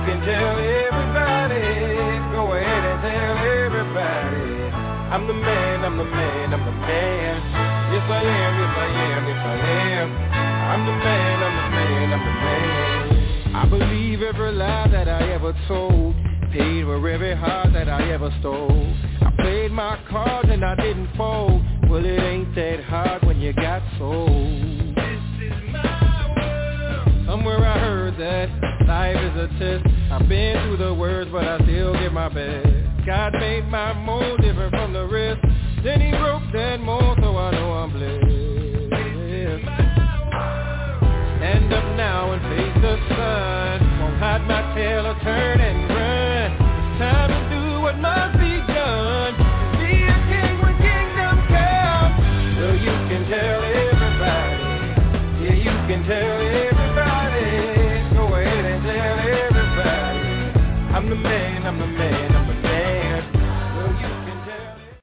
can tell everybody. Go ahead and tell everybody. I'm the man, I'm the man, I'm the man. Yes I am, yes I am, yes I am. I'm the man, I'm the man, I'm the man. I believe every lie that I ever told. Paid for every heart that I ever stole. I played my cards and I didn't fold. Well, it ain't that hard when you got sold. This is my world. Somewhere I heard that life is a test. I've been through the worst, but I still give my best. God made my mold different from the rest. Then he broke that mold, so I know I'm blessed. Stand up now and face the sun. Won't hide my tail or turn and run. It's time to do what must be done. Be a king when kingdom comes. Well, you can tell everybody. Yeah, you can tell everybody. Go ahead and tell everybody. I'm the man, I'm the man, I'm the man. Well, you can tell it.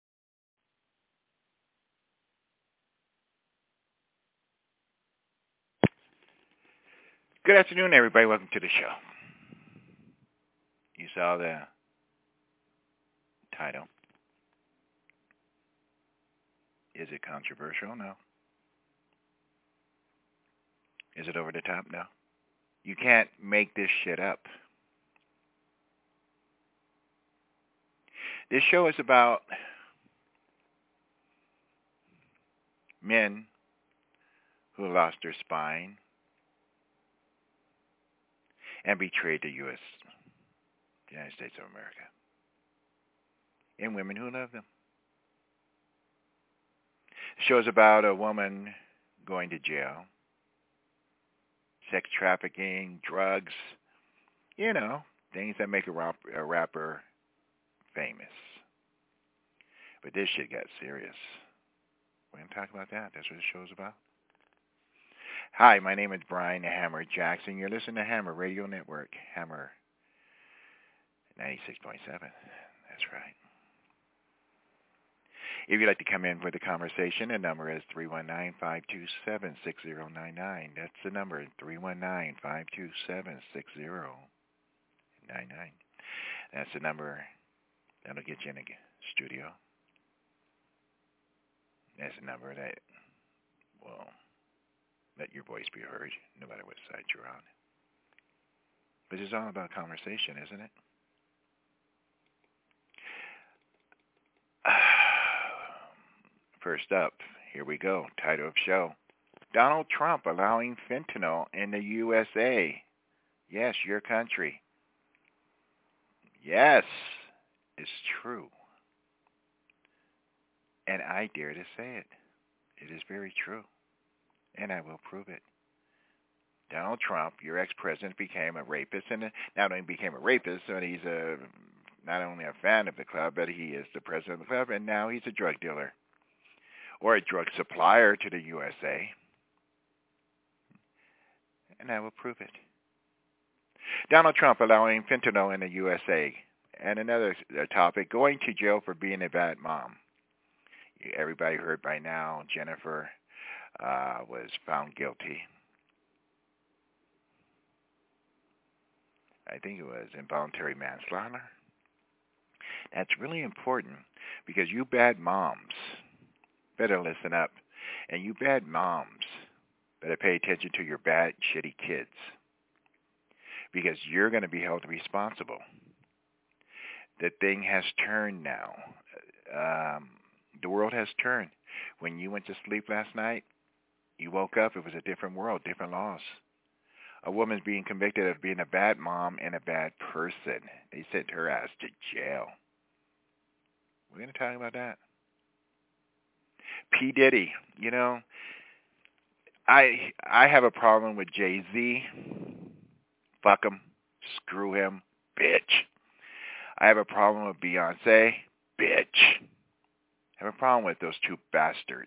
Good afternoon, everybody. Welcome to the show. You saw the title. Is it controversial? No. Is it over the top? No. You can't make this shit up. This show is about men who lost their spine and betrayed the U.S., the United States of America, and women who love them. The show is about a woman going to jail, sex trafficking, drugs, things that make a rapper famous. But this shit got serious. We're going to talk about that. That's what the show's about. Hi, my name is Brian the Hammer Jackson. You're listening to Hammer Radio Network. Hammer 96.7. That's right. If you'd like to come in for the conversation, the number is 319-527-6099. That's the number, 319-527-6099. That's the number that'll get you in the studio. That's the number that will let your voice be heard, no matter what side you're on. But it's all about conversation, isn't it? First up, here we go. Title of show: Donald Trump allowing fentanyl in the USA. Yes, your country. Yes, it's true. And I dare to say it. It is very true. And I will prove it. Donald Trump, your ex-president, became a rapist, and not only became a rapist, but he's not only a fan of the club, but he is the president of the club, and now he's a drug dealer or a drug supplier to the USA. And I will prove it. Donald Trump allowing fentanyl in the USA. And another topic, going to jail for being a bad mom. Everybody heard by now, Jennifer was found guilty. I think it was involuntary manslaughter. That's really important because you bad moms better listen up. And you bad moms better pay attention to your bad, shitty kids because you're going to be held responsible. The thing has turned now. The world has turned. When you went to sleep last night, you woke up, it was a different world, different laws. A woman's being convicted of being a bad mom and a bad person. They sent her ass to jail. We're going to talk about that. P. Diddy, I have a problem with Jay-Z. Fuck him. Screw him. Bitch. I have a problem with Beyonce. Bitch. I have a problem with those two bastards.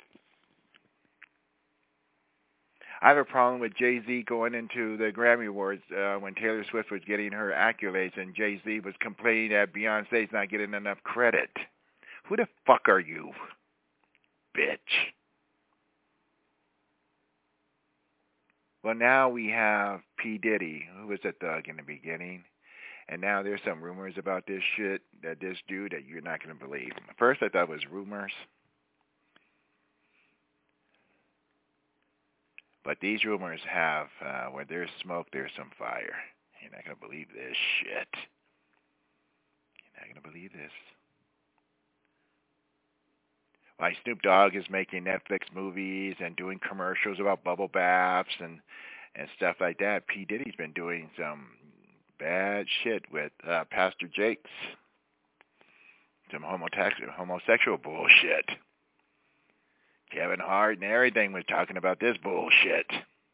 I have a problem with Jay-Z going into the Grammy Awards when Taylor Swift was getting her accolades and Jay-Z was complaining that Beyonce's not getting enough credit. Who the fuck are you, bitch? Well, now we have P. Diddy, who was a thug in the beginning. And now there's some rumors about this shit, that this dude that you're not going to believe. At first I thought it was rumors. But these rumors have, where there's smoke, there's some fire. You're not going to believe this shit. You're not going to believe this. Why Snoop Dogg is making Netflix movies and doing commercials about bubble baths and stuff like that. P. Diddy's been doing some bad shit with Pastor Jakes. Some homosexual bullshit. Kevin Hart and everything was talking about this bullshit.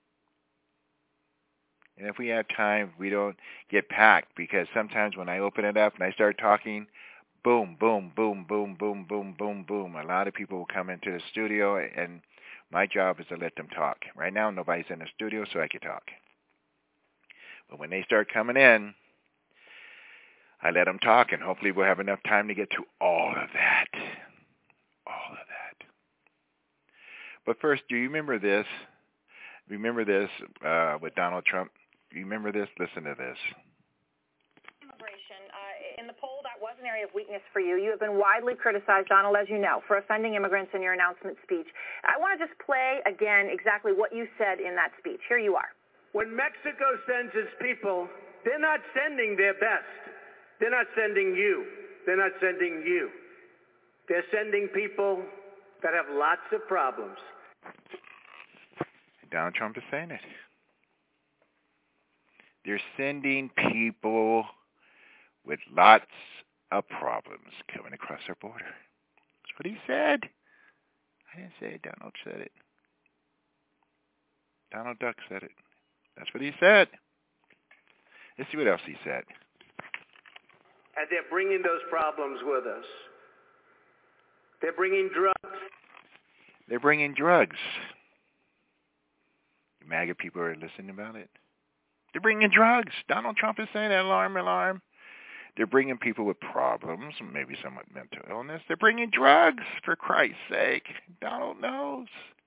And if we have time, we don't get packed, because sometimes when I open it up and I start talking, boom, boom, boom, boom, boom, boom, boom, boom. A lot of people will come into the studio, and my job is to let them talk. Right now, nobody's in the studio, so I can talk. But when they start coming in, I let them talk, and hopefully we'll have enough time to get to all of that. All of that. But first, do you remember this? Remember this with Donald Trump? Do you remember this? Listen to this. Immigration. In the poll, that was an area of weakness for you. You have been widely criticized, Donald, as you know, for offending immigrants in your announcement speech. I want to just play again exactly what you said in that speech. Here you are. When Mexico sends its people, they're not sending their best. They're not sending you. They're not sending you. They're sending people that have lots of problems. Donald Trump is saying it. They're sending people with lots of problems coming across our border. That's what he said. I didn't say it. Donald said it. Donald Duck said it. That's what he said. Let's see what else he said. And they're bringing those problems with us. They're bringing drugs. They're bringing drugs. The MAGA people are listening about it. They're bringing drugs. Donald Trump is saying that. Alarm, alarm. They're bringing people with problems, maybe somewhat mental illness. They're bringing drugs, for Christ's sake. Donald knows.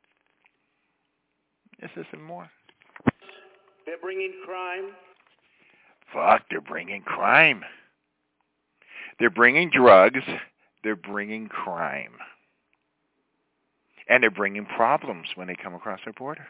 This isn't more. They're bringing crime. Fuck, they're bringing crime. They're bringing drugs. They're bringing crime. And they're bringing problems when they come across our border.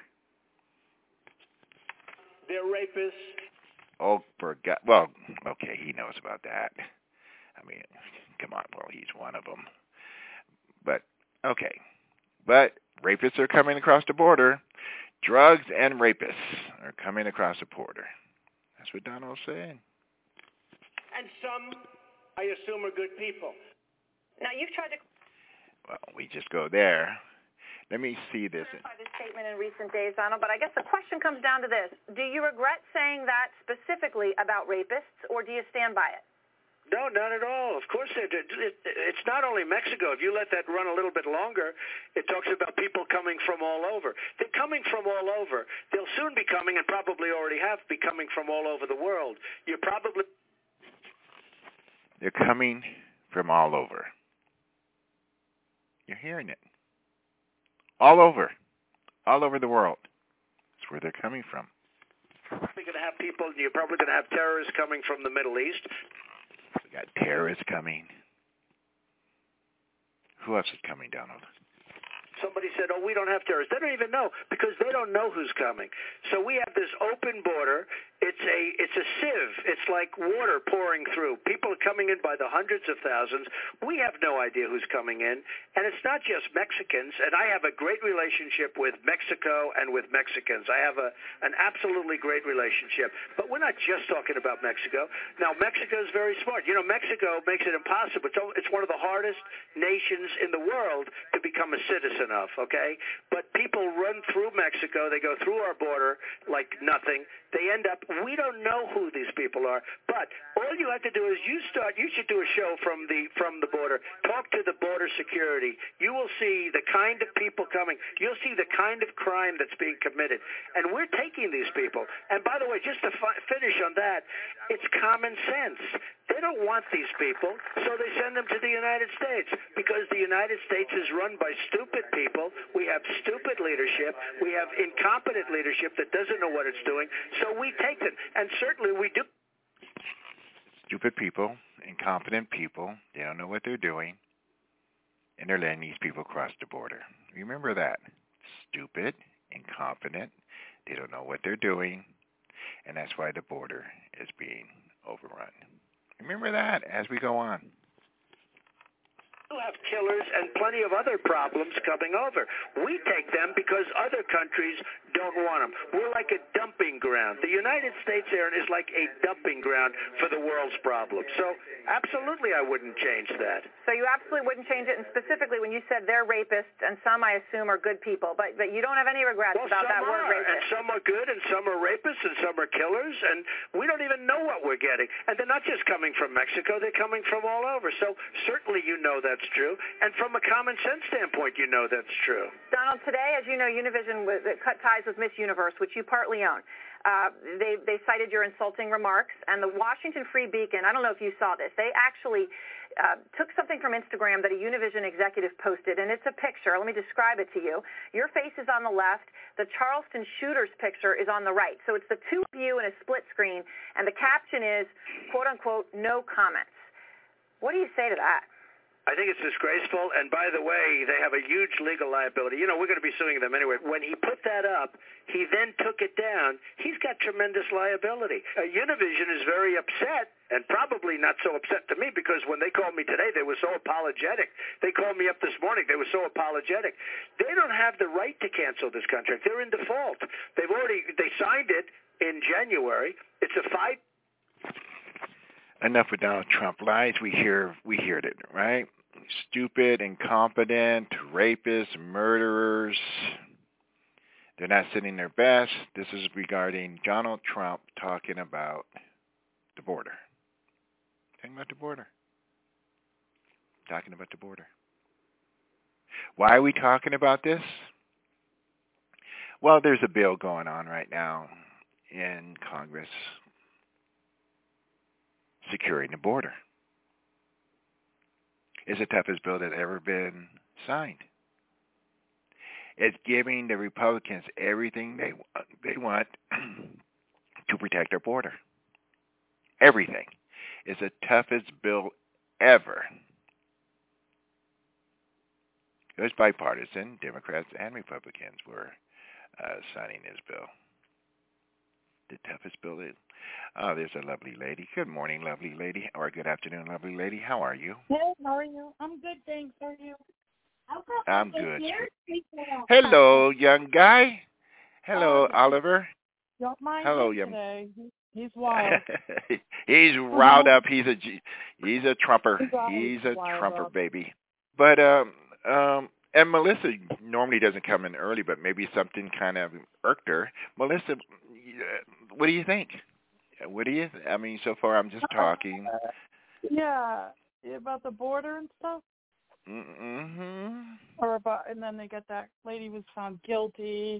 They're rapists. Oh, for God. Well, okay, he knows about that. I mean, come on, well, he's one of them. But, okay. But rapists are coming across the border. Drugs and rapists are coming across the border. That's what Donald's saying. And some, I assume, are good people. Now, you've tried to... Well, we just go there. Let me see this. ...clarify this statement in recent days, Donald, but I guess the question comes down to this. Do you regret saying that specifically about rapists, or do you stand by it? No, not at all. Of course, it's not only Mexico. If you let that run a little bit longer, it talks about people coming from all over. They're coming from all over. They'll soon be coming, and probably already have, be coming from all over the world. You're probably... They're coming from all over. You're hearing it. All over the world. That's where they're coming from. You're going to have people, you're probably going to have terrorists coming from the Middle East. We got terrorists coming. Who else is coming, Donald? Somebody said, oh, we don't have terrorists. They don't even know, because they don't know who's coming. So we have this open border. It's a sieve. It's like water pouring through. People are coming in by the hundreds of thousands. We have no idea who's coming in. And it's not just Mexicans. And I have a great relationship with Mexico and with Mexicans. I have an absolutely great relationship. But we're not just talking about Mexico. Now, Mexico is very smart. You know, Mexico makes it impossible. It's one of the hardest nations in the world to become a citizen of, okay? But people run through Mexico. They go through our border like nothing. They end up, we don't know who these people are, but all you have to do is you should do a show from the border. Talk to the border security. You will see the kind of people coming. You'll see the kind of crime that's being committed. And we're taking these people. And by the way, just to finish on that, it's common sense. They don't want these people, so they send them to the United States because the United States is run by stupid people. We have stupid leadership. We have incompetent leadership that doesn't know what it's doing, so we take them. And certainly we do. Stupid people, incompetent people, they don't know what they're doing, and they're letting these people cross the border. Remember that. Stupid, incompetent, they don't know what they're doing, and that's why the border is being overrun. Remember that as we go on. We have killers and plenty of other problems coming over. We take them because other countries don't want them. We're like a dumping ground. The United States, Aaron, is like a dumping ground for the world's problems. So absolutely I wouldn't change that. So you absolutely wouldn't change it, and specifically when you said they're rapists, and some I assume are good people, but you don't have any regrets about that word rapist. And some are good, and some are rapists, and some are killers, and we don't even know what we're getting. And they're not just coming from Mexico, they're coming from all over. So certainly you know that's true, and from a common sense standpoint you know that's true. Donald, today, as you know, Univision cut ties with Miss Universe, which you partly own. They cited your insulting remarks, and the Washington Free Beacon, I don't know if you saw this, they actually took something from Instagram that a Univision executive posted, and it's a picture. Let me describe it to you. Your face is on the left. The Charleston shooters picture is on the right. So it's the two of you in a split screen, and the caption is, quote, unquote, no comments. What do you say to that? I think it's disgraceful, and by the way, they have a huge legal liability. You know, we're going to be suing them anyway. When he put that up, he then took it down. He's got tremendous liability. Univision is very upset, and probably not so upset to me, because when they called me today, they were so apologetic. They called me up this morning. They were so apologetic. They don't have the right to cancel this contract. They're in default. They signed it in January. It's a 5. Enough with Donald Trump lies. We heard it, right? Stupid, incompetent, rapists, murderers. They're not sitting their best. This is regarding Donald Trump talking about the border. Talking about the border. Talking about the border. Why are we talking about this? Well, there's a bill going on right now in Congress securing the border. It's the toughest bill that's ever been signed. It's giving the Republicans everything they want to protect our border. Everything. It's the toughest bill ever. It was bipartisan. Democrats and Republicans were signing this bill. The toughest bill is. Oh, there's a lovely lady. Good morning, lovely lady. Or good afternoon, lovely lady. How are you? Hey, how are you? I'm good, thanks. How are you? I'm good. Hello, young guy. Hello, Oliver. Don't mind Hello, him young. today. He's wild. He's riled up. He's a trumper. He's a trumper, baby. But and Melissa normally doesn't come in early, but maybe something kind of irked her. Melissa, what do you think? I mean, so far I'm just talking. Yeah, about the border and stuff. Mm-hmm. And then they get that lady was found guilty.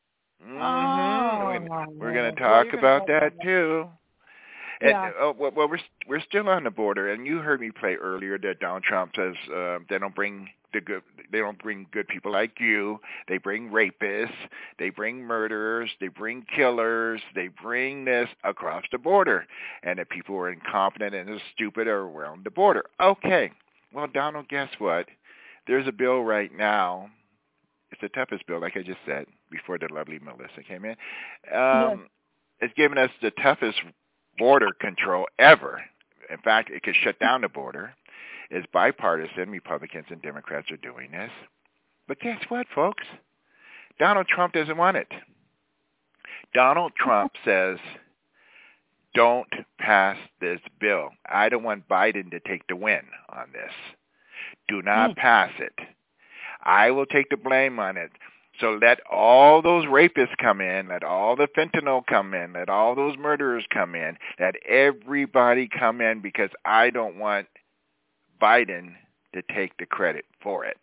Mm-hmm. We're going to talk about that too. And, yeah. Well, we're still on the border, and you heard me play earlier that Donald Trump says they don't bring good people like you. They bring rapists, they bring murderers, they bring killers, they bring this across the border, and that people are incompetent and stupid are around the border. Okay, well, Donald, guess what? There's a bill right now. It's the toughest bill, like I just said before the lovely Melissa came in. It's given us the toughest border control ever. In fact, it could shut down the border. It's bipartisan. Republicans and Democrats are doing this. But guess what, folks? Donald Trump doesn't want it. Donald Trump says, don't pass this bill. I don't want Biden to take the win on this. Do not pass it. I will take the blame on it. So let all those rapists come in, let all the fentanyl come in, let all those murderers come in, let everybody come in because I don't want Biden to take the credit for it.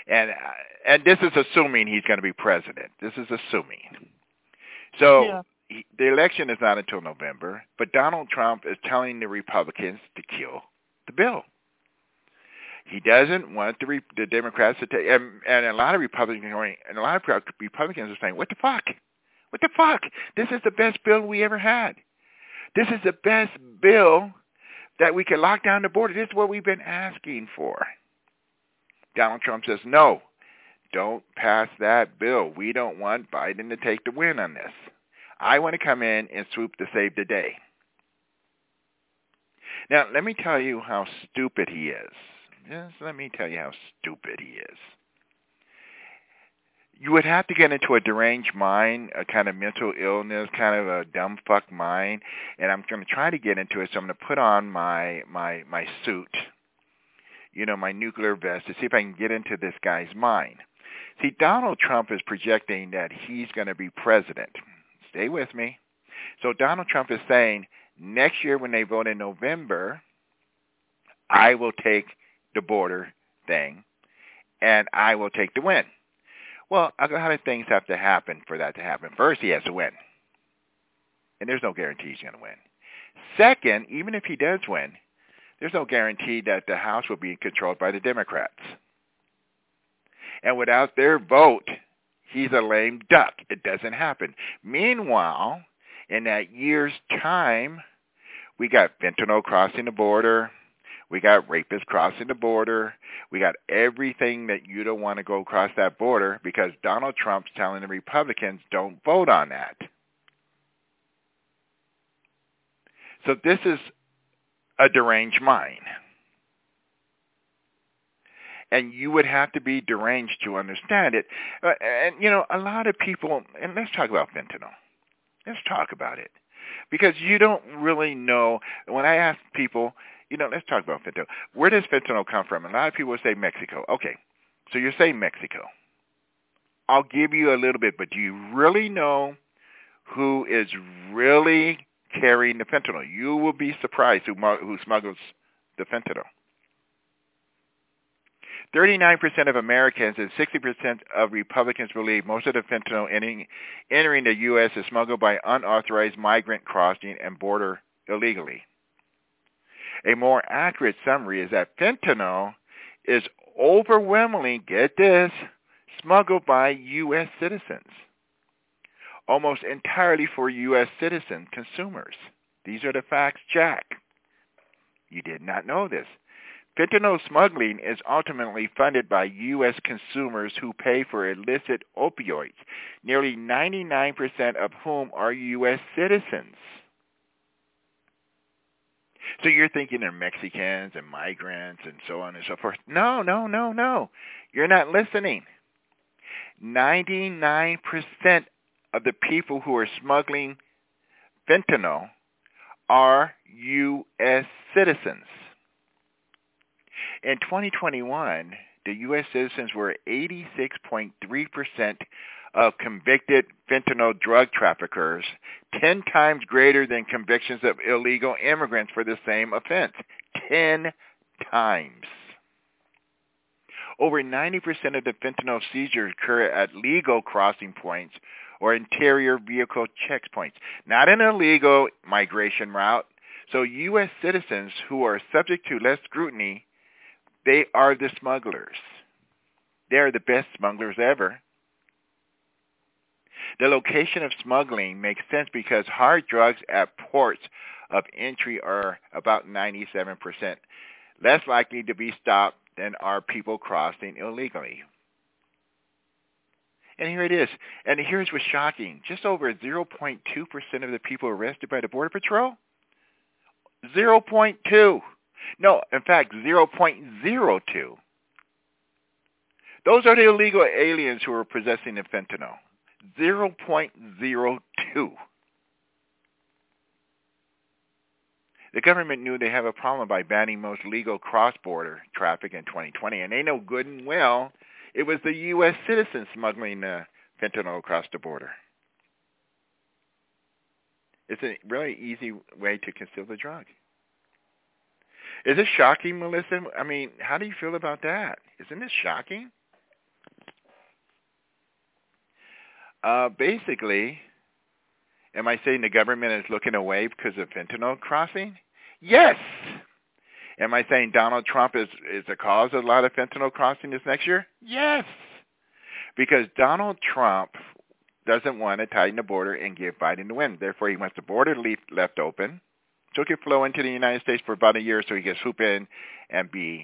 And this is assuming he's going to be president. This is assuming. So the election is not until November, but Donald Trump is telling the Republicans to kill the bill. He doesn't want the Democrats to take, and a lot of Republicans are saying, "What the fuck? What the fuck? This is the best bill we ever had. This is the best bill that we can lock down the border. This is what we've been asking for." Donald Trump says, "No, don't pass that bill. We don't want Biden to take the win on this. I want to come in and swoop to save the day." Now, let me tell you how stupid he is. Just let me tell you how stupid he is. You would have to get into a deranged mind, a kind of mental illness, kind of a dumb fuck mind, and I'm going to try to get into it, so I'm going to put on my suit, my nuclear vest, to see if I can get into this guy's mind. See, Donald Trump is projecting that he's going to be president. Stay with me. So Donald Trump is saying, next year when they vote in November, I will take the border thing, and I will take the win. Well, a lot of things have to happen for that to happen. First, he has to win, and there's no guarantee he's going to win. Second, even if he does win, there's no guarantee that the House will be controlled by the Democrats. And without their vote, he's a lame duck. It doesn't happen. Meanwhile, in that year's time, we got fentanyl crossing the border. We got rapists crossing the border. We got everything that you don't want to go across that border because Donald Trump's telling the Republicans don't vote on that. So this is a deranged mind. And you would have to be deranged to understand it. And, a lot of people, and let's talk about fentanyl. Let's talk about it. Because you don't really know. When I ask people, let's talk about fentanyl. Where does fentanyl come from? A lot of people say Mexico. Okay, so you're saying Mexico. I'll give you a little bit, but do you really know who is really carrying the fentanyl? You will be surprised who smuggles the fentanyl. 39% of Americans and 60% of Republicans believe most of the fentanyl entering the U.S. is smuggled by unauthorized migrant crossing and border illegally. A more accurate summary is that fentanyl is overwhelmingly, get this, smuggled by U.S. citizens, almost entirely for U.S. citizen consumers. These are the facts, Jack. You did not know this. Fentanyl smuggling is ultimately funded by U.S. consumers who pay for illicit opioids, nearly 99% of whom are U.S. citizens. So you're thinking they're Mexicans and migrants and so on and so forth. No. You're not listening. 99% of the people who are smuggling fentanyl are U.S. citizens. In 2021, the U.S. citizens were 86.3% of convicted fentanyl drug traffickers, 10 times greater than convictions of illegal immigrants for the same offense. 10 times. Over 90% of the fentanyl seizures occur at legal crossing points or interior vehicle checkpoints, not an illegal migration route. So U.S. citizens who are subject to less scrutiny, they are the smugglers. They are the best smugglers ever. The location of smuggling makes sense because hard drugs at ports of entry are about 97% less likely to be stopped than are people crossing illegally. And here it is. And here's what's shocking. Just over 0.2% of the people arrested by the Border Patrol, 0.2. No, in fact, 0.02. Those are the illegal aliens who are possessing the fentanyl. 0.02. The government knew they have a problem by banning most legal cross-border traffic in 2020, and they know good and well it was the U.S. citizens smuggling fentanyl across the border. It's a really easy way to conceal the drug. Is it shocking, Melissa? I mean, how do you feel about that? Isn't this shocking? Basically, Am I saying the government is looking away because of fentanyl crossing? Yes. Am I saying Donald Trump is the cause of a lot of fentanyl crossing this next year? Yes. Because Donald Trump doesn't want to tighten the border and give Biden the win. Therefore, he wants the border left open, so it can flow into the United States for about a year so he can swoop in and be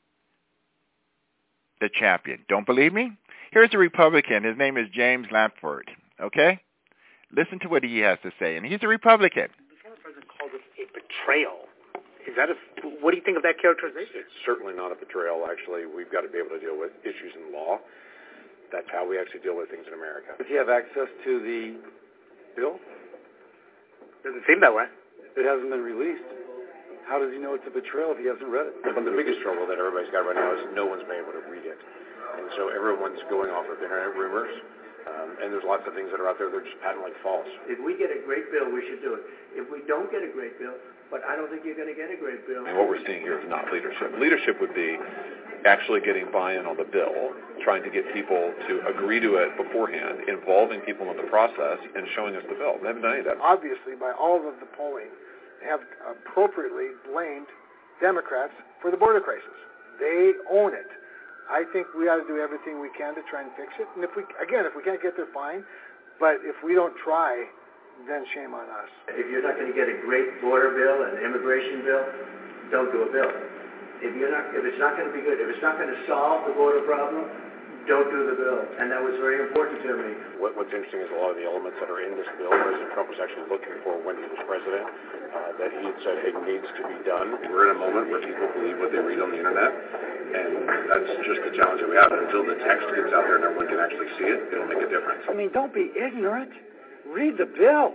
the champion. Don't believe me? Here's a Republican. His name is James Lampford, okay? Listen to what he has to say, and he's a Republican. The former president called it a betrayal. What do you think of that characterization? It's certainly not a betrayal, actually. We've got to be able to deal with issues in law. That's how we actually deal with things in America. Does he have access to the bill? Doesn't seem that way. It hasn't been released. How does he know it's a betrayal if he hasn't read it? But the biggest trouble that everybody's got right now is no one's been able to read it. And so everyone's going off of internet rumors. And there's lots of things that are out there that are just patently false. If we get a great bill, we should do it. If we don't get a great bill, but I don't think you're going to get a great bill. And what we're seeing here is not leadership. Leadership would be actually getting buy-in on the bill, trying to get people to agree to it beforehand, involving people in the process, and showing us the bill. They haven't done any of that. Obviously, by all of the polling, they have appropriately blamed Democrats for the border crisis. They own it. I think we ought to do everything we can to try and fix it. And if we can't get there, fine. But if we don't try, then shame on us. If you're not going to get a great border bill and immigration bill, don't do a bill. If it's not going to be good, if it's not going to solve the border problem, don't do the bill. And that was very important to me. What's interesting is a lot of the elements that are in this bill, President Trump was actually looking for when he was president, that he had said it needs to be done. We're in a moment where people believe what they read on the internet, and that's just the challenge that we have. Until the text gets out there and everyone can actually see it, it'll make a difference. I mean, don't be ignorant. Read the bill.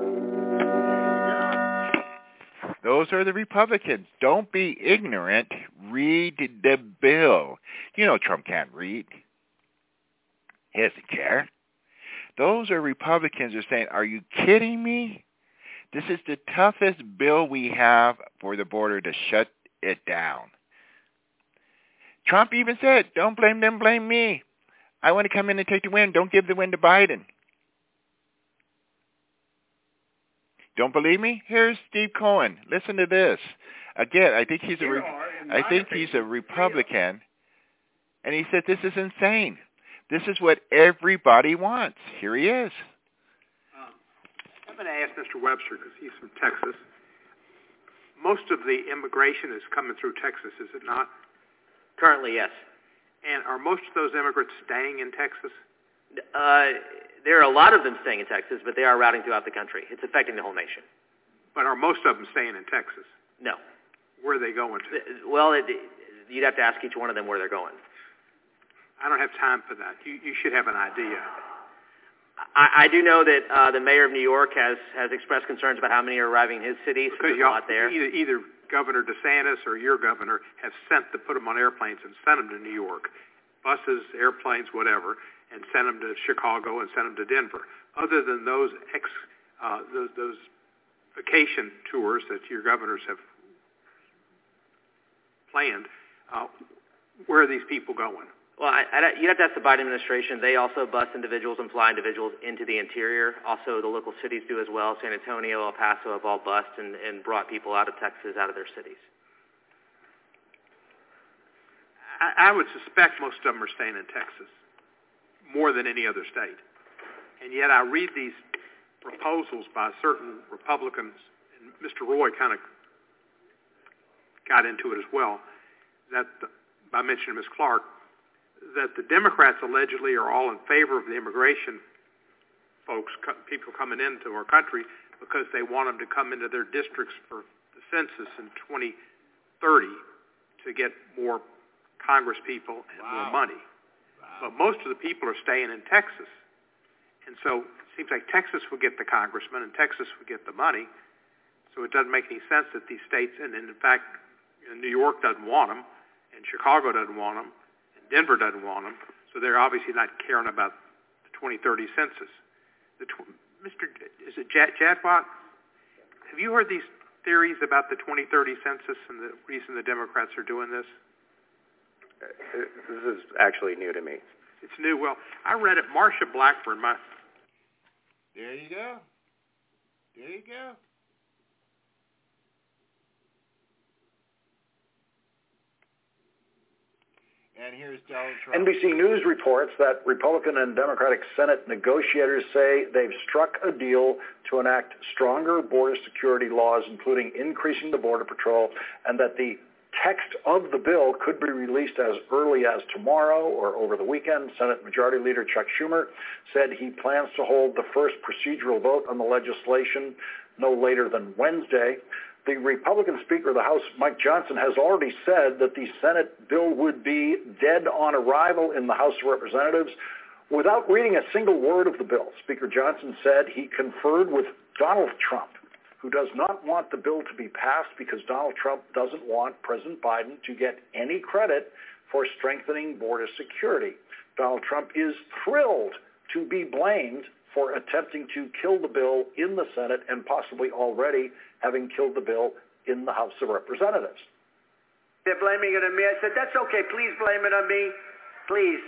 Those are the Republicans. Don't be ignorant. Read the bill. You know Trump can't read. He doesn't care. Those are Republicans who are saying, are you kidding me? This is the toughest bill we have for the border to shut it down. Trump even said, don't blame them, blame me. I want to come in and take the win. Don't give the win to Biden. Don't believe me? Here's Steve Cohen. Listen to this. Again, I think he's a Republican, and he said this is insane. This is what everybody wants. Here he is. I'm going to ask Mr. Webster, because he's from Texas. Most of the immigration is coming through Texas, is it not? Currently, yes. And are most of those immigrants staying in Texas? There are a lot of them staying in Texas, but they are routing throughout the country. It's affecting the whole nation. But are most of them staying in Texas? No. Where are they going to? Well, you'd have to ask each one of them where they're going. I don't have time for that. You should have an idea. I do know that the mayor of New York has expressed concerns about how many are arriving in his city. So there's a lot there. Either Governor DeSantis or your governor have put them on airplanes and sent them to New York, buses, airplanes, whatever, and sent them to Chicago and sent them to Denver. Other than those those vacation tours that your governors have planned, where are these people going? Well, you'd have to ask the Biden administration. They also bus individuals and fly individuals into the interior. Also, the local cities do as well. San Antonio, El Paso have all bused and brought people out of Texas, out of their cities. I would suspect most of them are staying in Texas, more than any other state. And yet I read these proposals by certain Republicans, and Mr. Roy kind of got into it as well, that by mentioning Ms. Clark, that the Democrats allegedly are all in favor of the immigration folks, people coming into our country, because they want them to come into their districts for the census in 2030 to get more Congress people and more money. But most of the people are staying in Texas. And so it seems like Texas will get the congressman and Texas will get the money. So it doesn't make any sense that these states, and in fact, New York doesn't want them, and Chicago doesn't want them, and Denver doesn't want them. So they're obviously not caring about the 2030 census. Is it Jadwat? Have you heard these theories about the 2030 census and the reason the Democrats are doing this? This is actually new to me. It's new. Well, I read it. Marsha Blackburn, There you go. There you go. And here's Donald Trump. NBC News reports that Republican and Democratic Senate negotiators say they've struck a deal to enact stronger border security laws, including increasing the Border Patrol, and that the text of the bill could be released as early as tomorrow or over the weekend. Senate Majority Leader Chuck Schumer said he plans to hold the first procedural vote on the legislation no later than Wednesday. The Republican Speaker of the House, Mike Johnson, has already said that the Senate bill would be dead on arrival in the House of Representatives without reading a single word of the bill. Speaker Johnson said he conferred with Donald Trump, who does not want the bill to be passed because Donald Trump doesn't want President Biden to get any credit for strengthening border security. Donald Trump is thrilled to be blamed for attempting to kill the bill in the Senate and possibly already having killed the bill in the House of Representatives. They're blaming it on me. I said, that's okay. Please blame it on me. Please.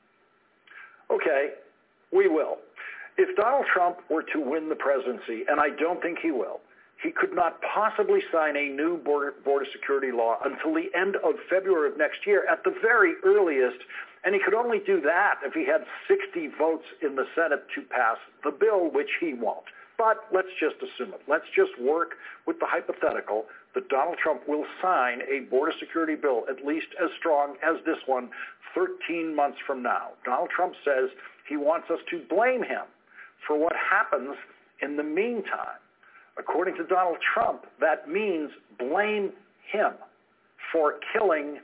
Okay, we will. If Donald Trump were to win the presidency, and I don't think he will, he could not possibly sign a new border security law until the end of February of next year at the very earliest, and he could only do that if he had 60 votes in the Senate to pass the bill, which he won't. But let's just assume it. Let's just work with the hypothetical that Donald Trump will sign a border security bill at least as strong as this one 13 months from now. Donald Trump says he wants us to blame him for what happens in the meantime. According to Donald Trump, that means blame him for killing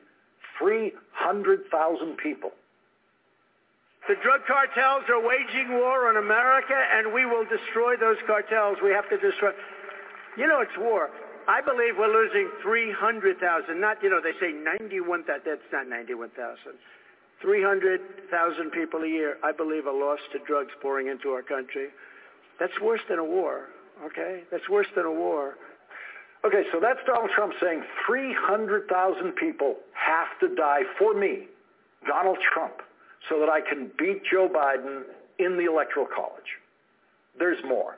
300,000 people. The drug cartels are waging war on America, and we will destroy those cartels. We have to destroy. You know, it's war. I believe we're losing 300,000. Not, they say 91,000. That's not 91,000. 300,000 people a year, I believe, are lost to drugs pouring into our country. That's worse than a war, okay? That's worse than a war. Okay, so that's Donald Trump saying 300,000 people have to die for me, Donald Trump, so that I can beat Joe Biden in the Electoral College. There's more.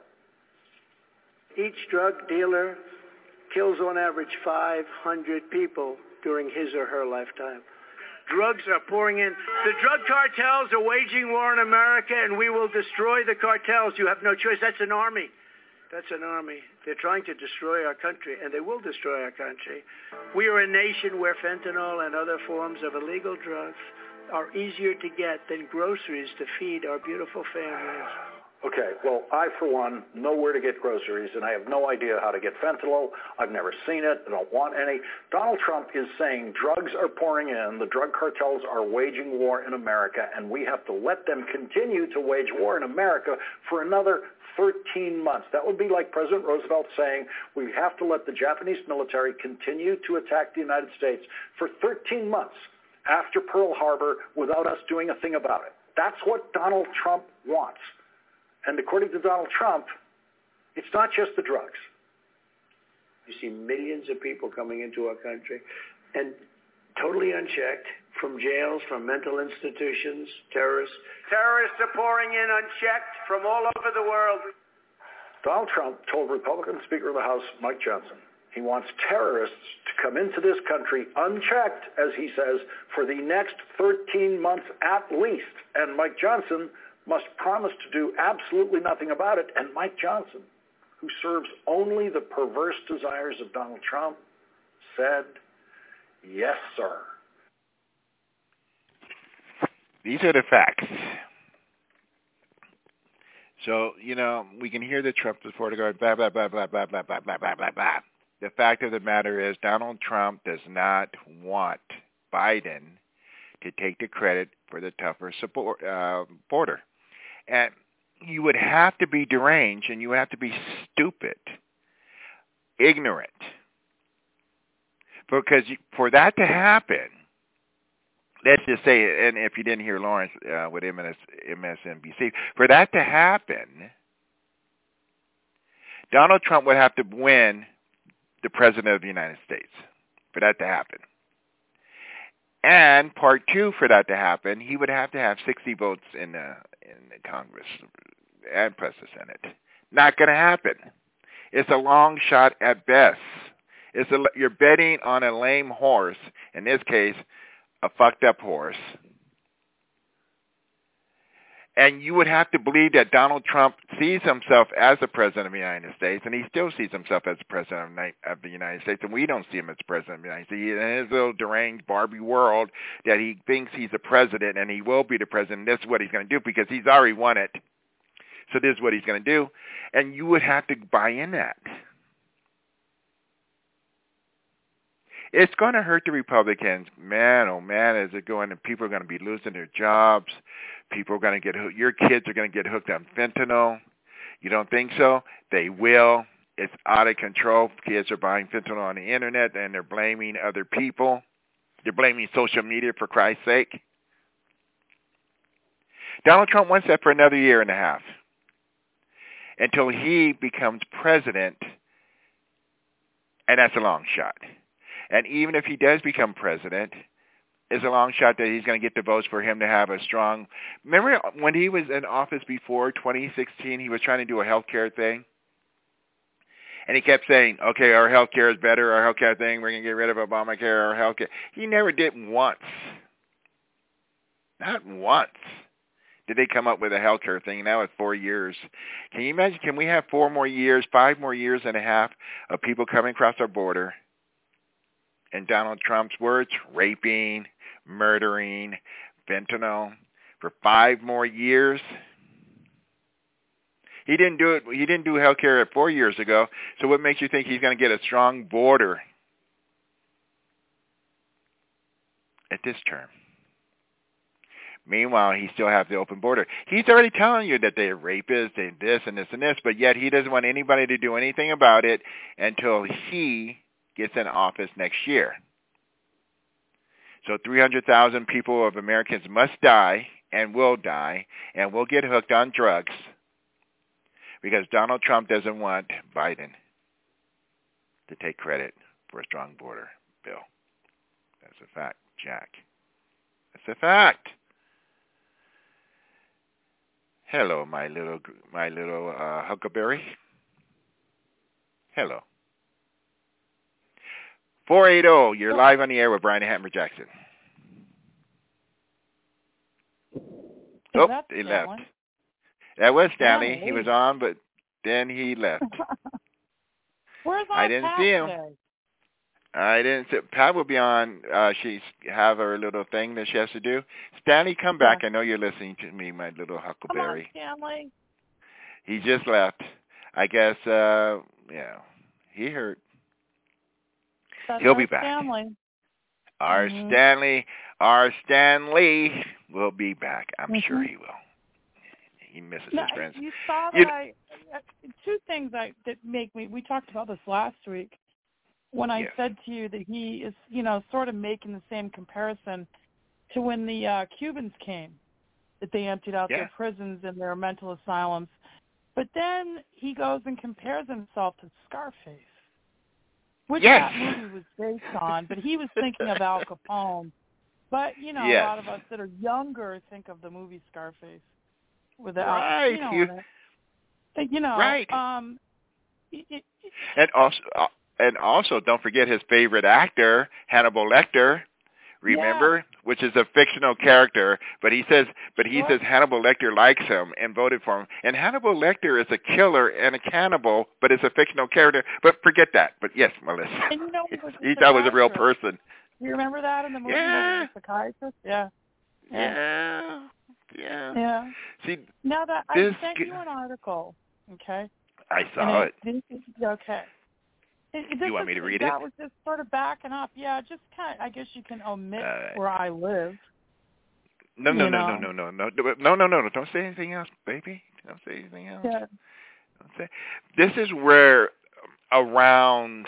Each drug dealer kills on average 500 people during his or her lifetime. Drugs are pouring in. The drug cartels are waging war on America, and we will destroy the cartels. You have no choice. That's an army. That's an army. They're trying to destroy our country, and they will destroy our country. We are a nation where fentanyl and other forms of illegal drugs are easier to get than groceries to feed our beautiful families. Okay, well, I, for one, know where to get groceries, and I have no idea how to get fentanyl. I've never seen it. I don't want any. Donald Trump is saying drugs are pouring in, the drug cartels are waging war in America, and we have to let them continue to wage war in America for another 13 months. That would be like President Roosevelt saying we have to let the Japanese military continue to attack the United States for 13 months after Pearl Harbor without us doing a thing about it. That's what Donald Trump wants. And according to Donald Trump, it's not just the drugs. You see millions of people coming into our country and totally unchecked from jails, from mental institutions, terrorists. Terrorists are pouring in unchecked from all over the world. Donald Trump told Republican Speaker of the House, Mike Johnson, he wants terrorists to come into this country unchecked, as he says, for the next 13 months at least. And Mike Johnson must promise to do absolutely nothing about it. And Mike Johnson, who serves only the perverse desires of Donald Trump, said, yes, sir. These are the facts. So, we can hear the Trump supporter going, blah, blah, blah, blah, blah, blah, blah, blah, blah, blah, blah. The fact of the matter is Donald Trump does not want Biden to take the credit for the tougher border. And you would have to be deranged, and you have to be stupid, ignorant. Because for that to happen, let's just say, and if you didn't hear Lawrence with MSNBC, for that to happen, Donald Trump would have to win the President of the United States for that to happen. And part two, for that to happen, he would have to have 60 votes in the Congress and plus the Senate. Not going to happen. It's a long shot at best. You're betting on a lame horse, in this case, a fucked up horse. And you would have to believe that Donald Trump sees himself as the president of the United States, and he still sees himself as the president of the United States, and we don't see him as president of the United States. He's in his little deranged Barbie world that he thinks he's the president, and he will be the president. This is what he's going to do because he's already won it. So this is what he's going to do. And you would have to buy in that. It's going to hurt the Republicans. Man, oh man, is it going? And people are going to be losing their jobs. People are going to get hooked. Your kids are going to get hooked on fentanyl. You don't think so? They will. It's out of control. Kids are buying fentanyl on the internet, and they're blaming other people. They're blaming social media, for Christ's sake. Donald Trump wants that for another year and a half until he becomes president, and that's a long shot. And even if he does become president, it's a long shot that he's going to get the votes for him to have a strong... Remember when he was in office before 2016, he was trying to do a health care thing? And he kept saying, okay, our health care is better, our health care thing, we're going to get rid of Obamacare, our health care. He never did once. Not once did they come up with a health care thing. Now it's 4 years. Can you imagine, can we have 4 more years, 5 more years and a half of people coming across our border, in Donald Trump's words, raping, murdering, fentanyl, for 5 more years? He didn't do it. He didn't do health care 4 years ago. So what makes you think he's going to get a strong border at this term? Meanwhile, he still has the open border. He's already telling you that they're rapists and this and this and this, but yet he doesn't want anybody to do anything about it until he gets in office next year. So 300,000 people of Americans must die and will get hooked on drugs because Donald Trump doesn't want Biden to take credit for a strong border bill. That's a fact, Jack. That's a fact. Hello, my little Huckleberry. Hello. 480, you're live on the air with Brian Hammer Jackson. Oh, he left. That was Stanley. He was on, but then he left. Where's I didn't see him. Today? I didn't see. Pat will be on. She's have her little thing that she has to do. Stanley, come back. I know you're listening to me, my little Huckleberry. Come on, Stanley. He just left. I guess, he hurt. He'll be back. Stanley. Our Stanley will be back. I'm sure he will. He misses his friends. You saw that two things that make me, we talked about this last week when I said to you that he is, sort of making the same comparison to when the Cubans came, that they emptied out their prisons and their mental asylums. But then he goes and compares himself to Scarface, which that movie was based on, but he was thinking of Al Capone. But, a lot of us that are younger think of the movie Scarface. With the right. Right. And also, don't forget his favorite actor, Hannibal Lecter. Remember, which is a fictional character, but he says Hannibal Lecter likes him and voted for him. And Hannibal Lecter is a killer and a cannibal, but it's a fictional character. But forget that. But yes, Melissa, and he thought it was a real person. You remember that in the movie? Yeah. The psychiatrist? Yeah. See, now that I sent you an article, okay? I saw it. Okay. You want me to read it? That was just sort of backing up. Yeah, just kind of, I guess you can omit where I live. No. Don't say anything else, baby. Don't say anything else. Yeah. Don't say. This is where around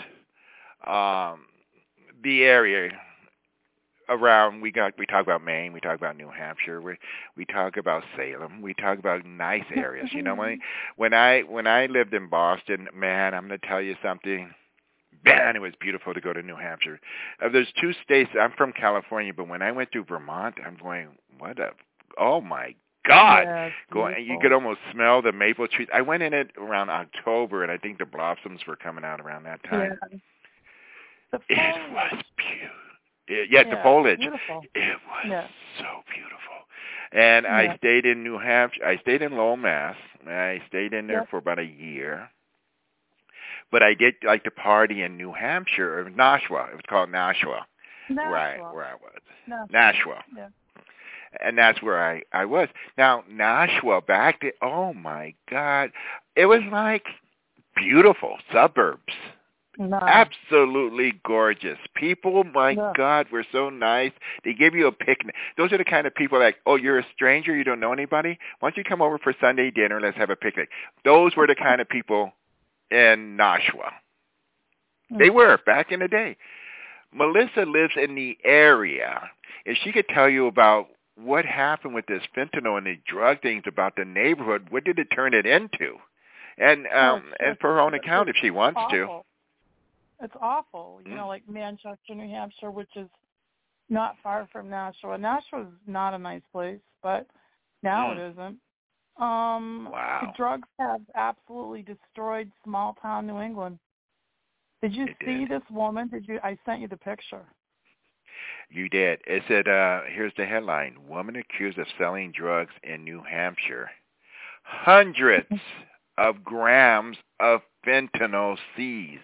the area around we talk about Maine, we talk about New Hampshire, we talk about Salem, we talk about nice areas. When I lived in Boston, man, I'm going to tell you something. Man, it was beautiful to go to New Hampshire. There's 2 states. I'm from California, but when I went to Vermont, I'm going, oh my God. Yeah, You could almost smell the maple trees. I went in it around October, and I think the blossoms were coming out around that time. Yeah. The it foliage. was beautiful. The foliage. Beautiful. It was so beautiful. And I stayed in New Hampshire. I stayed in Lowell, Mass. I stayed in there for about a year. But I did like to party in New Hampshire, or Nashua. It was called Nashua. Where I was. Nashua. Yeah. And that's where I was. Now, Nashua, back then, oh, my God. It was like beautiful suburbs. No. Absolutely gorgeous. People, my God, were so nice. They give you a picnic. Those are the kind of people like, oh, you're a stranger, you don't know anybody? Why don't you come over for Sunday dinner, let's have a picnic. Those were the kind of people in Nashua. They were, back in the day. Melissa lives in the area, and she could tell you about what happened with this fentanyl and the drug things about the neighborhood. What did it turn it into? And and for her own account, if she wants to. It's awful. You know, like Manchester, New Hampshire, which is not far from Nashua. Nashua's not a nice place, but now it isn't. Wow. The drugs have absolutely destroyed small-town New England. Did you see this woman? I sent you the picture. You did. It said, here's the headline, woman accused of selling drugs in New Hampshire. Hundreds of grams of fentanyl seized.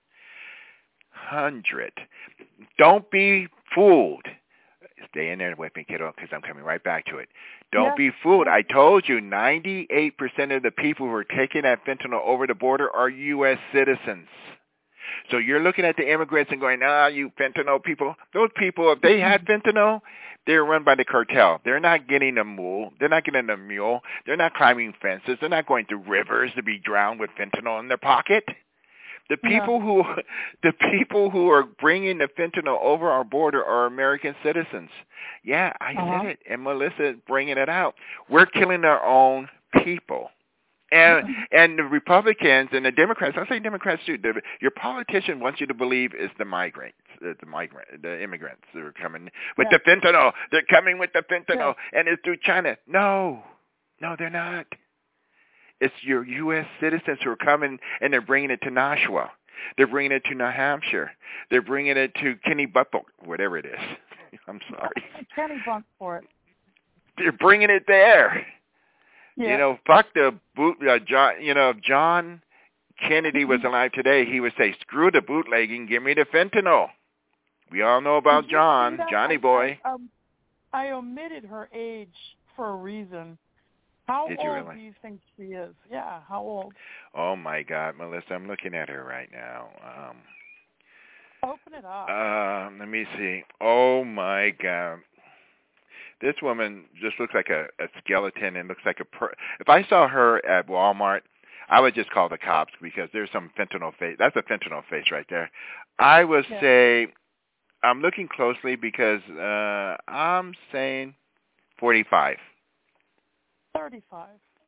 100. Don't be fooled. Stay in there with me, kiddo, because I'm coming right back to it. Don't be fooled. I told you 98% of the people who are taking that fentanyl over the border are U.S. citizens. So you're looking at the immigrants and going, you fentanyl people. Those people, if they had fentanyl, they're run by the cartel. They're not getting a mule. They're not getting a mule. They're not climbing fences. They're not going through rivers to be drowned with fentanyl in their pocket. The people who are bringing the fentanyl over our border are American citizens. Yeah, I said it, and Melissa is bringing it out. We're killing our own people. And the Republicans and the Democrats, I'll say Democrats too, your politician wants you to believe it's the immigrants that are coming with the fentanyl. They're coming with the fentanyl, and it's through China. No, they're not. It's your U.S. citizens who are coming, and they're bringing it to Nashua. They're bringing it to New Hampshire. They're bringing it to Kennebunkport, whatever it is. I'm sorry. Kennebunkport. They're bringing it there. Yeah. You know, fuck the boot. John, if John Kennedy was alive today, he would say, "Screw the bootlegging, give me the fentanyl." We all know about Johnny boy. I omitted her age for a reason. How Did old you really? do you think she is? Yeah, how old? Oh my God, Melissa, I'm looking at her right now. Open it up. Let me see. Oh my God. This woman just looks like a skeleton and looks like if I saw her at Walmart, I would just call the cops because there's some fentanyl face. That's a fentanyl face right there. I would say, I'm looking closely because I'm saying 45. 35.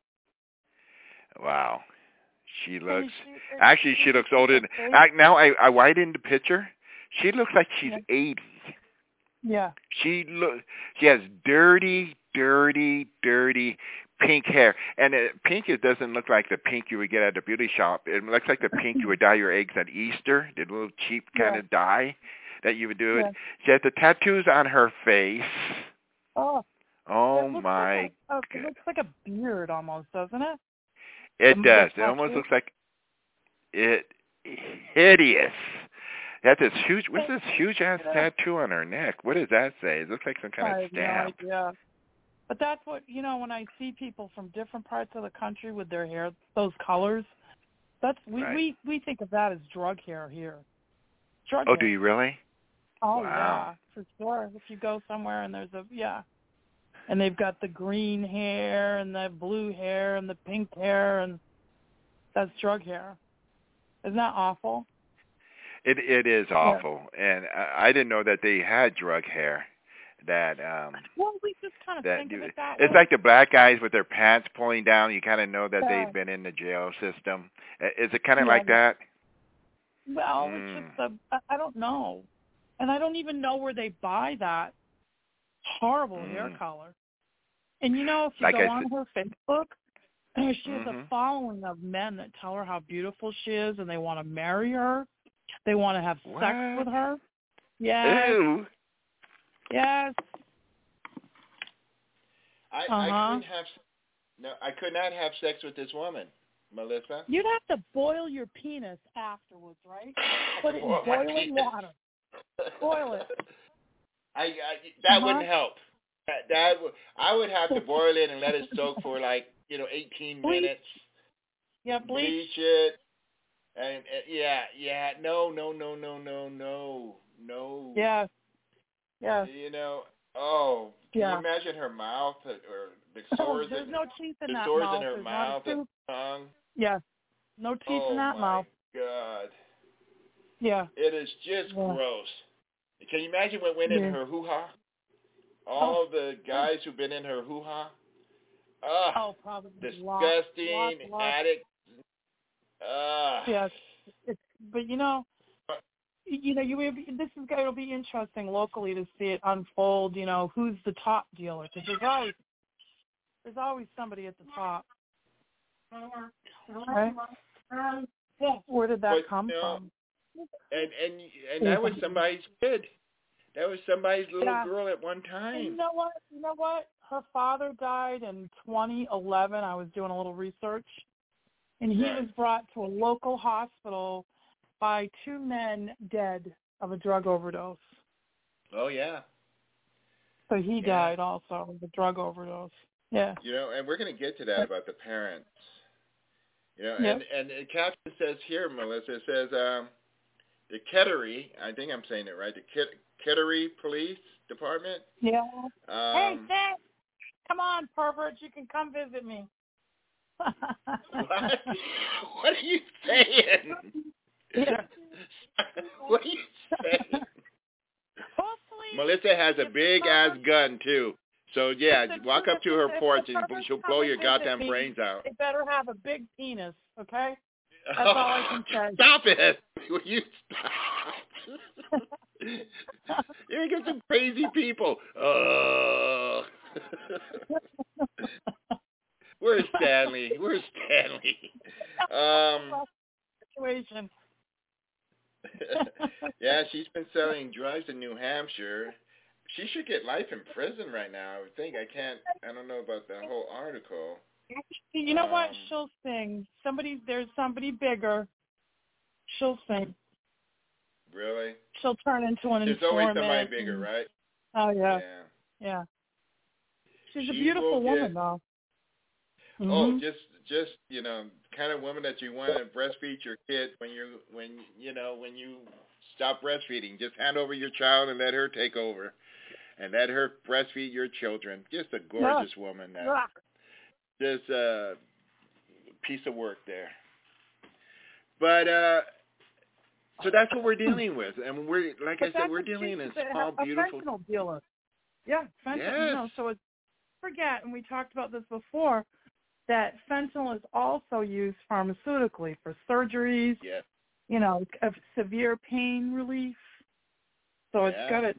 Wow. She looks, she looks older. Now I widened the picture. She looks like she's 80. Yeah. She has dirty pink hair. And pink, it doesn't look like the pink you would get at the beauty shop. It looks like the pink you would dye your eggs at Easter, the little cheap kind of dye that you would do it. She has the tattoos on her face. Oh my God. It looks like a beard almost, doesn't it? It does. It almost looks like hideous. That's this huge. What's this huge ass tattoo on her neck? What does that say? It looks like some kind of stamp. No idea. But that's what when I see people from different parts of the country with their hair, those colors. We think of that as drug hair here. Drug hair. Do you really? Oh wow. Yeah, for sure. If you go somewhere and there's and they've got the green hair and the blue hair and the pink hair, and that's drug hair. Isn't that awful? It is awful, and I didn't know that they had drug hair. That well, we just kind of think of it that it's way. like the black guys with their pants pulling down. You kind of know that they've been in the jail system. Is it kind of like that? Well, it's just I don't know, and I don't even know where they buy that horrible hair color. And you know, if you Like go I on said- her Facebook, she has a following of men that tell her how beautiful she is, and they want to marry her. They want to have sex with her. Yes. Ew. Yes. I could not have sex with this woman, Melissa. You'd have to boil your penis afterwards, right? Put it in Boil my boiling penis. water. Boil it. That wouldn't help. I would have to boil it and let it soak for 18 minutes. Yeah, bleach it. And no. Yeah. Yeah. Can you imagine her mouth or the sores? There's no teeth in that sores mouth. in her There's mouth not a and tooth. tongue. Yeah. No teeth in that mouth. Oh my God. Yeah. It is just gross. Can you imagine what went in her hoo-ha? All the guys who've been in her hoo-ha? Probably. Disgusting addict. Yes. But this is going to be interesting locally to see it unfold. Who's the top dealer? Because there's always somebody at the top. Right? Where did that come from? And that was somebody's kid. That was somebody's little girl at one time. And you know what? Her father died in 2011. I was doing a little research. And he was brought to a local hospital by two men dead of a drug overdose. Oh, yeah. So he died also of a drug overdose. Yeah. And we're going to get to that about the parents. And the caption says here, Melissa, it says the Kettering, I think I'm saying it right, the Kettering Police Department. Yeah. Hey, Sam, come on, pervert, you can come visit me. What? What are you saying? What are you saying? Hopefully, Melissa has a big-ass gun, too. So, walk up to her porch and she'll blow your goddamn brains out. They better have a big penis, okay? That's all I can say. Stop it! Will you stop? You're going to get some crazy people. Where's Stanley? Situation. Yeah, she's been selling drugs in New Hampshire. She should get life in prison right now, I would think. I don't know about the whole article. You know what? She'll sing. There's somebody bigger. She'll sing. Really? She'll turn into an informant. There's always somebody bigger, right? Oh, yeah. Yeah. She's a beautiful woman, though. Mm-hmm. Oh, just kind of woman that you want to breastfeed your kid when you stop breastfeeding. Just hand over your child and let her take over, and let her breastfeed your children. Just a gorgeous woman. Just a piece of work there. But so that's what we're dealing with, and we're we're dealing in small, beautiful. Fentanyl dealer. Yeah, fentanyl. Yes. So forget, and we talked about this before, that fentanyl is also used pharmaceutically for surgeries. Yes. Of severe pain relief. So it's got its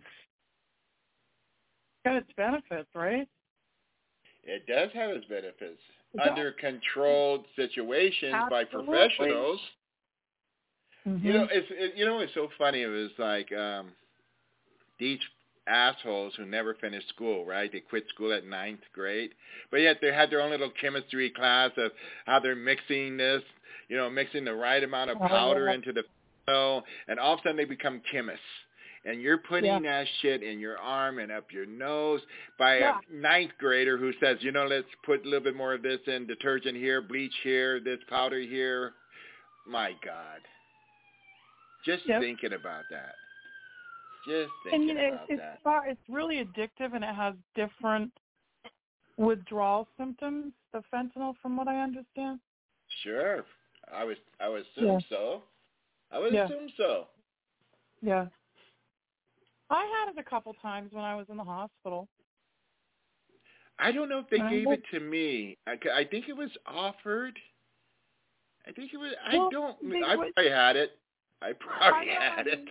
benefits, right? It does have its benefits under controlled situations by professionals. Mm-hmm. It's so funny. It was like these assholes who never finished school, right? They quit school at 9th grade, but yet they had their own little chemistry class of how they're mixing this, mixing the right amount of powder into the pill, and all of a sudden they become chemists. And you're putting that shit in your arm and up your nose by a 9th grader who says, let's put a little bit more of this in, detergent here, bleach here, this powder here. My God. Just thinking about that. Just thinking about that. It's really addictive, and it has different withdrawal symptoms, the fentanyl, from what I understand. Sure. I would assume so. I would assume so. Yeah. I had it a couple times when I was in the hospital. I don't know if they gave it to me. I think it was offered. I think it was. I probably had it. I probably had it.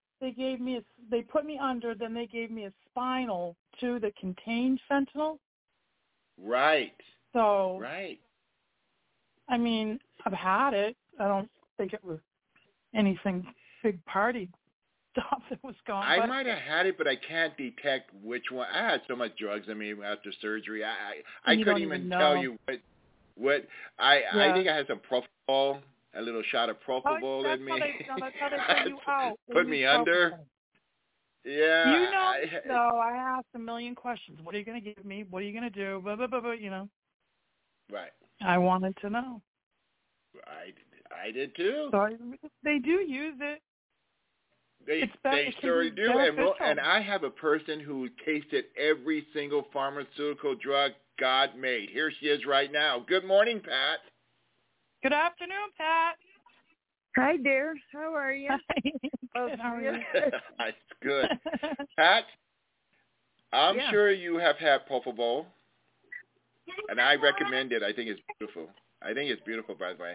They put me under. Then they gave me a Spinal too that contained fentanyl. Right. So, right. I mean, I've had it. I don't think it was anything big party stuff that was going on. I might have had it, but I can't detect which one. I had so much drugs in me after surgery. I couldn't even tell you what. I think I had some propofol, a little shot of propofol in me. That's how they put you out. Put me under. Yeah. You know, so I asked a million questions. What are you going to give me? What are you going to do? Blah, blah, blah, blah, you know. Right. I wanted to know. I did too. So they do use it. They sure do. And I have a person who tasted every single pharmaceutical drug God made. Here she is right now. Good morning, Pat. Good afternoon, Pat. Hi, dear. How are you? Good, how are you? That's good. Pat, I'm sure you have had propofol, and I recommend it. I think it's beautiful. I think it's beautiful, by the way.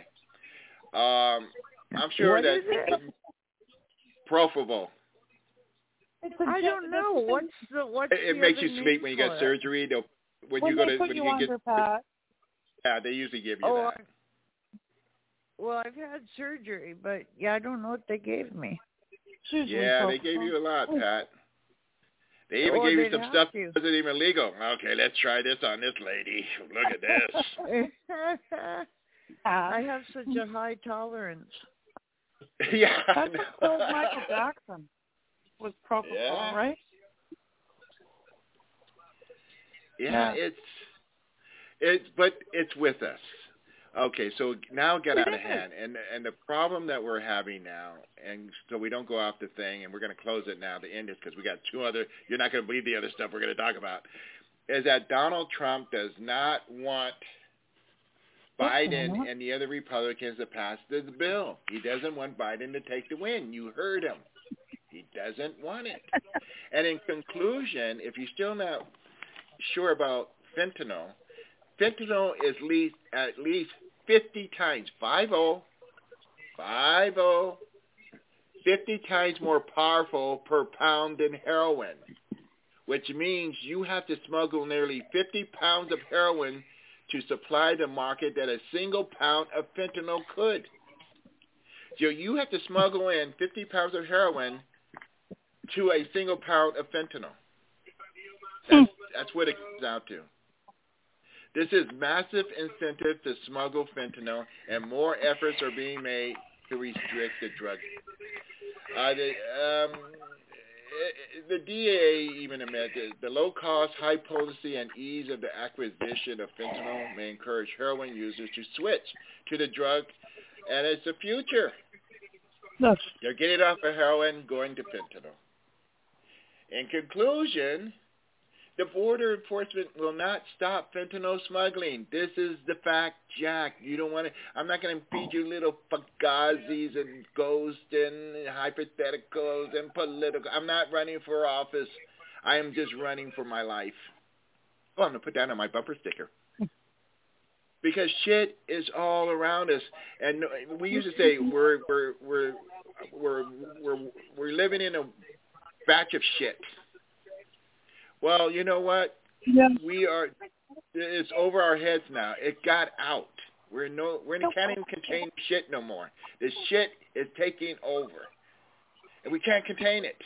I'm sure that propofol. I don't know. What's it makes you sleep when you get surgery. When you get Pat. Yeah, they usually give you that. Well, I've had surgery, but I don't know what they gave me. Yeah, they gave you a lot, Pat. They even gave you some stuff that wasn't even legal. Okay, let's try this on this lady. Look at this. I have such a high tolerance. Yeah. That's what killed Michael Jackson. Was propofol, right? Yeah, it's with us. Okay, so now get out of hand, and the problem that we're having now, and so we don't go off the thing, and we're going to close it now to end this because we got two other. You're not going to believe the other stuff we're going to talk about. Is that Donald Trump does not want Biden and the other Republicans to pass this bill. He doesn't want Biden to take the win. You heard him. He doesn't want it. And in conclusion, if you're still not sure about fentanyl is at least 50 times, 50 times more powerful per pound than heroin, which means you have to smuggle nearly 50 pounds of heroin to supply the market that a single pound of fentanyl could. So you have to smuggle in 50 pounds of heroin to a single pound of fentanyl. That's what it comes out to. This is massive incentive to smuggle fentanyl, and more efforts are being made to restrict the drug. The DEA even admitted the low cost, high potency, and ease of the acquisition of fentanyl may encourage heroin users to switch to the drug, and it's the future. They're getting off of heroin, going to fentanyl. In conclusion, the border enforcement will not stop fentanyl smuggling. This is the fact, Jack. You don't want to. I'm not going to feed you little fugazis and ghosts and hypotheticals and political. I'm not running for office. I am just running for my life. Oh, I'm going to put that on my bumper sticker. Because shit is all around us, and we used to say we're living in a batch of shit. Well, you know what? Yeah. It's over our heads now. It got out. We can't even contain shit no more. The shit is taking over, and we can't contain it.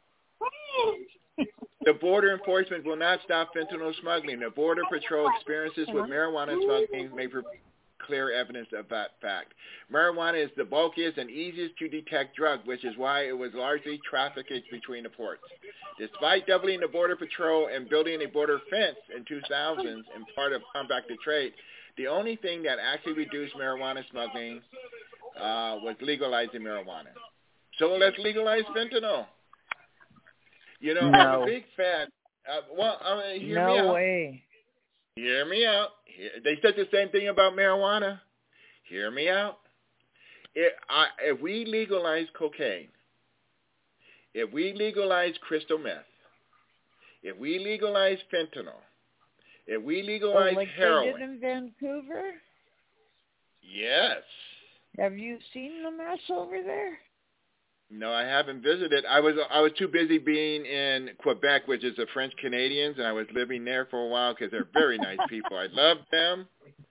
The border enforcement will not stop fentanyl smuggling. The Border Patrol experiences with marijuana smuggling may provide clear evidence of that fact. Marijuana is the bulkiest and easiest to detect drug, which is why it was largely trafficked between the ports. Despite doubling the Border Patrol and building a border fence in 2000 in part of combat the trade, the only thing that actually reduced marijuana smuggling was legalizing marijuana. So let's legalize fentanyl. You know, I'm a big fan. Hear me out. No way. Hear me out. They said the same thing about marijuana. Hear me out. If we legalize cocaine, if we legalize crystal meth, if we legalize fentanyl, if we legalize heroin. They did in Vancouver? Yes. Have you seen the mess over there? No, I haven't visited. I was too busy being in Quebec, which is the French Canadians, and I was living there for a while because they're very nice people. I love them.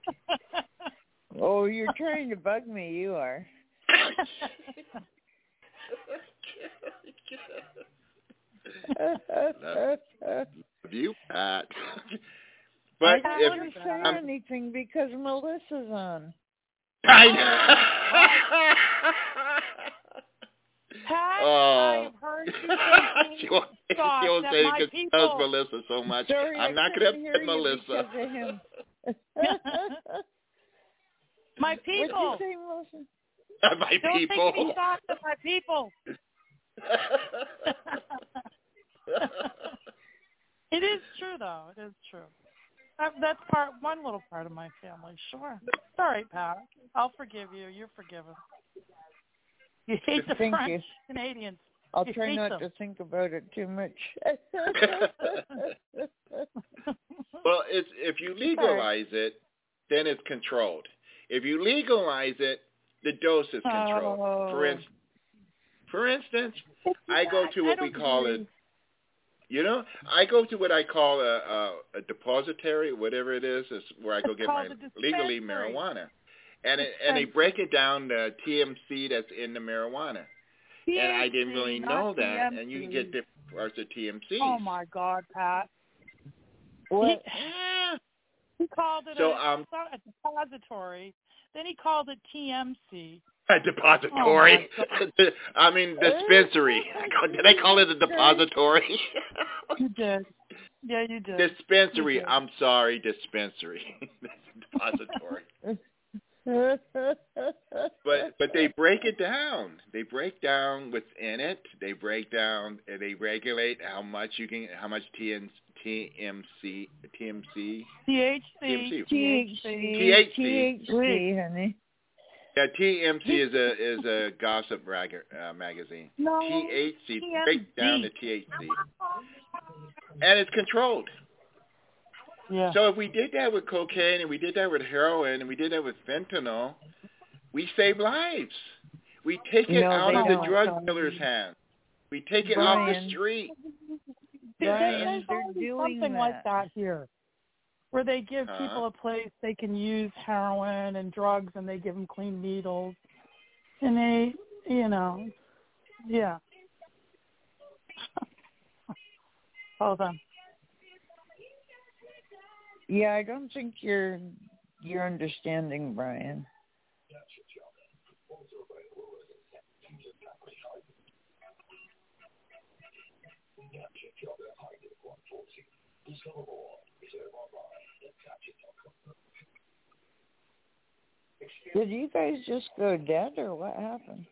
Oh, you're trying to bug me. You are. Love you, Pat. But I didn't say anything because Melissa's on. I know. Pat, I've heard you she won't say it because she loves Melissa so much. Sorry, I'm not going to upset Melissa. Because of him. My people. What'd you say, Melissa? My Don't people. Don't take me back to my people. It is true, though. It is true. That's one little part of my family. Sure. It's all right, Pat. I'll forgive you. You're forgiven. You hate the French Canadians. I'll try not to think about it too much. Well, if you legalize it, then it's controlled. If you legalize it, the dose is controlled. Oh. For instance, I go to what we call it. I go to what I call a depository, whatever it is where I go get my legally marijuana. And they break it down to TMC that's in the marijuana. TMC, and I didn't really know that. TMC. And you can get different parts of TMC. Oh, my God, Pat. What? He called it a depository. Then he called it TMC. A depository. I mean, dispensary. Did I call it a depository? You did. Yeah, you did. Dispensary. You did. I'm sorry, dispensary. Depository. But they break it down. They break down what's in it. They break down and they regulate how much THC, honey. Yeah, TMC is a gossip magazine. No, THC, break down the THC, and it's controlled. Yeah. So if we did that with cocaine and we did that with heroin and we did that with fentanyl, we save lives. We take it out of the drug dealer's hands. We take it off the street. There's something like that here, where they give people a place they can use heroin and drugs, and they give them clean needles, and they, yeah. Hold on. Yeah, I don't think you're understanding, Brian. Did you guys just go dead, or what happened?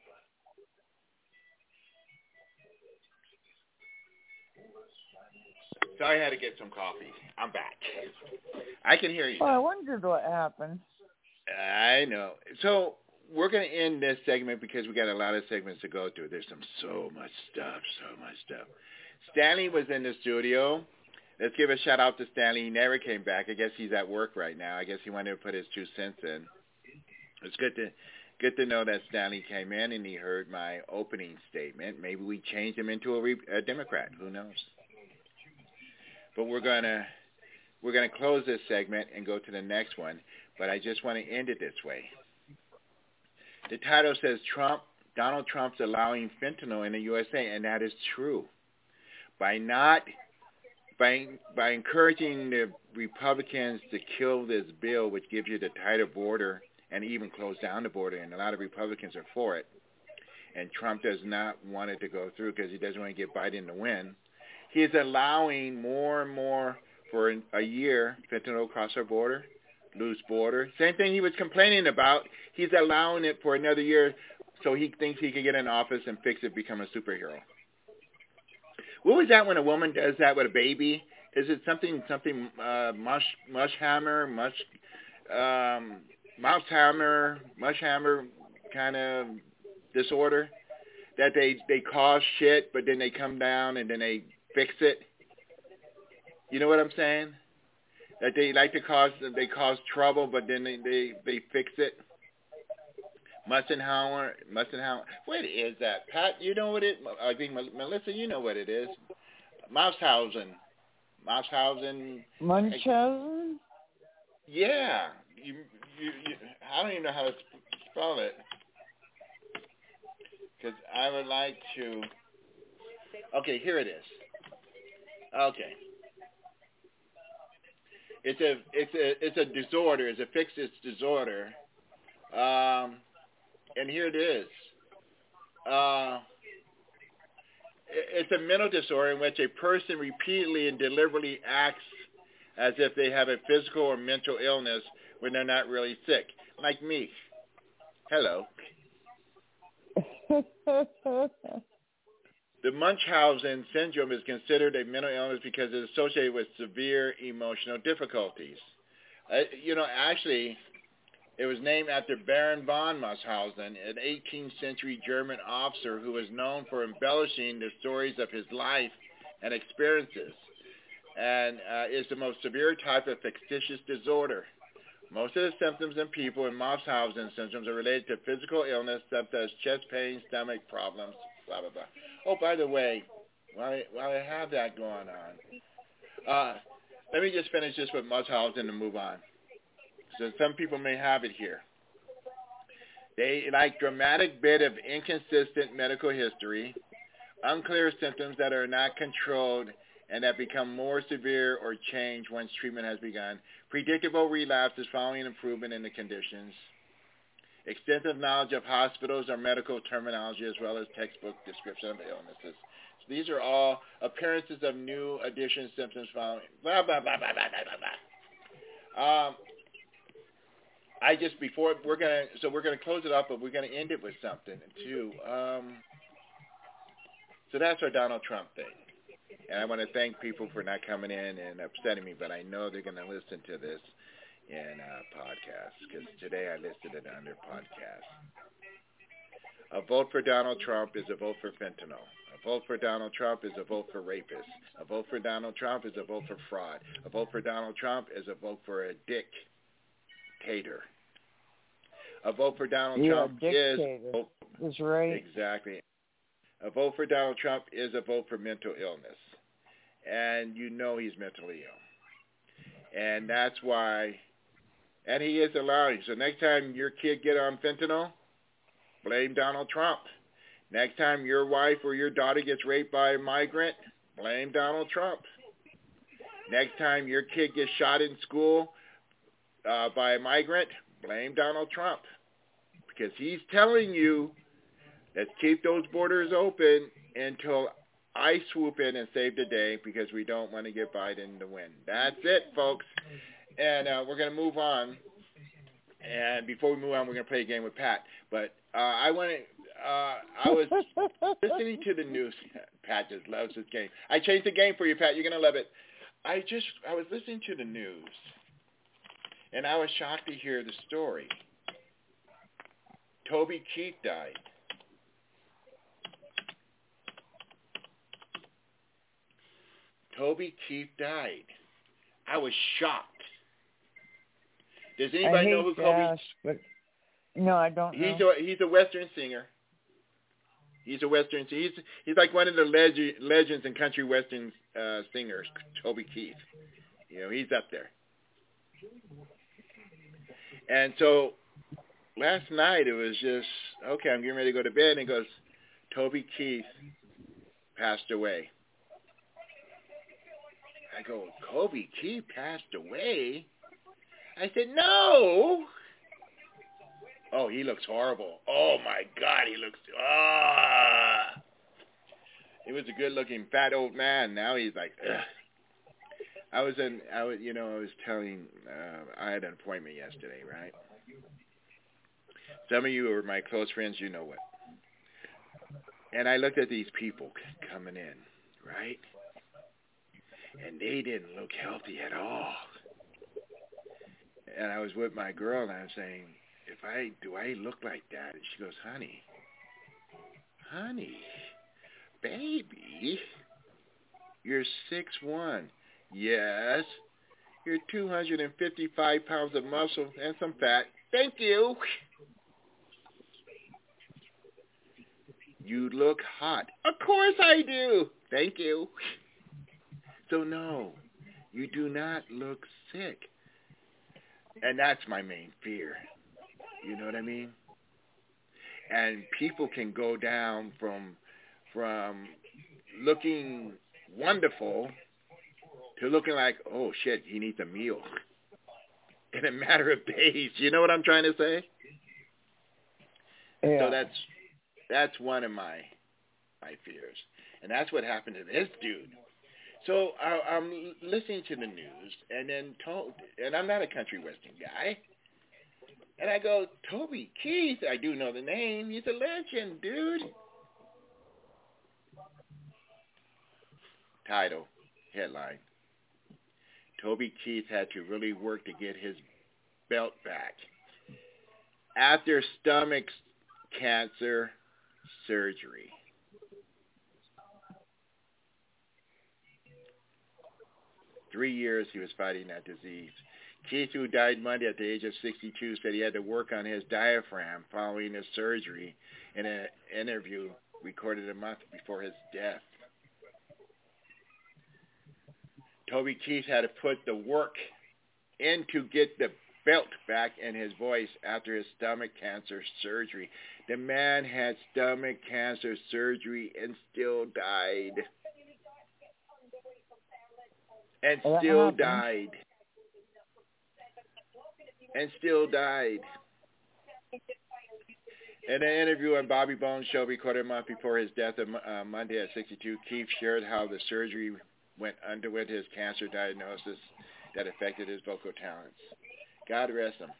So I had to get some coffee. I'm back. I can hear you. Well, I wondered what happened. I know. So we're going to end this segment because we got a lot of segments to go through. There's so much stuff. Stanley was in the studio. Let's give a shout out to Stanley. He never came back. I guess he's at work right now. I guess he wanted to put his 2 cents in. It's good to know that Stanley came in and he heard my opening statement. Maybe we changed him into a Democrat. Who knows? But we're gonna close this segment and go to the next one. But I just want to end it this way. The title says Donald Trump's allowing fentanyl in the USA, and that is true. By encouraging the Republicans to kill this bill, which gives you the tighter border and even close down the border, and a lot of Republicans are for it, and Trump does not want it to go through because he doesn't want to get Biden to win. He is allowing more and more for a year fentanyl across our border, loose border. Same thing he was complaining about. He's allowing it for another year so he thinks he can get in office and fix it, become a superhero. What was that when a woman does that with a baby? Is it something mushhammer kind of disorder that they cause shit, but then they come down and then they fix it? You know what I'm saying? That they like to cause trouble, but then they fix it. Mussenhauer. What is that? Pat, you know what it? I think Melissa, you know what it is. Maushausen. Munchausen. Yeah. You, I don't even know how to spell it. Because I would like to. Okay, here it is. Okay. It's a disorder. It's a fixed disorder. And here it is. It's a mental disorder in which a person repeatedly and deliberately acts as if they have a physical or mental illness when they're not really sick, like me. Hello. The Munchausen syndrome is considered a mental illness because it's associated with severe emotional difficulties. Actually, it was named after Baron von Munchausen, an 18th century German officer who was known for embellishing the stories of his life and experiences, and is the most severe type of fictitious disorder. Most of the symptoms in people with Munchausen syndromes are related to physical illness such as chest pain, stomach problems, blah, blah, blah. Oh, by the way, while I have that going on, let me just finish this with Munchausen and move on. So some people may have it here. They like dramatic bit of inconsistent medical history, unclear symptoms that are not controlled and that become more severe or change once treatment has begun, predictable relapses following improvement in the conditions, extensive knowledge of hospitals or medical terminology as well as textbook description of illnesses. So these are all appearances of new addition symptoms following blah, blah, blah, blah, blah, blah, blah. We're gonna close it up, but we're gonna end it with something too. So that's our Donald Trump thing. And I want to thank people for not coming in and upsetting me, but I know they're going to listen to this in podcasts because today I listed it under podcasts. A vote for Donald Trump is a vote for fentanyl. A vote for Donald Trump is a vote for rapists. A vote for Donald Trump is a vote for fraud. A vote for Donald Trump is a vote for a dictator. A vote for Donald Trump is... That's right. Exactly. A vote for Donald Trump is a vote for mental illness. And you know he's mentally ill. And that's why, and he is allowing. So next time your kid get on fentanyl, blame Donald Trump. Next time your wife or your daughter gets raped by a migrant, blame Donald Trump. Next time your kid gets shot in school by a migrant, blame Donald Trump. Because he's telling you, let's keep those borders open until I swoop in and save the day because we don't want to get Biden to win. That's it, folks. And we're going to move on. And before we move on, we're going to play a game with Pat. But I was listening to the news. Pat just loves this game. I changed the game for you, Pat. You're going to love it. I was listening to the news, and I was shocked to hear the story. Toby Keith died. Toby Keith died. I was shocked. Does anybody know who Toby? No, I don't know. He's a Western singer. He's a Western. He's like one of the legends in country Western singers. Toby Keith. You know, he's up there. And so last night it was just okay. I'm getting ready to go to bed, and it goes, Toby Keith passed away. I go, Toby Keith passed away? I said, no. Oh, he looks horrible. Oh, my God, he looks... He was a good-looking fat old man. Now he's like, ugh. I was telling... I had an appointment yesterday, right? Some of you are my close friends, you know what. And I looked at these people coming in, right? And they didn't look healthy at all. And I was with my girl, and I was saying, do I look like that? And she goes, honey, baby, you're 6'1". Yes, you're 255 pounds of muscle and some fat. Thank you. you look hot. Of course I do. Thank you. So no, you do not look sick. And that's my main fear. You know what I mean? And people can go down from looking wonderful to looking like, oh shit, he needs a meal in a matter of days. You know what I'm trying to say? Yeah. So that's one of my fears, and that's what happened to this dude. So I'm listening to the news, and then and I'm not a country western guy, and I go, Toby Keith, I do know the name. He's a legend, dude. Title, headline: Toby Keith had to really work to get his belt back after stomach cancer surgery. Three years he was fighting that disease. Keith, who died Monday at the age of 62, said he had to work on his diaphragm following his surgery in an interview recorded a month before his death. Toby Keith had to put the work in to get the belt back in his voice after his stomach cancer surgery. The man had stomach cancer surgery and still died. And still died. And still died. In an interview on Bobby Bones' show recorded a month before his death on Monday at 62, Keith shared how the surgery underwent his cancer diagnosis that affected his vocal talents. God rest him.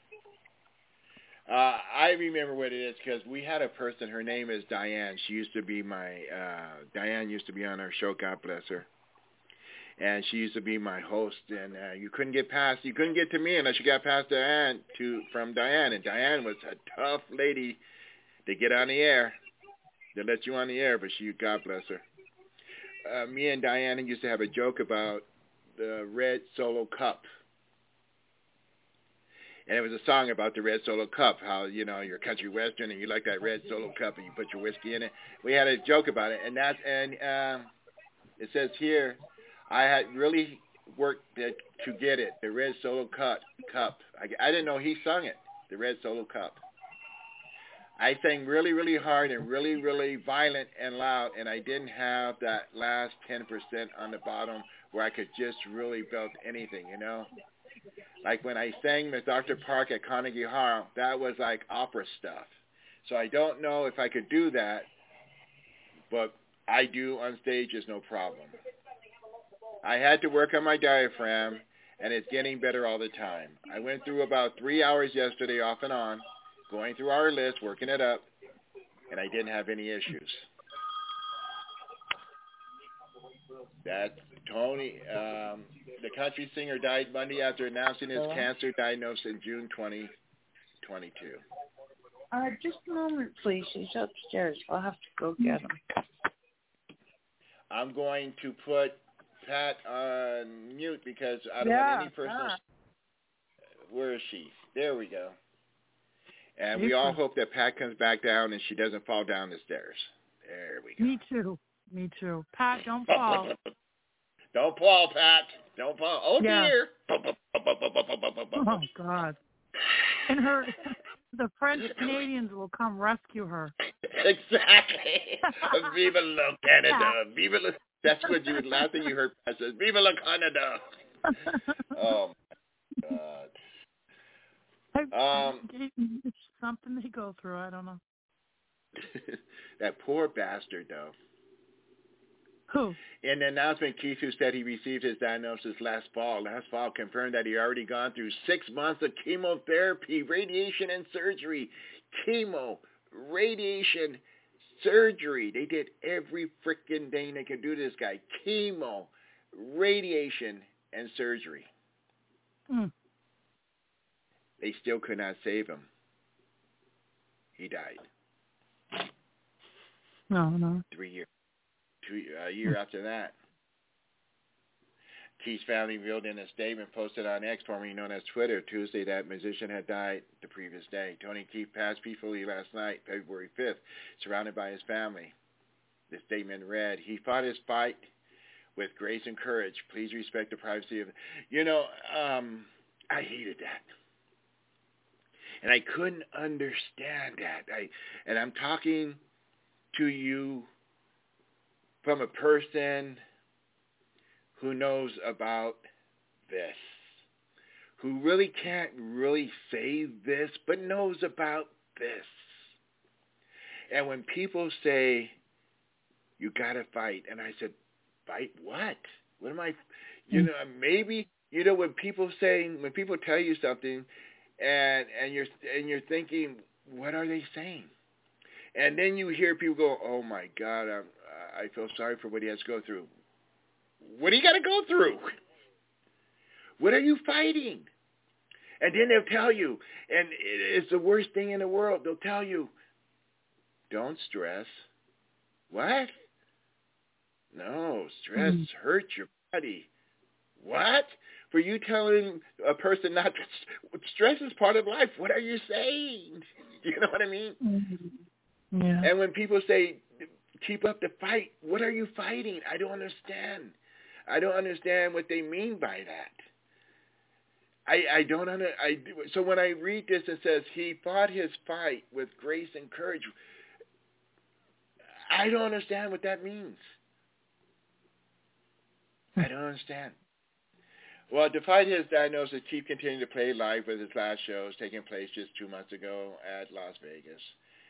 I remember what it is because we had a person, her name is Diane. She used to be Diane used to be on our show, God bless her. And she used to be my host, and you couldn't get to me unless you got past from Diane. And Diane was a tough lady to get on the air, to let you on the air, but God bless her. Me and Diana used to have a joke about the Red Solo Cup. And it was a song about the Red Solo Cup, how, you're a country western and you like that Red Solo Cup and you put your whiskey in it. We had a joke about it, and it says here, I had really worked to get it, the Red Solo Cup. I didn't know he sung it, the Red Solo Cup. I sang really, really hard and really, really violent and loud, and I didn't have that last 10% on the bottom where I could just really belt anything, Like when I sang with Dr. Park at Carnegie Hall, that was like opera stuff. So I don't know if I could do that, but I do on stage is no problem. I had to work on my diaphragm, and it's getting better all the time. I went through about 3 hours yesterday off and on, going through our list, working it up, and I didn't have any issues. That's Tony. The country singer died Monday after announcing his cancer diagnosis in June 2022. Just a moment, please. He's upstairs. I'll have to go get him. I'm going to put Pat on mute because I don't want any personal... Where is she? There we go. And we all hope that Pat comes back down and she doesn't fall down the stairs. There we go. Me too. Pat, don't fall. Don't fall, Pat. Don't fall. Oh, dear. Oh, God. And the French Canadians will come rescue her. Exactly. Viva la Canada. Viva la... That's what last thing you heard Pat says. Viva la Canada. Oh, my God. It's something they go through. I don't know. That poor bastard, though. Who? In the announcement, Keith, who said he received his diagnosis last fall, confirmed that he already gone through 6 months of chemotherapy, radiation, and surgery. Chemo, radiation, surgery. They did every freaking thing they could do to this guy. Chemo, radiation, and surgery. They still could not save him. He died. No. 3 years. A year after that. Keith's family revealed in a statement posted on X, formerly known as Twitter, Tuesday that musician had died the previous day. Tony Keith passed peacefully last night, February 5th, surrounded by his family. The statement read, "He fought his fight with grace and courage. Please respect the privacy of..." I hated that. And I couldn't understand that. And I'm talking to you from a person who knows about this, who really can't really say this, but knows about this. And when people say, you got to fight, and I said, fight what? What am I, maybe, when people tell you something, and you're thinking, what are they saying? And then you hear people go, oh my God, I feel sorry for what he has to go through. What do you got to go through? What are you fighting? And then they'll tell you, and it's the worst thing in the world, they'll tell you, don't stress. What? No, stress hurts your body. What? For you telling a person not to, stress is part of life. What are you saying? You know what I mean? Mm-hmm. Yeah. And when people say, keep up the fight, what are you fighting? I don't understand. I don't understand what they mean by that. So when I read this, it says, he fought his fight with grace and courage. I don't understand what that means. I don't understand. Well, despite his diagnosis, Keith continued to play live with his last shows taking place just 2 months ago at Las Vegas.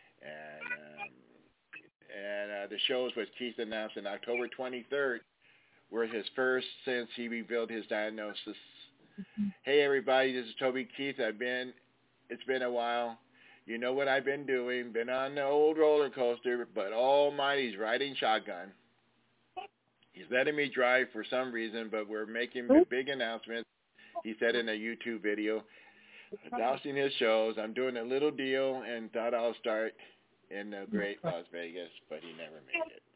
And the shows which Keith announced on October 23rd were his first since he revealed his diagnosis. Mm-hmm. Hey, everybody, this is Toby Keith. It's been a while. You know what I've been doing. Been on the old roller coaster, but Almighty's riding shotgun. He's letting me drive for some reason, but we're making a big announcement. He said in a YouTube video, announcing his shows. I'm doing a little deal and thought I'll start in the great Las Vegas, but he never made it.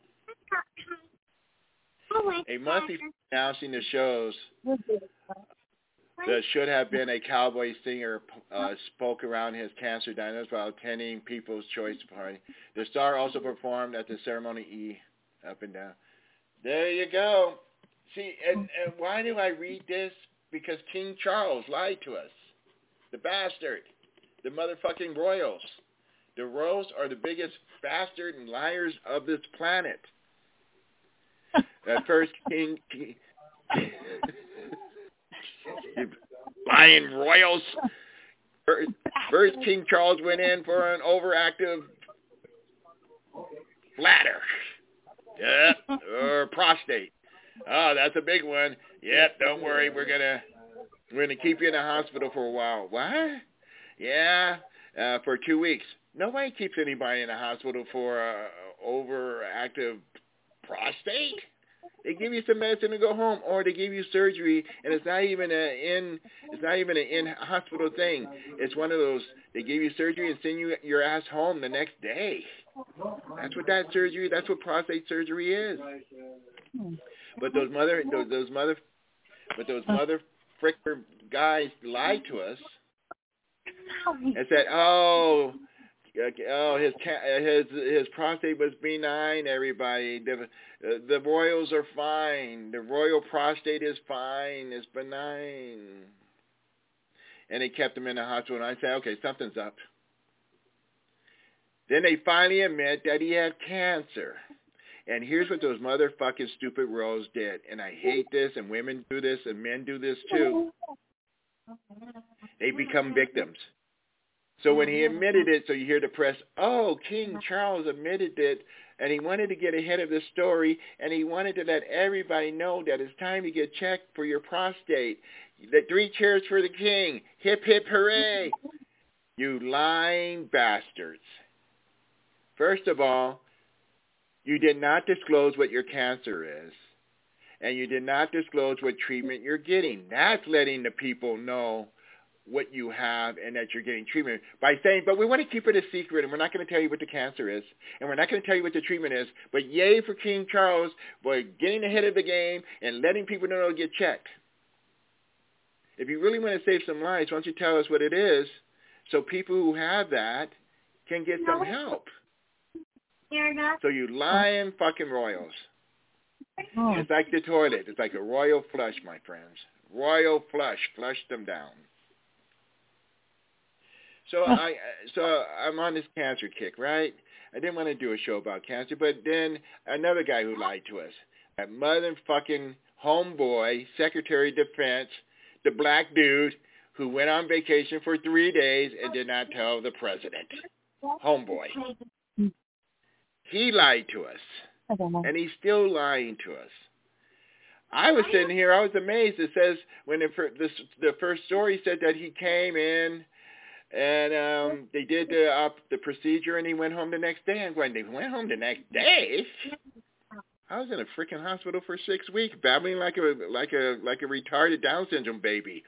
A month before announcing the shows, there should have been a cowboy singer spoke around his cancer diagnosis while attending People's Choice Party. The star also performed at the ceremony up and down. There you go. See, and why do I read this? Because King Charles lied to us. The bastard. The motherfucking royals. The royals are the biggest bastard and liars of this planet. That first king lying royals. First King Charles went in for an overactive bladder. Yep, or prostate. Oh, that's a big one. Yep, don't worry, we're gonna keep you in the hospital for a while. What? Yeah, for 2 weeks. Nobody keeps anybody in the hospital for overactive prostate. They give you some medicine to go home, or they give you surgery, and it's not even an in-hospital thing. It's one of those, they give you surgery and send your ass home the next day. That's what prostate surgery is. But those mother fricker guys lied to us and said, his prostate was benign, everybody. The royals are fine. The royal prostate is fine. It's benign. And they kept him in the hospital, and I said, okay, something's up. Then they finally admit that he had cancer. And here's what those motherfucking stupid royals did. And I hate this, and women do this, and men do this too. They become victims. So when he admitted it, so you hear the press, oh, King Charles admitted it, and he wanted to get ahead of the story, and he wanted to let everybody know that it's time to get checked for your prostate. The 3 cheers for the king. Hip, hip, hooray. You lying bastards. First of all, you did not disclose what your cancer is, and you did not disclose what treatment you're getting. That's letting the people know what you have and that you're getting treatment by saying, but we want to keep it a secret and we're not going to tell you what the cancer is and we're not going to tell you what the treatment is, but yay for King Charles for getting ahead of the game and letting people know to get checked. If you really want to save some lives, why don't you tell us what it is so people who have that can get some help? So you lying fucking royals. It's like the toilet. It's like a royal flush, my friends. Royal flush. Flush them down. So I'm on this cancer kick, right? I didn't want to do a show about cancer, but then another guy who lied to us. That motherfucking homeboy, Secretary of Defense, the black dude who went on vacation for 3 days and did not tell the president. Homeboy. He lied to us. And he's still lying to us. I was sitting here, I was amazed. It says when the first story said that he came in and they did the procedure and he went home the next day. And when they went home the next day, I was in a freaking hospital for 6 weeks, babbling like a retarded Down syndrome baby.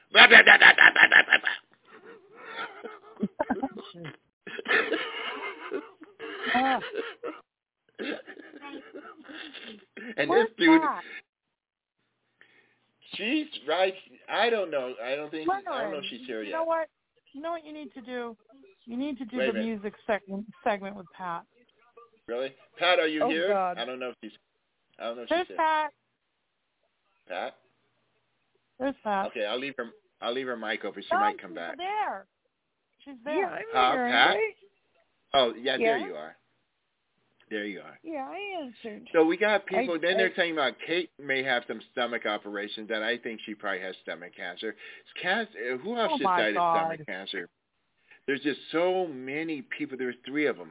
And this dude, she's right. I don't know. I don't know if she's here yet. You know what you need to do? You need to do the music segment with Pat. Really? Pat, are you here? God. I don't know if she's There's here. Pat. Pat? There's Pat. Okay, I'll leave her mic open. She might come back. There. She's there. Yeah, I'm here, Pat? right? Oh, yeah, there you are. There you are. Yeah, I answered. So we got people, then they're talking about Kate may have some stomach operations, that I think she probably has stomach cancer. Who else just died of stomach cancer? There's just so many people. There's 3 of them.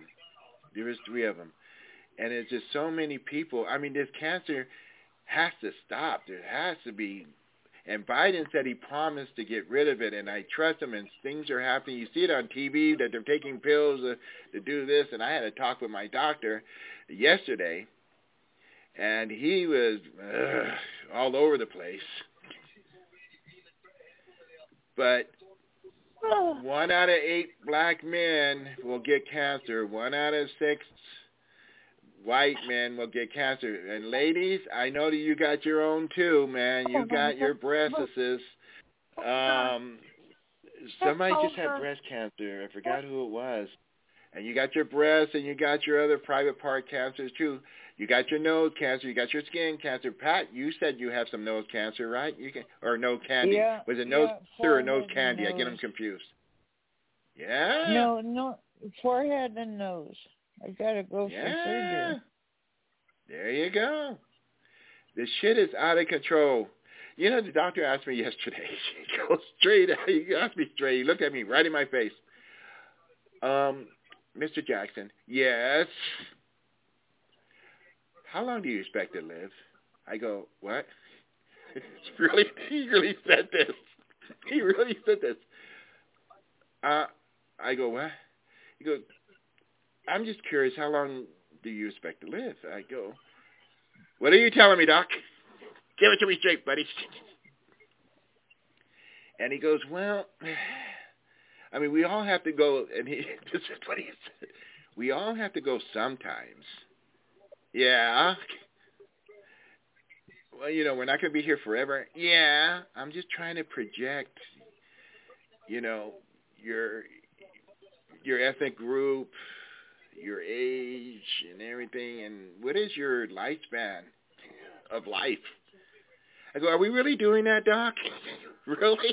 And it's just so many people. I mean, this cancer has to stop. There has to be. And Biden said he promised to get rid of it, and I trust him, and things are happening. You see it on TV that they're taking pills to do this, and I had a talk with my doctor yesterday, and he was all over the place. But 1 out of 8 black men will get cancer. 1 out of 6 white men will get cancer. And ladies, I know that you got your own too, man. You got your breasts. Somebody just had breast cancer. I forgot who it was. And you got your breasts and you got your other private part cancers too. You got your nose cancer. You got your skin cancer. Pat, you said you have some nose cancer, right? Or nose candy. Yeah, Was it nose cancer or nose candy? I get them confused. Yeah? No, forehead and nose. I gotta go for surgery. There you go. This shit is out of control. You know, the doctor asked me yesterday. He goes straight. He asked me straight. He looked at me right in my face. Mr. Jackson, yes. How long do you expect to live? I go, what? He really said this. He really said this. I go, what? He goes, I'm just curious, how long do you expect to live? I go, what are you telling me, Doc? Give it to me straight, buddy. And he goes, well, I mean, we all have to go, and this is what he said. We all have to go sometimes. Yeah. Well, you know, we're not going to be here forever. Yeah. I'm just trying to project, you know, your ethnic group, your age and everything, and what is your lifespan of life? I go, are we really doing that, Doc? Really?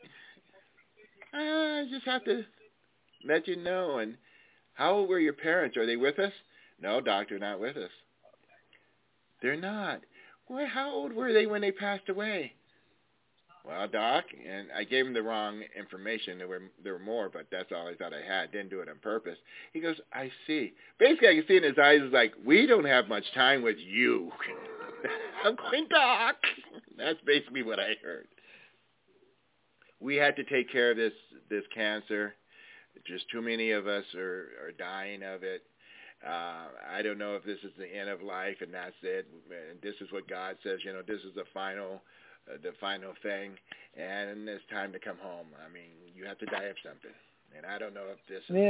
I just have to let you know. And how old were your parents? Are they with us? No, Doc, they're not with us. They're not. Well, how old were they when they passed away? Well, Doc, and I gave him the wrong information. There were more, but that's all I thought I had. Didn't do it on purpose. He goes, I see. Basically, I can see in his eyes, like, we don't have much time with you. I'm going, Doc. That's basically what I heard. We had to take care of this cancer. Just too many of us are dying of it. I don't know if this is the end of life and that's it. And this is what God says. You know, this is the final the final thing, and it's time to come home. I mean, you have to die of something, and I don't know if this is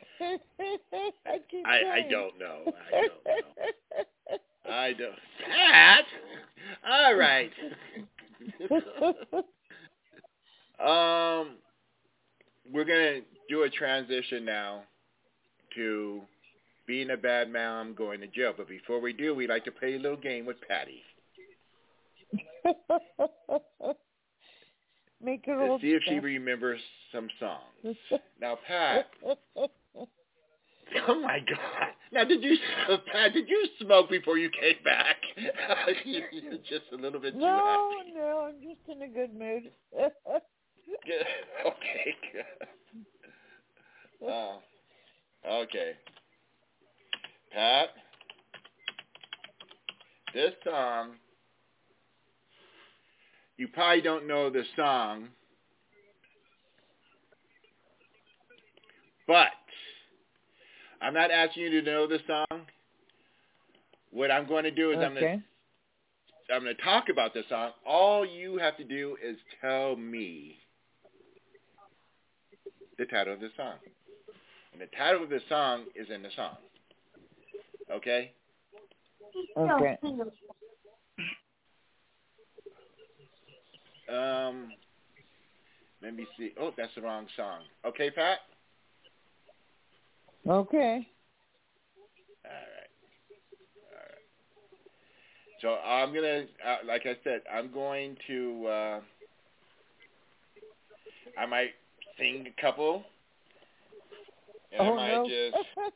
I don't know. I don't. Pat? All right. We're going to do a transition now to being a bad mom, going to jail. But before we do, we like to play a little game with Patty. Make her old. See if she remembers some songs. Now, Pat. Oh my God! Now, Pat? Did you smoke before you came back? You're just a little bit too happy. No, I'm just in a good mood. Good. Okay. Good. Okay. Pat, this song, you probably don't know the song, but I'm not asking you to know the song. What I'm going to do is I'm going to talk about the song. All you have to do is tell me the title of the song. And the title of the song is in the song. Okay? Okay. Let me see. Oh, that's the wrong song. Okay, Pat? Okay. All right. So I'm going to, like I said, I'm going to, I might sing a couple. And I might just,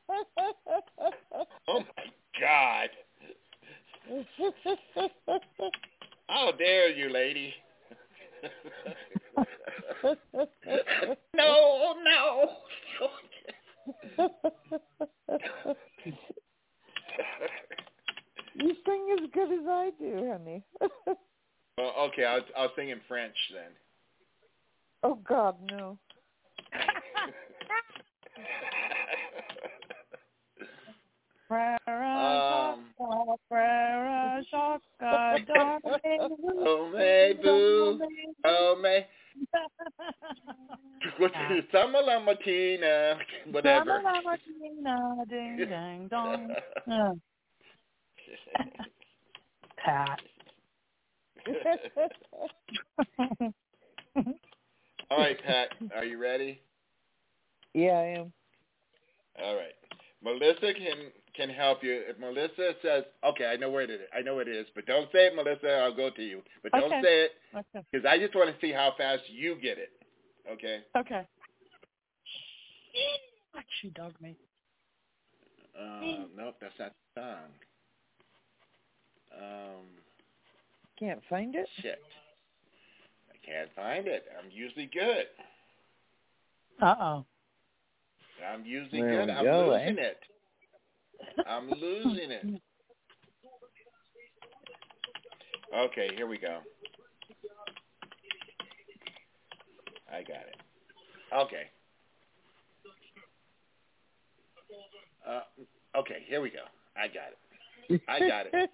oh my God. How dare you, lady. No. You sing as good as I do, honey. Well, okay, I'll sing in French then. Oh God, no. Summer Martina, whatever. Summer Martina, ding dang dong. Pat. All right, Pat, are you ready? Yeah, I am. All right. Melissa can help you. If Melissa says, okay, I know where it is. But don't say it, Melissa. I'll go to you. But don't say it because I just want to see how fast you get it. Okay? Okay. She dogged me. Nope, that's not the song. Can't find it? Shit. I can't find it. I'm usually good. Uh-oh. I'm usually good. I'm losing it. I'm losing it. Okay, here we go. I got it. Okay. Okay, here we go. I got it. I got it.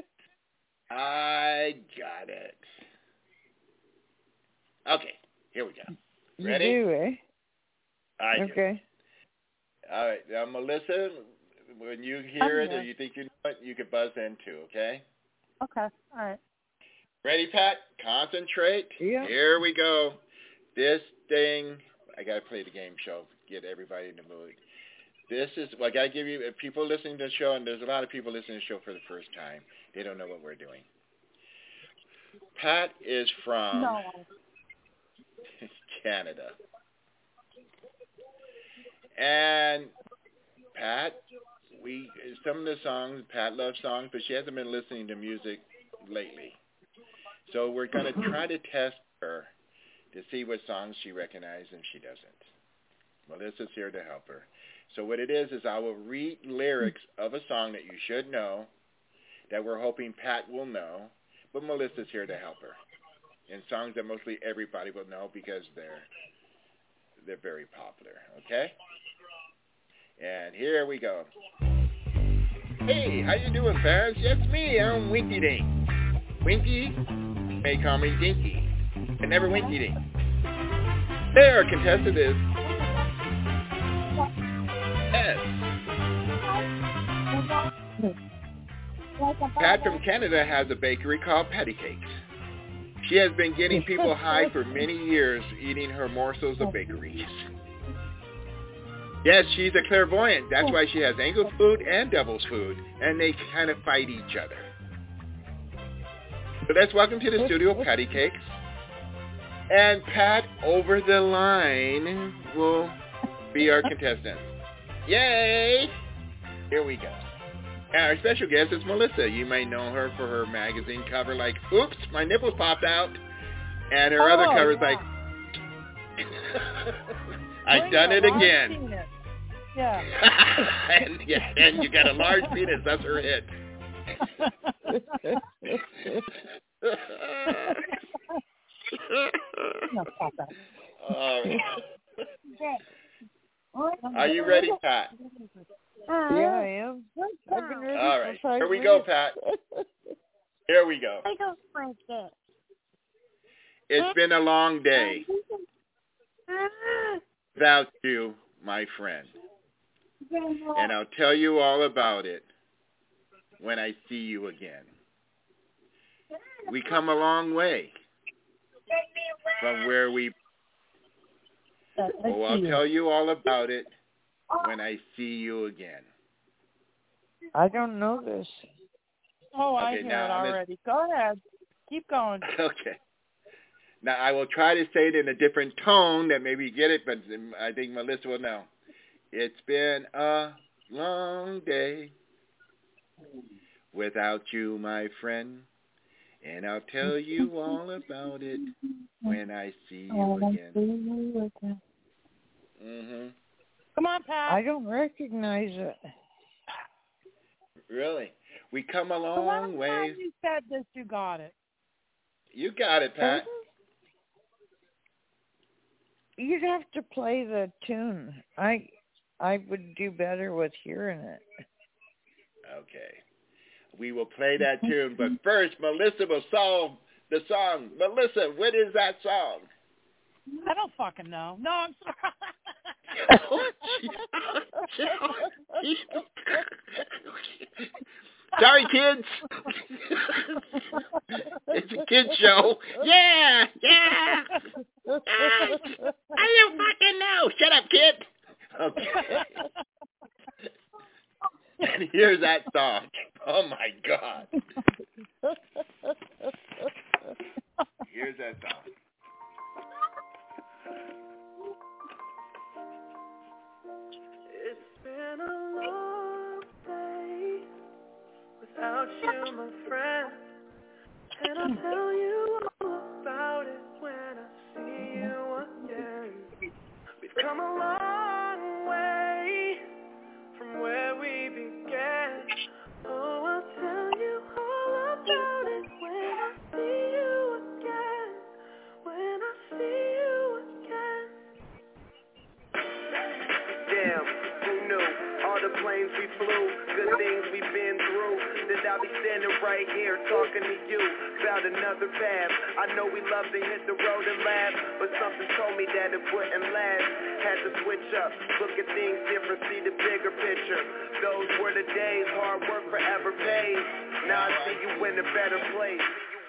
Okay, here we go. Ready? You do, eh? I do. Okay. All right, now Melissa, when you hear it or you think you know it, you can buzz in too, okay? Okay, all right. Ready, Pat? Concentrate. Yeah. Here we go. This thing, I got to play the game show, get everybody in the mood. This is, well, I got to give you, people listening to the show, and there's a lot of people listening to the show for the first time. They don't know what we're doing. Pat is from Canada. And Pat, some of the songs, Pat loves songs, but she hasn't been listening to music lately. So we're going to try to test her to see what songs she recognizes and she doesn't. Melissa's here to help her. So what it is I will read lyrics of a song that you should know, that we're hoping Pat will know, but Melissa's here to help her. And songs that mostly everybody will know because they're very popular, okay? And here we go. Hey, how you doing, parents? Yes, me. I'm Winky Dink. Winky, may call me Dinky. And never Winky Dink. There, our contestant is S. Pat from Canada has a bakery called Patty Cakes. She has been getting people high for many years eating her morsels of bakeries. Yes, she's a clairvoyant. That's why she has angel's food and devil's food, and they kind of fight each other. So let's welcome to the studio Patty Cakes. And Pat over the line will be our contestant. Yay! Here we go. And our special guest is Melissa. You may know her for her magazine cover like, oops, my nipples popped out. And her other cover is like, I've done it again. Yeah. and you got a large penis. That's her hit. All right. Are you ready, Pat? Yeah, I am. I've been ready All right. for 5 Here we minutes. go, Pat. Here we go. I don't like it. It's been a long day without you, my friend. And I'll tell you all about it when I see you again. We come a long way from where we... Oh, I'll tell you all about it when I see you again. I don't know this. Oh, I Okay, hear now it I'm already. Go ahead. Keep going. Okay. Now, I will try to say it in a different tone that maybe you get it, but I think Melissa will know. It's been a long day without you, my friend, and I'll tell you all about it when I see you again. Mm-hmm. Come on, Pat. I don't recognize it. Really? We come a The long last way. time you said this, you got it. You got it, Pat. You'd have to play the tune. I would do better with hearing it. Okay. We will play that tune, but first, Melissa will solve the song. Melissa, what is that song? I don't fucking know. No, I'm sorry, kids. It's a kids show. Yeah. I don't fucking know. Shut up, kid. Okay. And here's that song. Oh my God. Here's that song. It's been a long day without you, my friend, and I'll tell you all about it when I see you again. We've come a long way from where we began. Oh, I'll tell you all about it when I see you again. When I see you again. Damn, who knew? All the planes we flew, good things we've been through. That I'll be standing right here talking to you about another path. I know we love to hit the road and laugh, but something told me that it wouldn't last. Had to switch up, look at things different, see the bigger picture. Those were the days, hard work forever pays. Now I see you in a better place.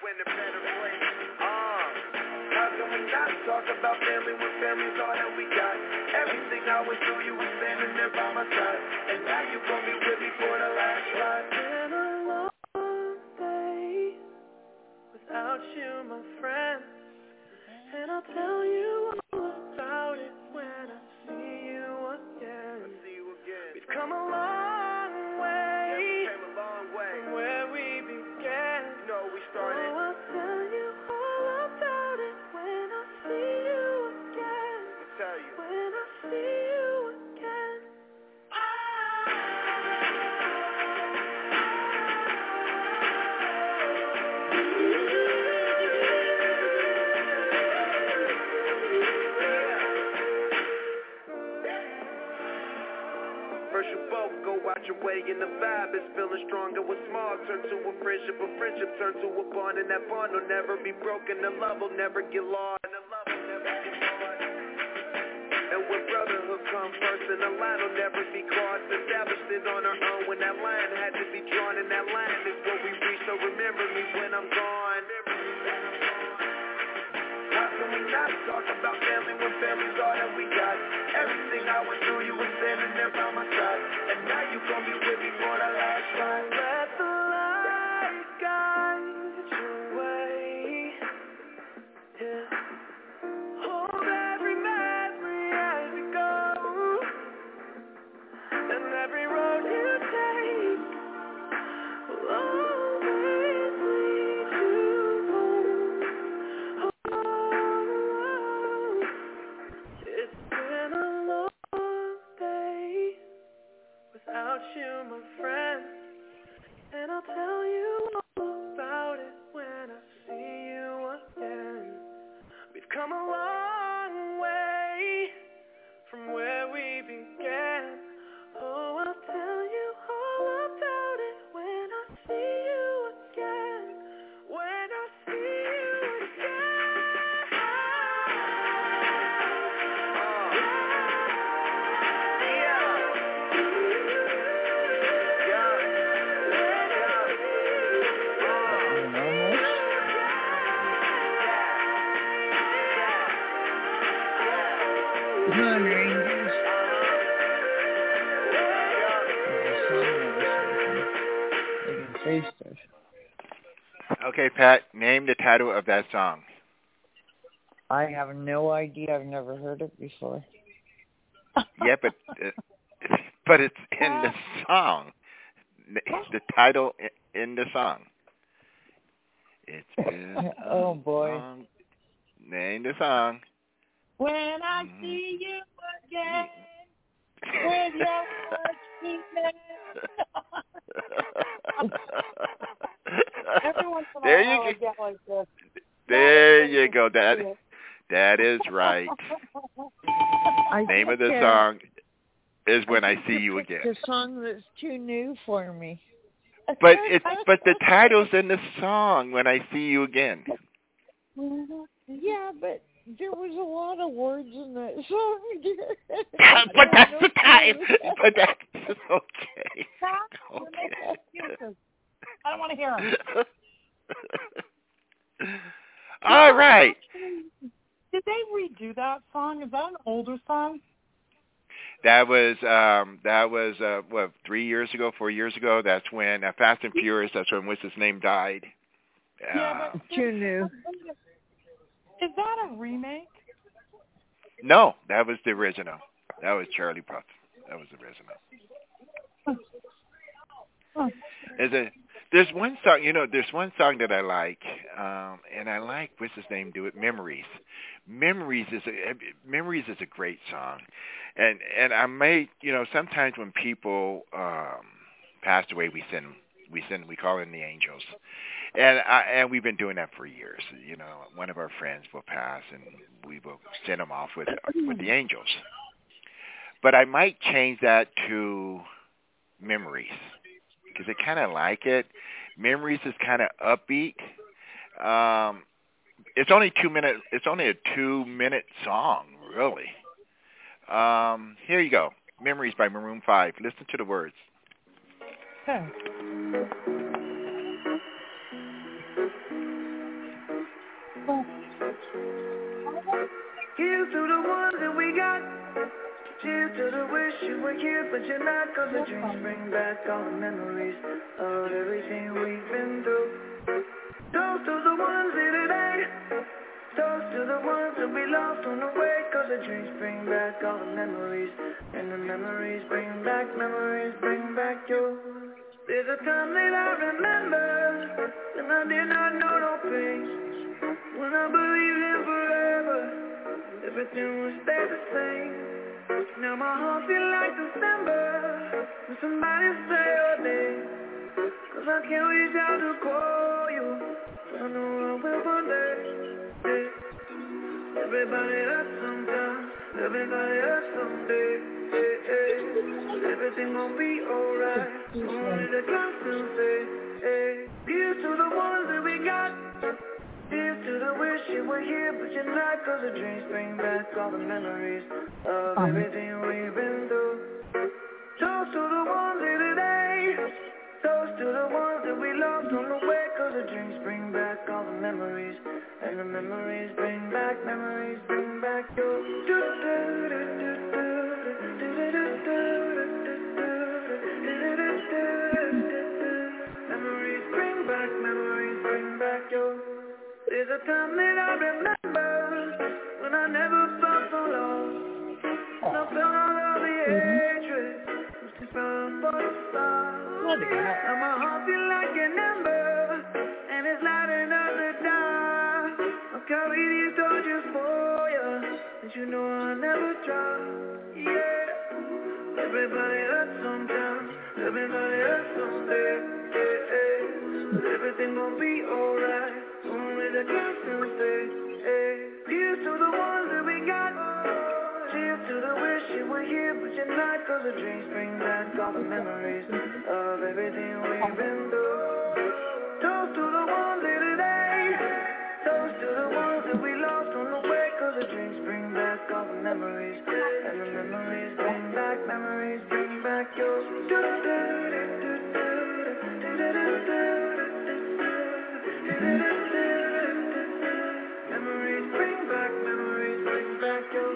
How can we not talk about family when family's all that we got? Everything I went through, you were standing there by my side, and now you gon' be with me for the last ride. It's been a long day without you, my friend, and I'll tell you all about it when I see you again. We've come a long way, from where we began. We started. Oh, I'll tell you all about it when I see you again. I'll tell you. When I see you again. way and the vibe is feeling stronger. What small turn to a friendship turn to a bond, and that bond will never be broken. The love will never get lost. And when brotherhood comes first, and the line will never be crossed. Established it on our own when that line had to be drawn, and that line is what we reach. So remember me when I'm gone. How can we not talk about family when family's all that we got? Everything I went through, you were standing there by my side, and now you gon' be with me for the last time. Let the light guide your way. Yeah. Hold every memory as we go, and every road you take will always lead you home. Oh, it's been a long day without you, my friend, and I'll tell you all about it when I see you again. We've come a long way from where we began. Oh, I'll tell you all about it when I see you again. When I see you again. Come on, Rangers. They can taste us. Okay, Pat, name the title of that song. I have no idea. I've never heard it before. Yeah, but it's in the song. The title in the song. It's been oh boy. Long. Name the song. When I see you again, with your sweetness. Every once in a while I get like this. There you go. That is right. Name of the song is When I See You Again. It's a song that's too new for me. But the title's in the song, When I See You Again. Yeah, but there was a lot of words in that song. But that's the title. But that's okay. Excuses. I don't want to hear them. All right. Did they redo that song? Is that an older song? That was 3 years ago, 4 years ago. That's when Fast and Furious. That's when what's his name died. Yeah, but too new. Is that a remake? No, that was the original. That was Charlie Puth. That was the original. There's one song, there's one song that I like, and I like, what's his name, do it, Memories. Memories is a great song. And I may, sometimes when people pass away, we call in the angels. And we've been doing that for years. One of our friends will pass, and we will send them off with the angels. But I might change that to Memories, because I kind of like it. Memories is kind of upbeat. It's only 2 minutes. It's only a 2-minute song, really. Here you go. Memories by Maroon 5. Listen to the words. Okay. Here's to the ones that we got. Cheers to the wish you were here, but you're not. Cause the dreams bring back all the memories of everything we've been through. Toast to the ones here today. Toast to the ones that we lost on the way. Cause the dreams bring back all the memories. And the memories bring back you. There's a time that I remember when I did not know no pain. When I believed in forever, everything would stay the same. Now my heart feels like December when somebody say your name. Cause I can't reach out to call you, but I know I will one day. Yeah. Everybody hurts sometimes, everybody hurts someday. Yeah. everything gon' be alright. Only the clouds will say, hey. Here's to the ones that we got. Here's to the wish you were here, but you're not. Cause the dreams bring back all the memories of everything we've been through. Toast to the ones here today. Toast to the ones that we lost on the way. Cause the dreams bring back all the memories. And the memories bring back your Memories bring back your. There's a time that I remember when I never felt so lost. And I felt all of the hatred. From both sides. Now my heart feel like an ember, and it's lighting up the dark. I'll carry these torches for you, and you know I'll never drop. Yeah. Everybody hurts sometimes. Everybody hurts someday. But everything gon' be alright. Only the clouds will stay. Here's to the ones that we got. Cheers to the wish you were here, but you're not. Cause the dreams bring back all the memories of everything we've been through. Toast to the ones here today. Toast to the ones that we lost on the way. Cause the dreams bring back all the memories. And the memories bring back your Memories bring back your.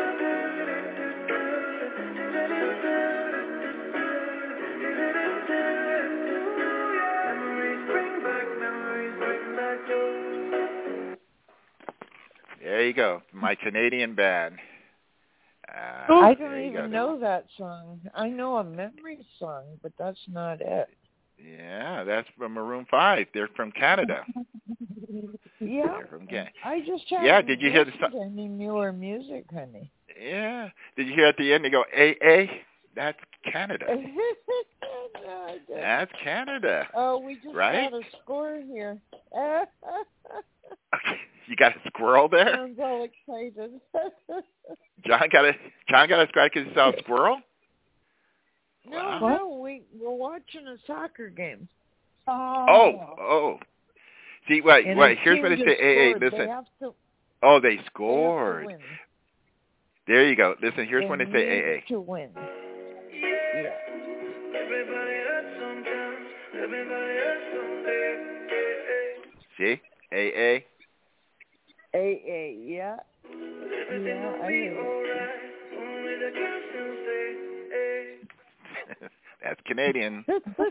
There you go, my Canadian band. I don't even know that song. I know a memory song, but that's not it. Yeah, that's from Maroon 5. They're from Canada. Yeah. They're from Canada. I just haven't did you hear the song? Any newer music, honey. Yeah. Did you hear at the end they go, AA? That's Canada. No, that's Canada. Oh, we just right? got a score here. Okay. You got a squirrel there? I'm all excited. John got a squirrel because he saw a squirrel? No, we're watching a soccer game. Oh. See, wait, here's what they say. AA, listen. They scored. They there you go. Listen, here's when they say AA. To win. Yeah. Everybody hurts sometimes. Everybody hurts someday. See? AA. AA, yeah. Yeah, I hear it. That's Canadian.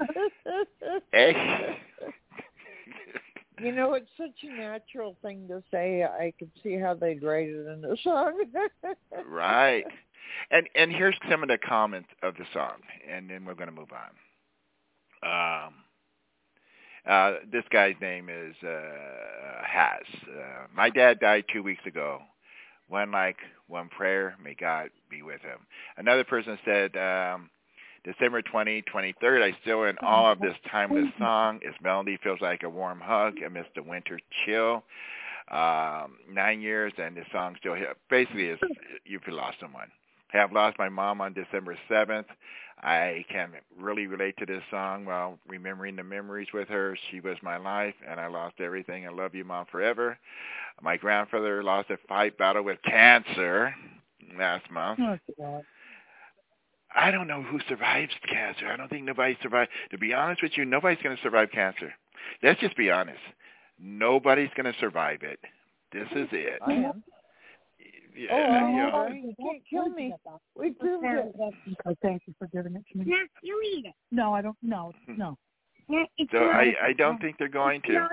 Hey. You know, it's such a natural thing to say. I could see how they'd write it in the song. Right. And here's some of the comments of the song, and then we're going to move on. This guy's name is Has. My dad died 2 weeks ago. One like, one prayer. May God be with him. Another person said, December 23rd, I still in awe of this timeless song. Its melody feels like a warm hug amidst the winter chill. 9 years, and this song still here. Basically, it's you've lost someone. I have lost my mom on December 7th. I can really relate to this song while remembering the memories with her. She was my life, and I lost everything. I love you, Mom, forever. My grandfather lost a fight battle with cancer last month. Oh, God. I don't know who survives cancer. I don't think nobody survives. To be honest with you, nobody's going to survive cancer. Let's just be honest. Nobody's going to survive it. This is it. I am. Yeah, you can't kill me. We proved it. Thank you for giving it to me. You eat it. No, I don't. No. So I don't think they're going to.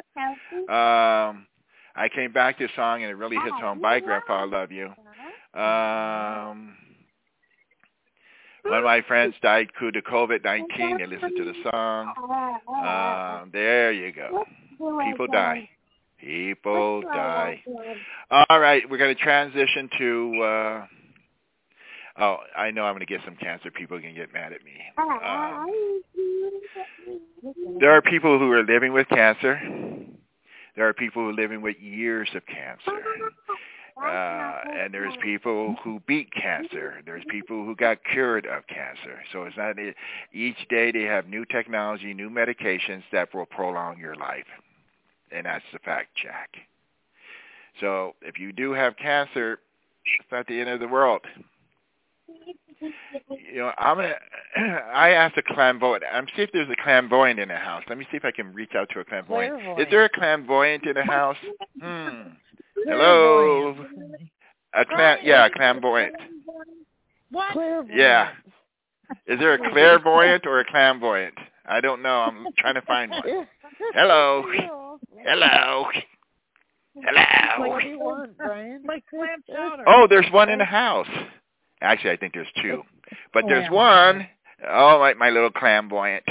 I came back to this song and it really hits home. Bye, Grandpa, I love you. One of my friends died due to COVID-19. They listened to the song. There you go. People die. People die. All right, we're going to transition to, I know I'm going to get some cancer people who can get mad at me. There are people who are living with cancer. There are people who are living with years of cancer. And there's people who beat cancer. There's people who got cured of cancer. So it's not each day they have new technology, new medications that will prolong your life. And that's the fact, Jack. So if you do have cancer, it's not the end of the world. I asked a clairvoyant. I'm see if there's a clairvoyant in the house. Let me see if I can reach out to a clairvoyant. Is there a clairvoyant in the house? Hello. A clairvoyant. What? Yeah. Is there a clairvoyant or a clairvoyant? I don't know. I'm trying to find one. Hello. Hello. Hello. What do you want, Brian? Like clam chowder. Oh, there's one in the house. Actually, I think there's two. But there's one. Oh, my little clairvoyant.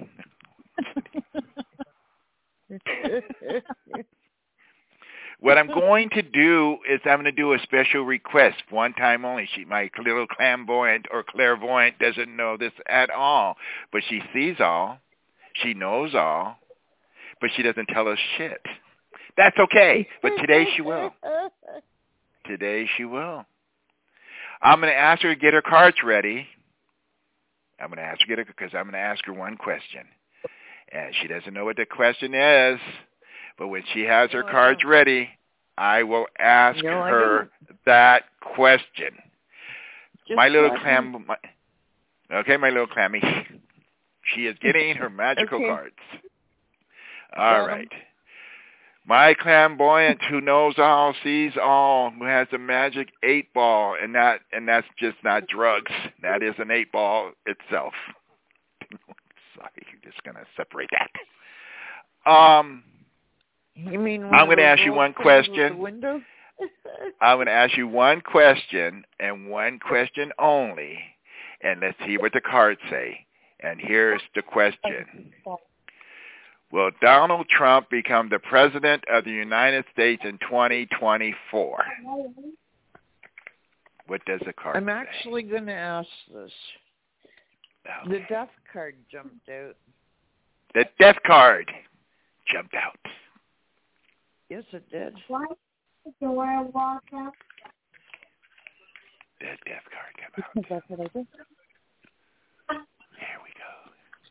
What I'm going to do is I'm going to do a special request, one time only. My little clairvoyant or clairvoyant doesn't know this at all, but she sees all, she knows all, but she doesn't tell us shit. That's okay, but today she will. Today she will. I'm going to ask her to get her cards ready. I'm going to ask her because I'm going to ask her one question, and she doesn't know what the question is. But when she has her cards ready, I will ask her that question. My little clammy. She is getting her magical cards. All right. My clairvoyant who knows all, sees all, who has a magic 8-ball, and that's just not drugs. That is an 8-ball itself. Sorry, you're just going to separate that. You mean I'm going to ask you one question. I'm going to ask you one question and one question only, and let's see what the cards say. And here's the question. Will Donald Trump become the President of the United States in 2024? What does the card say? I'm actually going to ask this. Okay. The death card jumped out. The death card jumped out. Yes, it did. Why did the door walk up? The death card came out. That's what I did. There we go.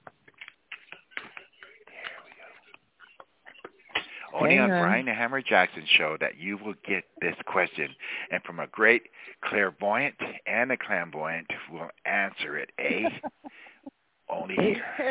Only on Brian the Hammer Jackson show that you will get this question, and from a great clairvoyant and a clairvoyant will answer it. Only here.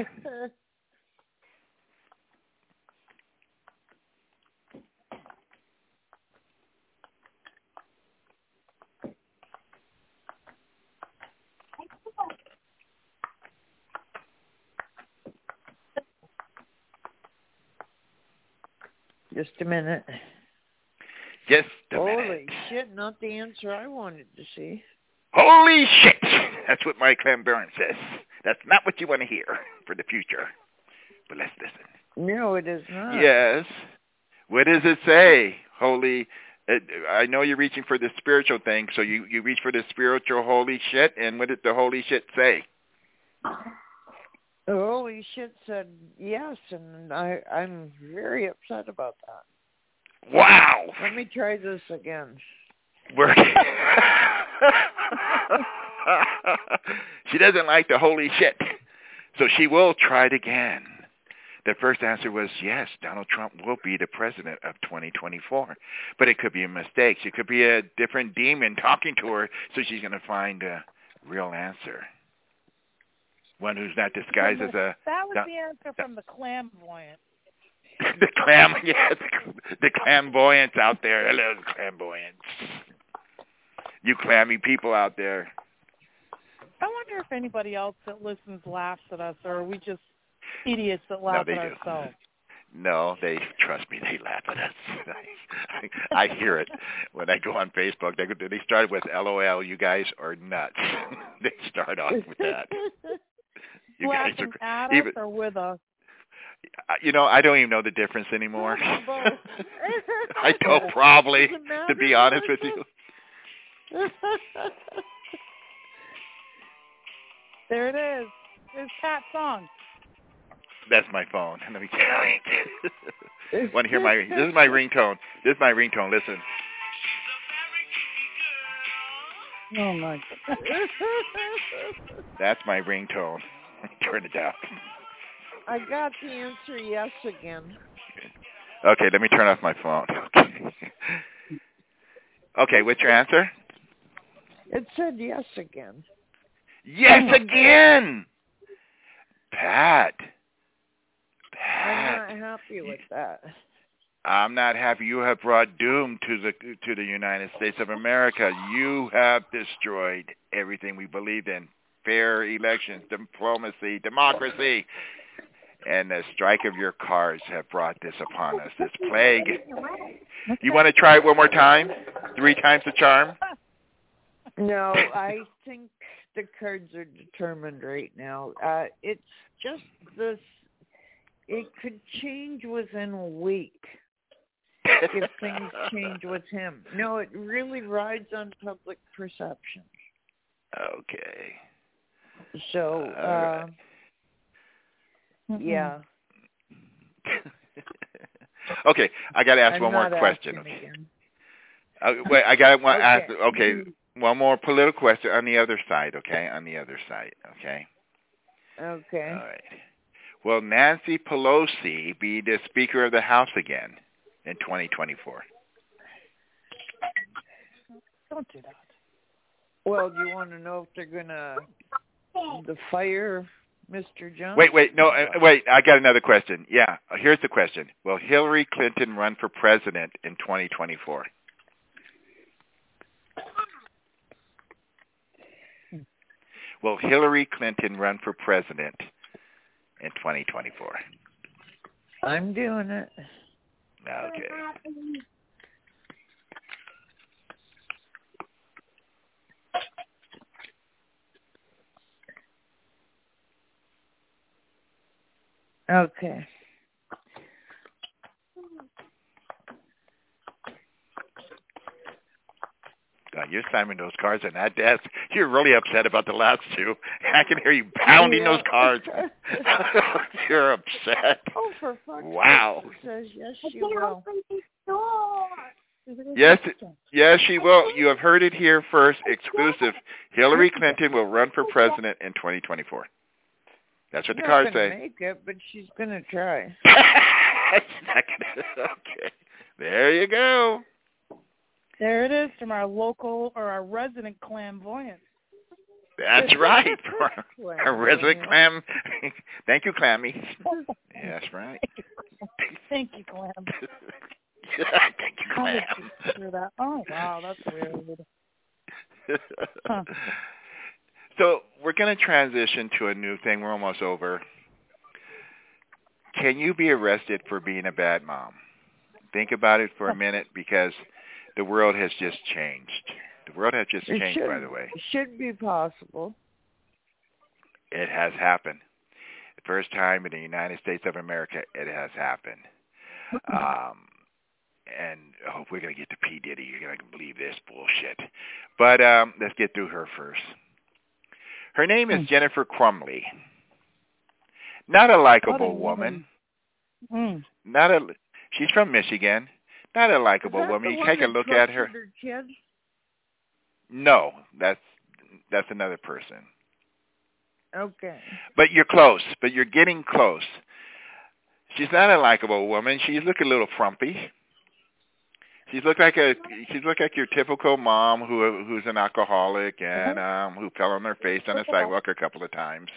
Just a minute. Just a minute. Holy shit, not the answer I wanted to see. Holy shit! That's what my clairvoyant says. That's not what you want to hear for the future. But let's listen. No, it is not. Yes. What does it say? Holy... I know you're reaching for the spiritual thing, so you reach for the spiritual holy shit, and what did the holy shit say? The holy shit said yes, and I'm very upset about that. Wow! Let me try this again. She doesn't like the holy shit, so she will try it again. The first answer was yes, Donald Trump will be the president of 2024. But it could be a mistake. She could be a different demon talking to her, so she's going to find a real answer. One who's not disguised as a... That was the answer from the clairvoyant. The clairvoyants out there. Hello, clairvoyants. You clammy people out there. I wonder if anybody else that listens laughs at us, or are we just idiots that laugh at ourselves? No, trust me, they laugh at us. I hear it when I go on Facebook. They started with LOL, you guys are nuts. They start off with that. You guys are at us or with us? I don't even know the difference anymore. I don't probably, to be honest with you. There it is. There's Pat's song. That's my phone. Let me want to hear this is my ringtone. This is my ringtone. Listen. Oh my God. That's my ringtone. Turn it down. I got the answer yes again. Okay, let me turn off my phone. Okay, what's your answer? It said yes again. Yes again! Pat. I'm not happy with that. I'm not happy. You have brought doom to the United States of America. You have destroyed everything we believed in. Fair elections, diplomacy, democracy. And the strike of your cars have brought this upon us, this plague. You want to try it one more time? 3 times the charm? No, I think the cards are determined right now. It's just this. It could change within a week if things change with him. No, it really rides on public perception. Okay. So, yeah. Okay, I got to ask one more question. Wait, I got to ask. Okay, one more political question on the other side. Okay, on the other side. Okay. Okay. All right. Will Nancy Pelosi be the Speaker of the House again in 2024? Don't do that. Well, do you want to know if they're going to fire Mr. Johnson? Wait, no, wait, I got another question. Yeah, here's the question. Will Hillary Clinton run for president in 2024? Will Hillary Clinton run for president in 2024? I'm doing it. Okay. Okay. God, you're slamming those cards on that desk. You're really upset about the last 2. I can hear you pounding those cards. You're upset. Oh, for fuck's sake. Wow. She says yes, she will. Yes, she will. You have heard it here first, exclusive. Hillary Clinton will run for president in 2024. That's what the cards say. She's not going to make it, but she's going to try. Okay. There you go. There it is from our local or our resident clairvoyant. That's right. Our resident clam. Thank you, Clammy. Yeah, that's right. Thank you, Clam. Thank you, Clam. Oh, wow, that's weird. Huh. So we're going to transition to a new thing. We're almost over. Can you be arrested for being a bad mom? Think about it for a minute, because the world has just changed. The world has just changed, by the way. It should be possible. It has happened. The first time in the United States of America, it has happened. And I hope we're going to get to P. Diddy. You're going to believe this bullshit. But let's get through her first. Her name is Jennifer Crumley. Not a likable woman. She's from Michigan. Not a likable woman. You take a look at her. No, that's another person. Okay. But you're close. But you're getting close. She's not a likable woman. She's looking a little frumpy. She's looked like your typical mom who's an alcoholic and who fell on her face on a sidewalk a couple of times.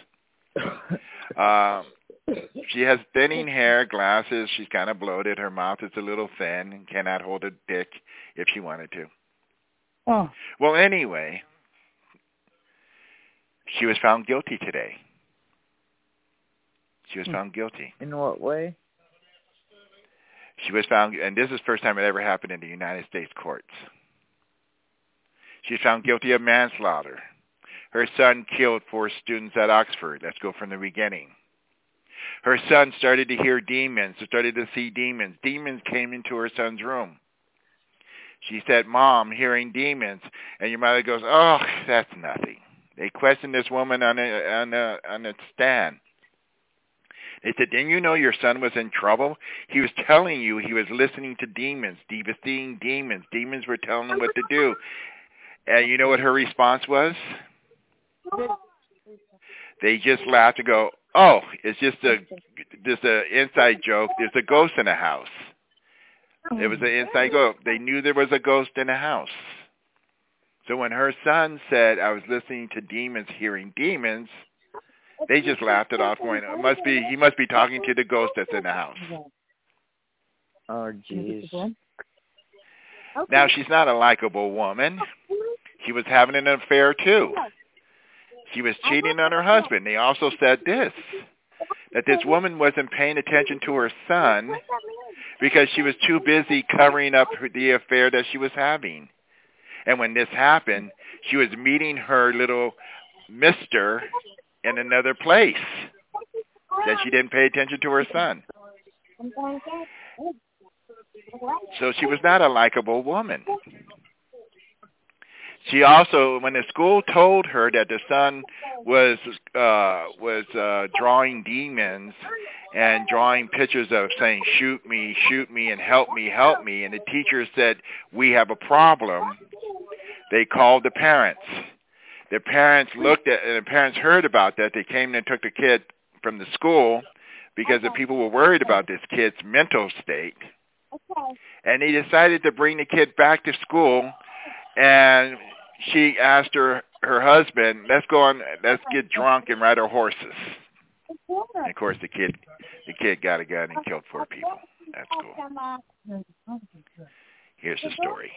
She has thinning hair, glasses. She's kind of bloated. Her mouth is a little thin and cannot hold a dick if she wanted to. Oh. Well, anyway, she was found guilty today. She was found guilty. In what way? She was found, and this is the first time it ever happened in the United States courts. She's found guilty of manslaughter. Her son killed 4 students at Oxford. Let's go from the beginning. Her son started to hear demons, started to see demons. Demons came into her son's room. She said, "Mom, hearing demons." And your mother goes, "Oh, that's nothing." They questioned this woman on a stand. They said, "Didn't you know your son was in trouble? He was telling you he was listening to demons, seeing demons. Demons were telling him what to do." And you know what her response was? They just laughed and go, "Oh, it's just a inside joke. There's a ghost in the house." It was an inside joke. They knew there was a ghost in the house. So when her son said, "I was listening to demons, hearing demons," they just laughed it off, going, he must be talking to the ghost that's in the house. Oh, jeez. Now, she's not a likable woman. She was having an affair, too. She was cheating on her husband. They also said this, that this woman wasn't paying attention to her son because she was too busy covering up the affair that she was having. And when this happened, she was meeting her little mister in another place, that she didn't pay attention to her son. So she was not a likable woman. She also, when the school told her that the son was drawing demons and drawing pictures of saying, shoot me, and help me, and the teacher said, "We have a problem," they called the parents. The parents the parents heard about that. They came and took the kid from the school because the people were worried about this kid's mental state. And they decided to bring the kid back to school, and she asked her husband, let's get drunk and ride our horses. And of course the kid got a gun and killed 4 people at school. Here's the story.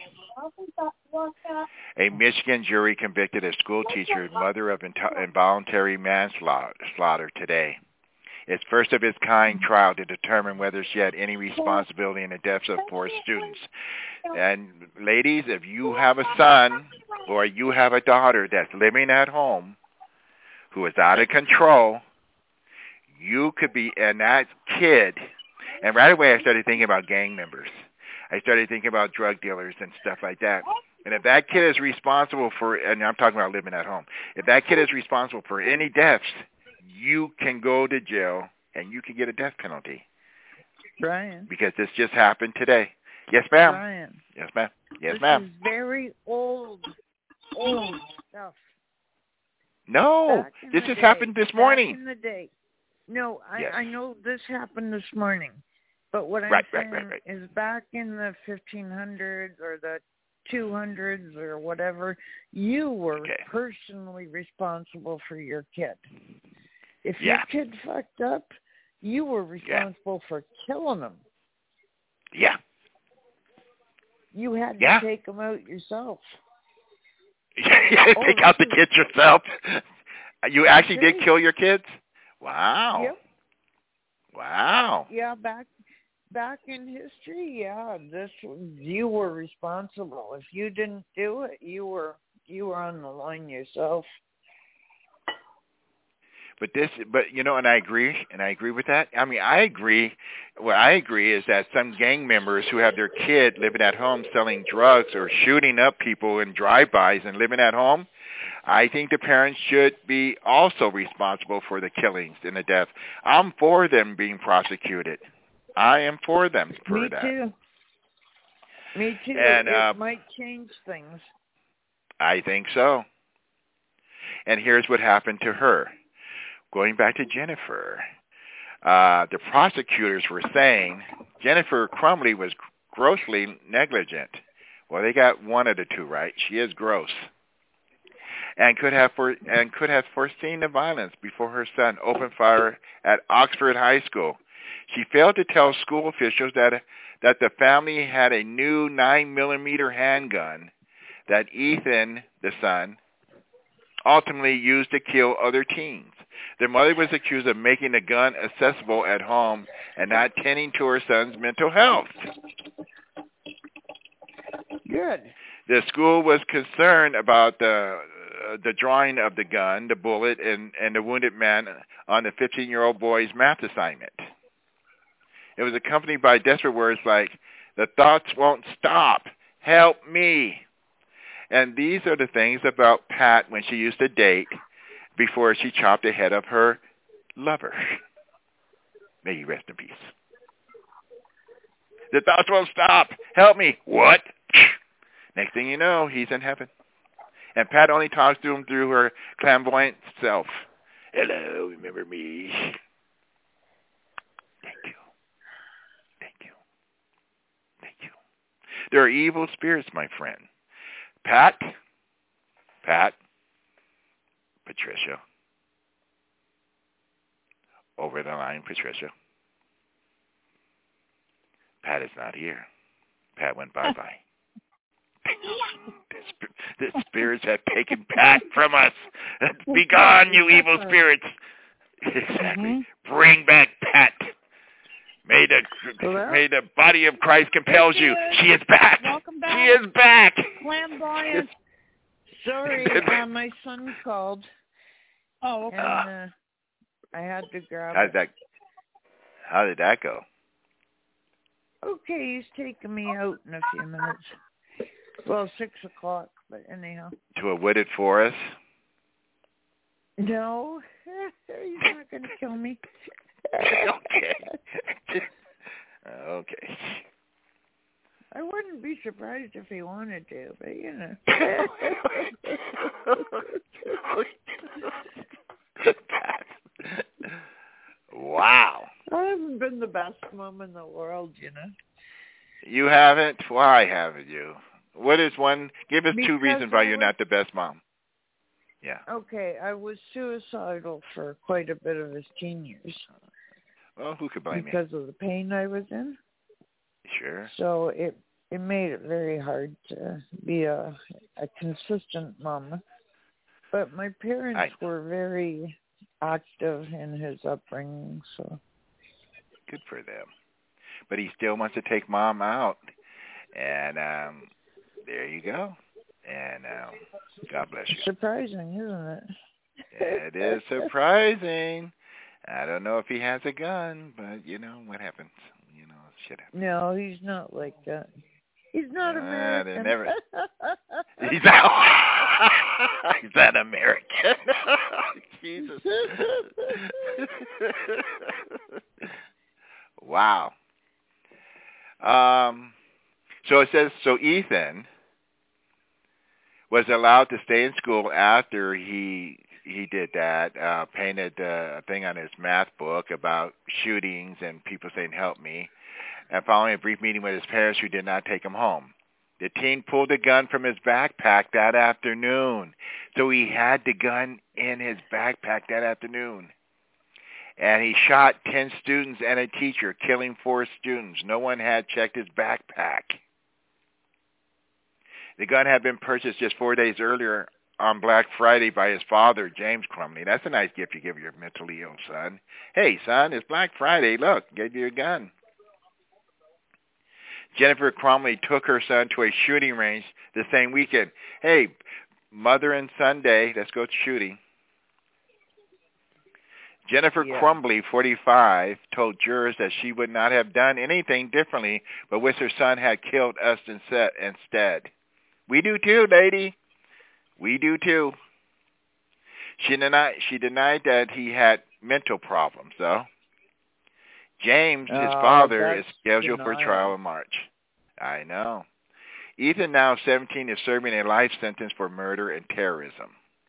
A Michigan jury convicted a school teacher and mother of involuntary manslaughter today. Its first of its kind trial to determine whether she had any responsibility in the deaths of 4 students. And ladies, if you have a son or you have a daughter that's living at home who is out of control, you could be, and that kid, and right away I started thinking about gang members. I started thinking about drug dealers and stuff like that. And if that kid is responsible for, and I'm talking about living at home, if that kid is responsible for any deaths, you can go to jail and you can get a death penalty. Brian. Because this just happened today. Yes, ma'am. Brian. Yes, ma'am. Yes, ma'am. This is very old stuff. No, this just happened this morning. Back in the day. No, yes. I know this happened this morning. But what I'm saying is back in the 1500s or the 200s or whatever, you were personally responsible for your kid. If your kid fucked up, you were responsible for killing him. Yeah. You had to take them out yourself. Take out the kids yourself? You actually did kill your kids? Wow. Yep. Wow. Yeah, back in history, you were responsible. If you didn't do it, you were on the line yourself. But and I agree with that. I mean, I agree. What I agree is that some gang members who have their kid living at home selling drugs or shooting up people in drive-bys and living at home, I think the parents should be also responsible for the killings and the death. I'm for them being prosecuted. I am for them for that. Me too. And, it might change things. I think so. And here's what happened to her. Going back to Jennifer, the prosecutors were saying Jennifer Crumley was grossly negligent. Well, they got one of the two right. She is gross, and could have foreseen the violence before her son opened fire at Oxford High School. She failed to tell school officials that the family had a new 9mm handgun that Ethan, the son, ultimately used to kill other teens. Their mother was accused of making the gun accessible at home and not tending to her son's mental health. Good. The school was concerned about the drawing of the gun, the bullet, and the wounded man on the 15-year-old boy's math assignment. It was accompanied by desperate words like, "The thoughts won't stop. Help me." And these are the things about Pat when she used to date before she chopped the head of her lover. May you rest in peace. "The thoughts won't stop. Help me." What? Next thing you know, he's in heaven. And Pat only talks to him through her clairvoyant self. Hello, remember me? Thank you. Thank you. Thank you. There are evil spirits, my friend. Pat, Patricia. Over the line, Patricia. Pat is not here. Pat went bye-bye. The spirits have taken Pat from us. Be gone, you evil spirits. Exactly. Bring back Pat. May the body of Christ compels you. She is back. Welcome back. She is back. Flamboyant. Sorry, my son called. Oh, okay. And, I had to grab How did that go? Okay, he's taking me out in a few minutes. Well, 6 o'clock, but anyhow. To a wooded forest? No, he's not going to kill me. Okay. Okay. I wouldn't be surprised if he wanted to, but you know. Wow. I haven't been the best mom in the world, you know. You haven't? Why haven't you? What is one? Give us because 2 reasons why you're not the best mom. Yeah. Okay, I was suicidal for quite a bit of his teen years. Well, who could blame you? Because of the pain I was in. Sure. So it made it very hard to be a consistent mom. But my parents were very active in his upbringing, so. Good for them. But he still wants to take mom out. And there you go. And God bless you. Surprising, isn't it? It is surprising. I don't know if he has a gun, but you know what happens. You know, shit happens. No, he's not like that. He's not American. He's not American. Jesus. Wow. So it says, so Ethan was allowed to stay in school after he did that, painted a thing on his math book about shootings and people saying, help me, and following a brief meeting with his parents who did not take him home. The teen pulled a gun from his backpack that afternoon. So he had the gun in his backpack that afternoon. And he shot 10 students and a teacher, killing 4 students. No one had checked his backpack. The gun had been purchased just 4 days earlier on Black Friday by his father, James Crumley. That's a nice gift you give your mentally ill son. Hey, son, it's Black Friday. Look, gave you a gun. Jennifer Crumley took her son to a shooting range the same weekend. Hey, mother and son day, let's go shooting. Jennifer Crumley, 45, told jurors that she would not have done anything differently, but wish her son had killed us instead. We do too, lady. We do too. She denied that he had mental problems, though. James, his father, is scheduled for trial in March. I know. Ethan, now 17, is serving a life sentence for murder and terrorism.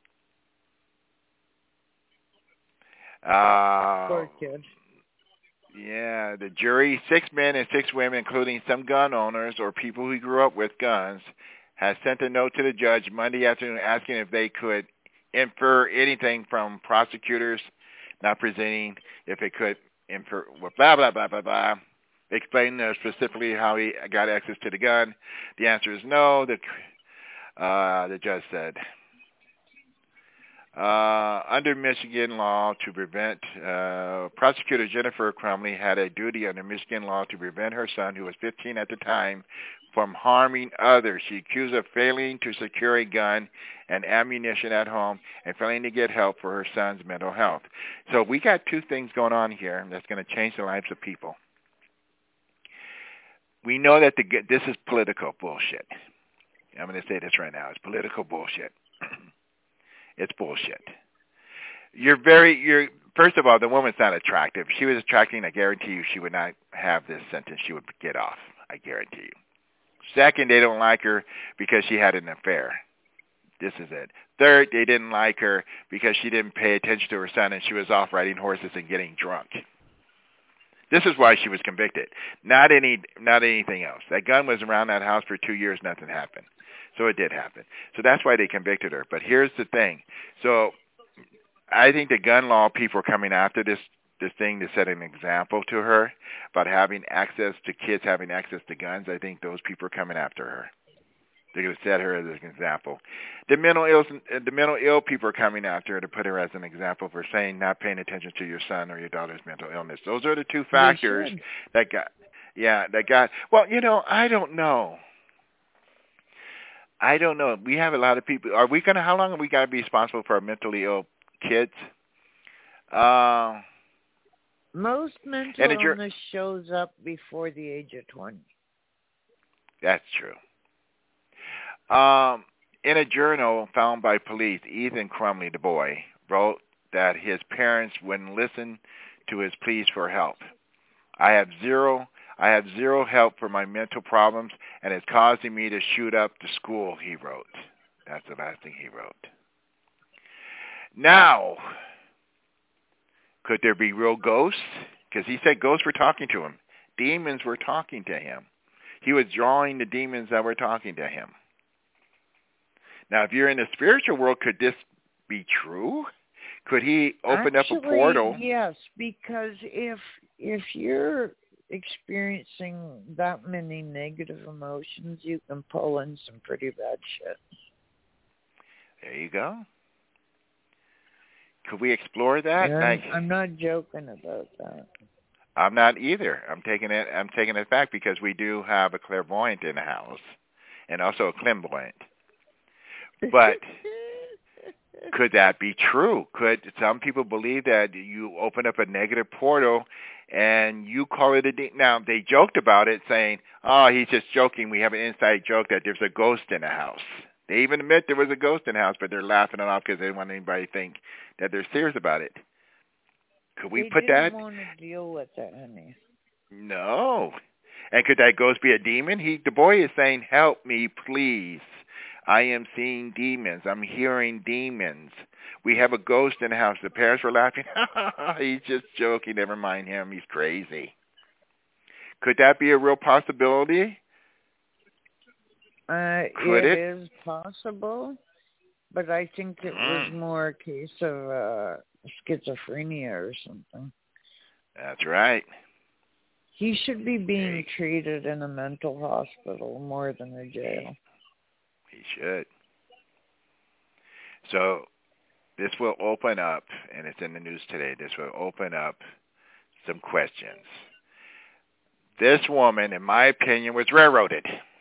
Poor kid. Yeah, the jury, 6 men and 6 women, including some gun owners or people who grew up with guns, has sent a note to the judge Monday afternoon asking if they could infer anything from prosecutors not presenting, if it could infer, blah, blah, blah, blah, blah, explaining specifically how he got access to the gun. The answer is no, the judge said. Under Michigan law to prevent, prosecutor Jennifer Crumley had a duty under Michigan law to prevent her son, who was 15 at the time, from harming others. She accused of failing to secure a gun and ammunition at home and failing to get help for her son's mental health. So we got 2 things going on here that's going to change the lives of people. We know that this is political bullshit. I'm going to say this right now. It's political bullshit. It's bullshit. First of all, the woman's not attractive. If she was attractive, I guarantee you she would not have this sentence. She would get off. I guarantee you. Second, they don't like her because she had an affair. This is it. Third, they didn't like her because she didn't pay attention to her son and she was off riding horses and getting drunk. This is why she was convicted. Not anything else. That gun was around that house for 2 years, nothing happened. So it did happen. So that's why they convicted her. But here's the thing. So I think the gun law people are coming after this thing to set an example to her about having access to kids having access to guns. I think those people are coming after her. They're going to set her as an example. The mental ill people are coming after her to put her as an example for saying not paying attention to your son or your daughter's mental illness. Those are the two factors that got. Well, I don't know. We have a lot of people. How long are we got to be responsible for our mentally ill kids? Most mental illness shows up before the age of 20. That's true. In a journal found by police, Ethan Crumley, the boy, wrote that his parents wouldn't listen to his pleas for help. I have zero help for my mental problems, and it's causing me to shoot up the school, he wrote. That's the last thing he wrote. Now, could there be real ghosts? Because he said ghosts were talking to him. Demons were talking to him. He was drawing the demons that were talking to him. Now, if you're in the spiritual world, could this be true? Could he open up a portal? Yes, because if you're experiencing that many negative emotions, you can pull in some pretty bad shit. There you go. Could we explore that? Yeah, I'm not joking about that. I'm not either. I'm taking it back because we do have a clairvoyant in the house and also a clairvoyant. But could that be true? Could some people believe that you open up a negative portal and you call it now, they joked about it saying, oh, he's just joking. We have an inside joke that there's a ghost in the house. They even admit there was a ghost in the house, but they're laughing it off because they don't want anybody to think that they're serious about it. Could we put that? They didn't want to deal with it, honey. No. And could that ghost be a demon? The boy is saying, help me, please. I am seeing demons. I'm hearing demons. We have a ghost in the house. The parents were laughing. He's just joking. Never mind him. He's crazy. Could that be a real possibility? It is possible, but I think it was more a case of schizophrenia or something. That's right. He should be being treated in a mental hospital more than a jail. He should. So this will open up, and it's in the news today, this will open up some questions. This woman, in my opinion, was railroaded.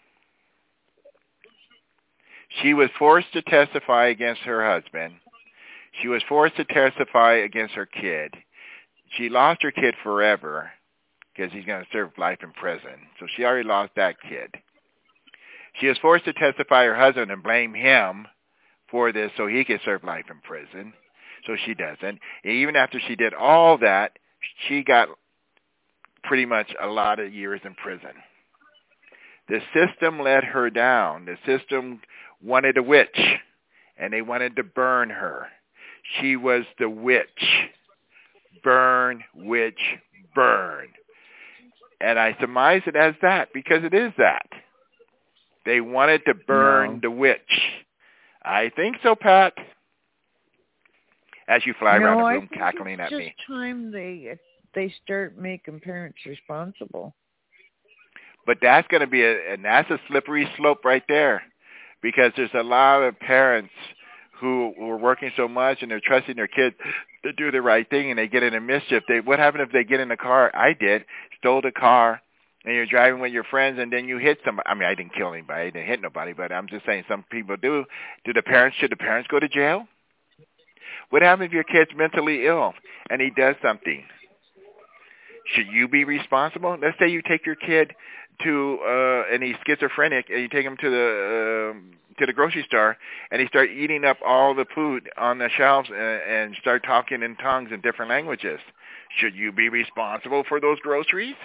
She was forced to testify against her husband. She was forced to testify against her kid. She lost her kid forever because he's going to serve life in prison. So she already lost that kid. She was forced to testify her husband and blame him for this so he could serve life in prison. So she doesn't. And even after she did all that, she got pretty much a lot of years in prison. The system let her down. The system wanted a witch, and they wanted to burn her. She was the witch. Burn, witch, burn. And I surmise it as that because it is that. They wanted to burn the witch. I think so, Pat. As you fly around the room cackling at me. No, I think it's just time they start making parents responsible. But that's going to be that's a slippery slope right there, because there's a lot of parents who are working so much and they're trusting their kids to do the right thing, and they get into mischief. What happened if they get in the car? I did. Stole the car, and you're driving with your friends, and then you hit somebody. I mean, I didn't kill anybody. I didn't hit nobody, but I'm just saying some people do. Should the parents go to jail? What happens if your kid's mentally ill and he does something? Should you be responsible? Let's say you take your kid to and he's schizophrenic, and you take him to the grocery store, and he start eating up all the food on the shelves and start talking in tongues in different languages. Should you be responsible for those groceries?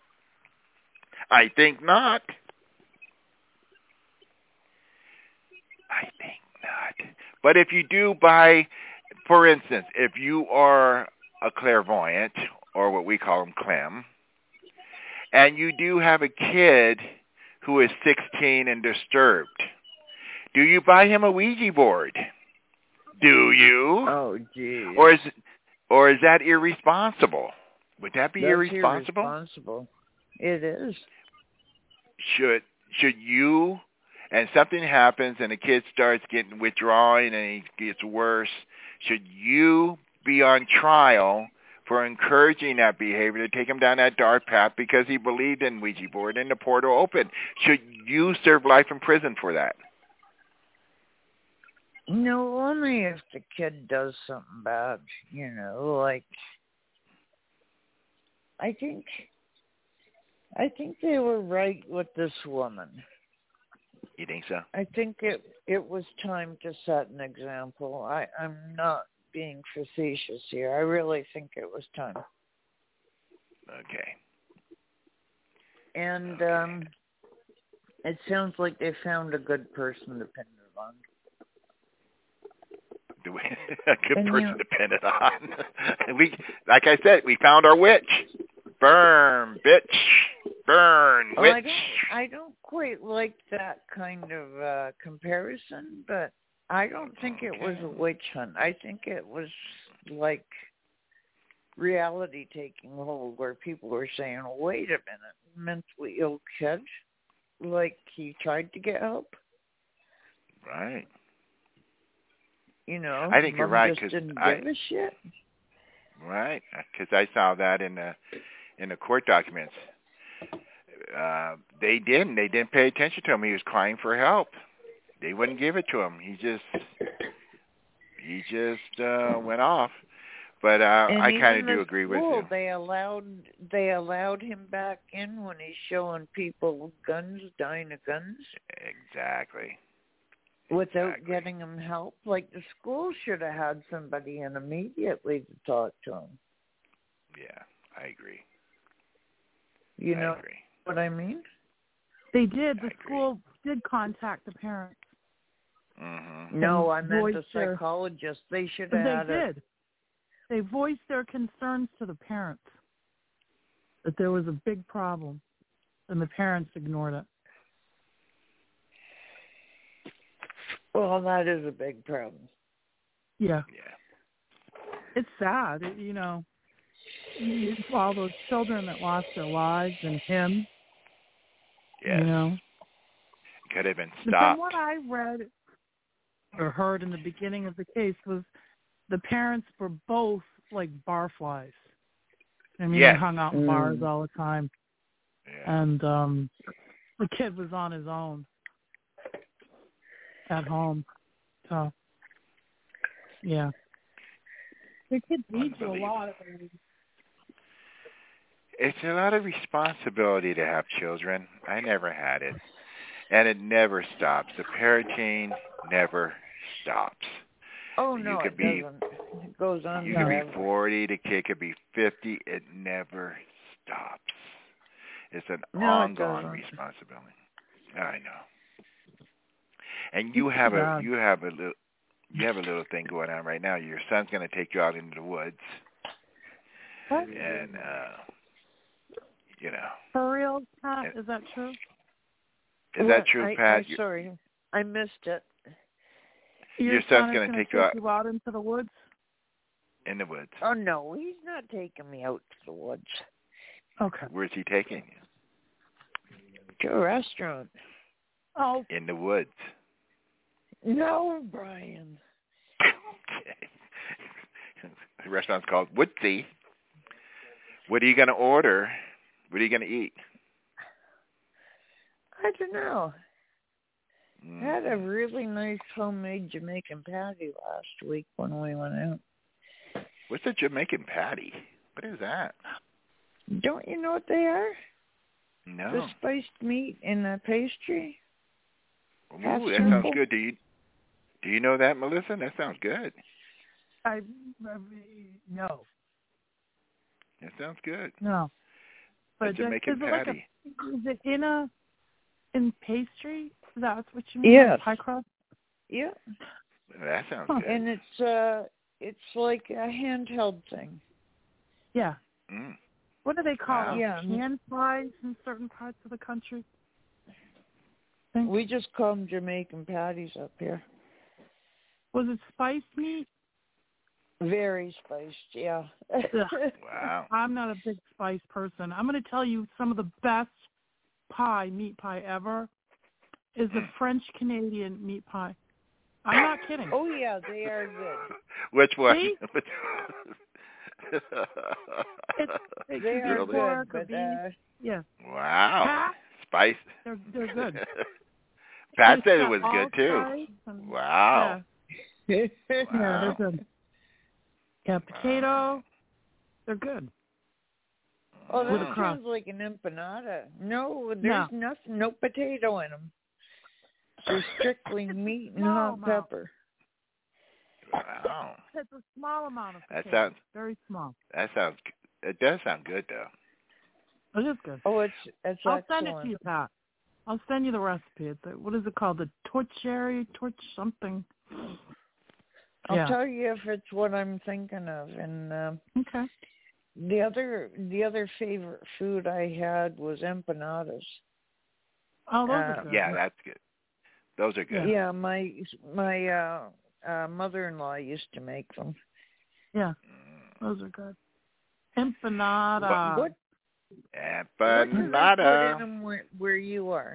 I think not. I think not. But if you do buy, for instance, if you are a clairvoyant, or what we call them Clem, and you do have a kid who is 16 and disturbed, do you buy him a Ouija board? Do you? Oh, geez. Or is that irresponsible? Would that be That's irresponsible? Irresponsible. It is. Should you, and something happens and the kid starts getting withdrawing and he gets worse, should you be on trial for encouraging that behavior to take him down that dark path because he believed in Ouija board and the portal opened? Should you serve life in prison for that? No, only if the kid does something bad, like I think they were right with this woman. You think so? I think it was time to set an example. I'm not being facetious here. I really think it was time. Okay. And it sounds like they found a good person to pin it on. A good person to pin it on. And we, like I said, we found our witch. Burn, bitch. Burn, witch. I don't quite like that kind of comparison, but I don't think it was a witch hunt. I think it was like reality taking hold, where people were saying, wait a minute, mentally ill kid? Like he tried to get help? Right. I think you're right, because didn't give a shit. Right, because I saw that in the court documents. They didn't pay attention to him. He was crying for help. They wouldn't give it to him. He just went off. But I kind of do agree with you. They allowed him back in when he's showing people guns, dying of guns. Exactly. Without getting him help. Like the school should have had somebody in immediately to talk to him. Yeah, I agree. You know what I mean? They did. The school did contact the parents. Mm-hmm. No, I meant the psychologist. They should have They did. They voiced their concerns to the parents that there was a big problem, and the parents ignored it. Well, that is a big problem. Yeah. It's sad, all those children that lost their lives and him. Yes. Could have been stopped. From what I read or heard in the beginning of the case was the parents were both like barflies. They hung out in bars all the time. Yeah. And the kid was on his own at home. So, yeah. The kids need you a lot. It's a lot of responsibility to have children. I never had it. And it never stops. The parenting never stops. Oh, no, it doesn't. It goes on You could be 40, the kid could be 50. It never stops. It's an ongoing responsibility. I know. And you have a little thing going on right now. Your son's going to take you out into the woods. What? And For real, Pat? Is that true? Is that true, Pat? I'm sorry, I missed it. Your son's going to take you out into the woods? In the woods. Oh, no, he's not taking me out to the woods. Okay. Where's he taking you? To a restaurant. Oh. In the woods. No, Brian. Okay. The restaurant's called Woodsy. What are you going to order? What are you going to eat? I don't know. I had a really nice homemade Jamaican patty last week when we went out. What's a Jamaican patty? What is that? Don't you know what they are? No. The spiced meat in the pastry. Ooh, that sounds good. Do you know that, Melissa? That sounds good. No. That sounds good. No. But a Jamaican patty. Is it in pastry? That's what you mean? Yes. Pie crust? Yeah. That sounds good. And it's like a handheld thing. Yeah. Mm. What do they call them? Yeah. Hand pies in certain parts of the country? We just call them Jamaican patties up here. Was it spiced meat? Very spiced, yeah. Wow. I'm not a big spice person. I'm going to tell you some of the best meat pie ever is the French-Canadian meat pie. I'm not kidding. Oh, yeah, they are good. Which one? See? They are pork good, or beef. Yeah. Wow. Pat? Spice. They're good. Pat It's said it got was good too. and, Wow. Yeah. Wow. Yeah, they're good. Yeah, potato. They're good. Oh, With that a crust. sounds like an empanada. No, there's nothing, no potato in them. They're strictly meat and hot pepper. Wow. It's a small amount of potato. That sounds very small. It does sound good though. It is good. Oh, it's I'll excellent. send it to you, Pat. I'll send you the recipe. It's what is it called? The torch something. I'll tell you if it's what I'm thinking of. And okay. The other favorite food I had was empanadas. Oh, those are good. Yeah, that's good. Those are good. Yeah, my mother-in-law used to make them. Yeah, those are good. Empanada. What empanada. do they put in them where you are?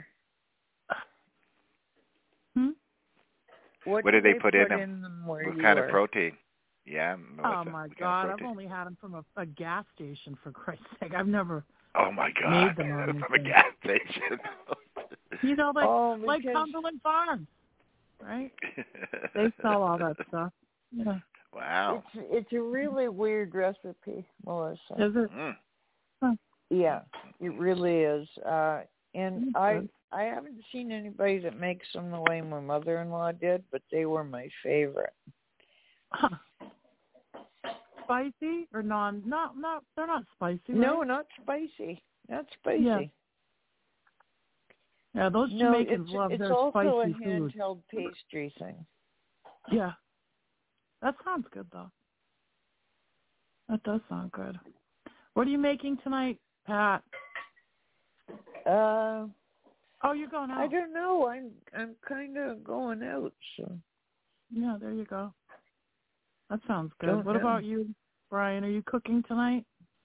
What do they put in them where what you kind are? of protein? Yeah. Oh my God! I've only had them from a gas station, for Christ's sake. I've never. Oh my God! Made them or from a gas station. You know, like Cumberland Farms, right? They sell all that stuff. Yeah. Wow. It's a really weird recipe, Melissa. Is it? Huh. Yeah, it really is. And I haven't seen anybody that makes them the way my mother-in-law did, but they were my favorite. Huh. Spicy or non? No, they're not spicy. Right? No, not spicy. Not spicy. Yeah, those Jamaicans love their spicy food. It's also a handheld pastry thing. Yeah. That sounds good, though. That does sound good. What are you making tonight, Pat? Oh, you're going out. I don't know. I'm kind of going out, so. Yeah, there you go. That sounds good. What about you, Brian? Are you cooking tonight?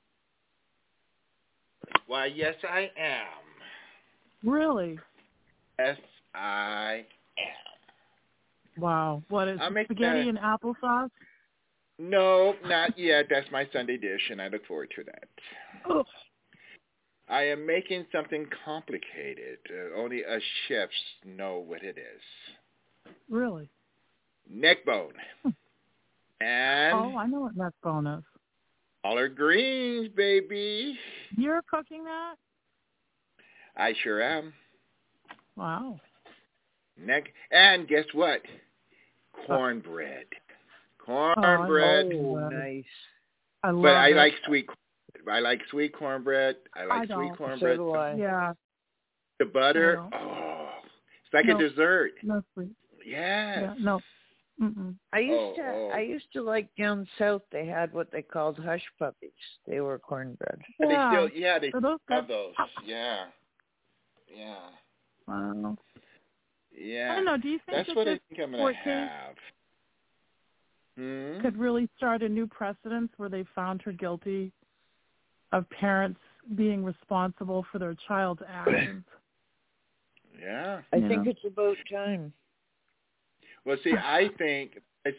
Why, yes, I am. Really? Yes, I am. Wow. What is spaghetti and applesauce? No, not yet. That's my Sunday dish, and I look forward to that. Oh. I am making something complicated. Only us chefs know what it is. Really? Neck bone. And I know what neck bone is. Collard greens, baby. You're cooking that? I sure am. Wow. And guess what? Cornbread. Cornbread. Oh, nice. I like sweet. I like sweet cornbread. I like sweet cornbread. So do I. Yeah. The butter. Oh, it's like a dessert. No sweet. Yes. Yeah, no. Mm-mm. I used to like down south. They had what they called hush puppies. They were cornbread. Yeah. They still have those. Yeah. Yeah. Wow. Yeah. I don't know. Do you think that's what I think I'm going to have? Could really start a new precedent where they found her guilty of parents being responsible for their child's actions? Yeah. I think it's about time. Well, see, I think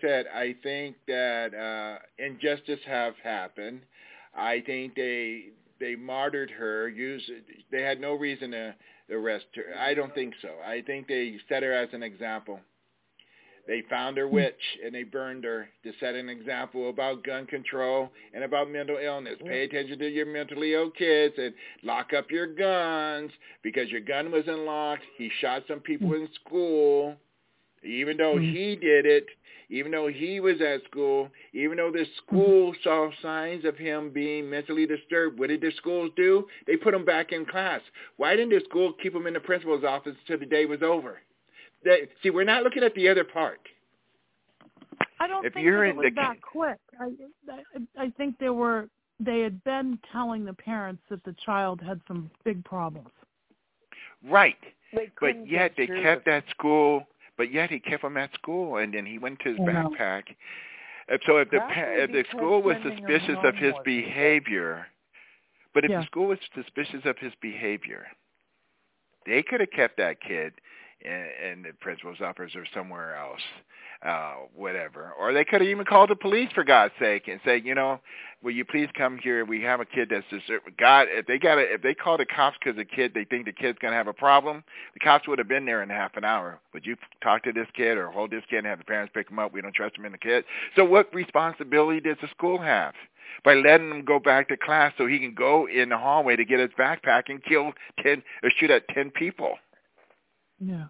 that injustice have happened. I think they martyred her. They had no reason to arrest her. I don't think so. I think they set her as an example. They found her witch and they burned her to set an example about gun control and about mental illness. Pay attention to your mentally ill kids and lock up your guns because your gun wasn't locked. He shot some people in school. Even though he did it, even though he was at school, even though the school saw signs of him being mentally disturbed, what did the schools do? They put him back in class. Why didn't the school keep him in the principal's office until the day was over? See, we're not looking at the other part. I don't if think you're that it in was the that quick. I think they had been telling the parents that the child had some big problems. Right. But yet they kept that school. But yet he kept him at school, and then he went to his backpack. So if the school was suspicious of his behavior, but if the school was suspicious of his behavior, they could have kept that kid in the principal's office or somewhere else, whatever. Or they could have even called the police, for God's sake, and say, will you please come here? We have a kid that's God. If they call the cops because they think the kid's going to have a problem, the cops would have been there in half an hour. Would you talk to this kid or hold this kid and have the parents pick him up? We don't trust him in the kid. So what responsibility does the school have? By letting him go back to class so he can go in the hallway to get his backpack and kill 10 or shoot at 10 people. Yeah.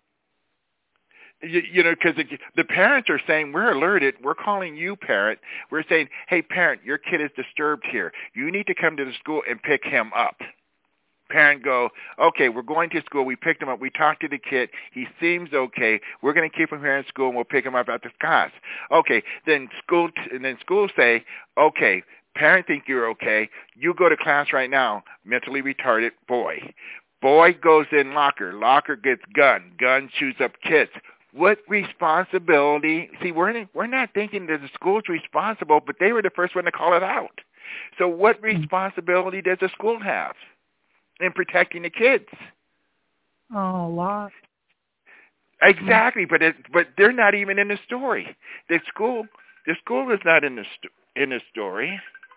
Because the parents are saying, we're alerted. We're calling you, parent. We're saying, hey, parent, your kid is disturbed here. You need to come to the school and pick him up. Parent go, okay, we're going to school. We picked him up. We talked to the kid. He seems okay. We're going to keep him here in school, and we'll pick him up after class. Okay, then school say, okay, parent think you're okay. You go to class right now, mentally retarded boy. Boy goes in locker. Locker gets gun. Gun shoots up kids. What responsibility? See, we're not thinking that the school's responsible, but they were the first one to call it out. So what responsibility does the school have in protecting the kids? Oh, a lot. Exactly, but they're not even in the story. The school is not in the story.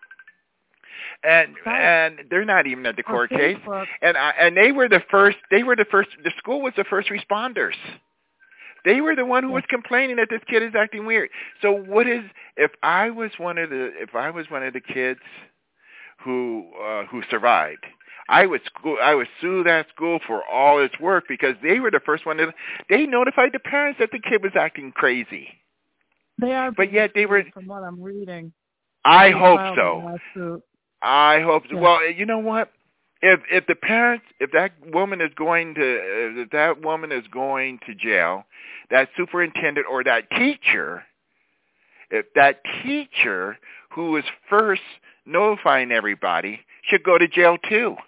And they're not even at the court case. And they were the first. The school was the first responders. They were the one who was complaining that this kid is acting weird. So what is if I was one of the kids who survived? I would sue that school for all its work because they were the first one they notified the parents that the kid was acting crazy. They are, but yet they were. From what I'm reading. I hope so. I hope so. Yeah. Well, you know what? If the parents, if that woman is going to jail, that superintendent or that teacher, if that teacher who was first notifying everybody should go to jail too.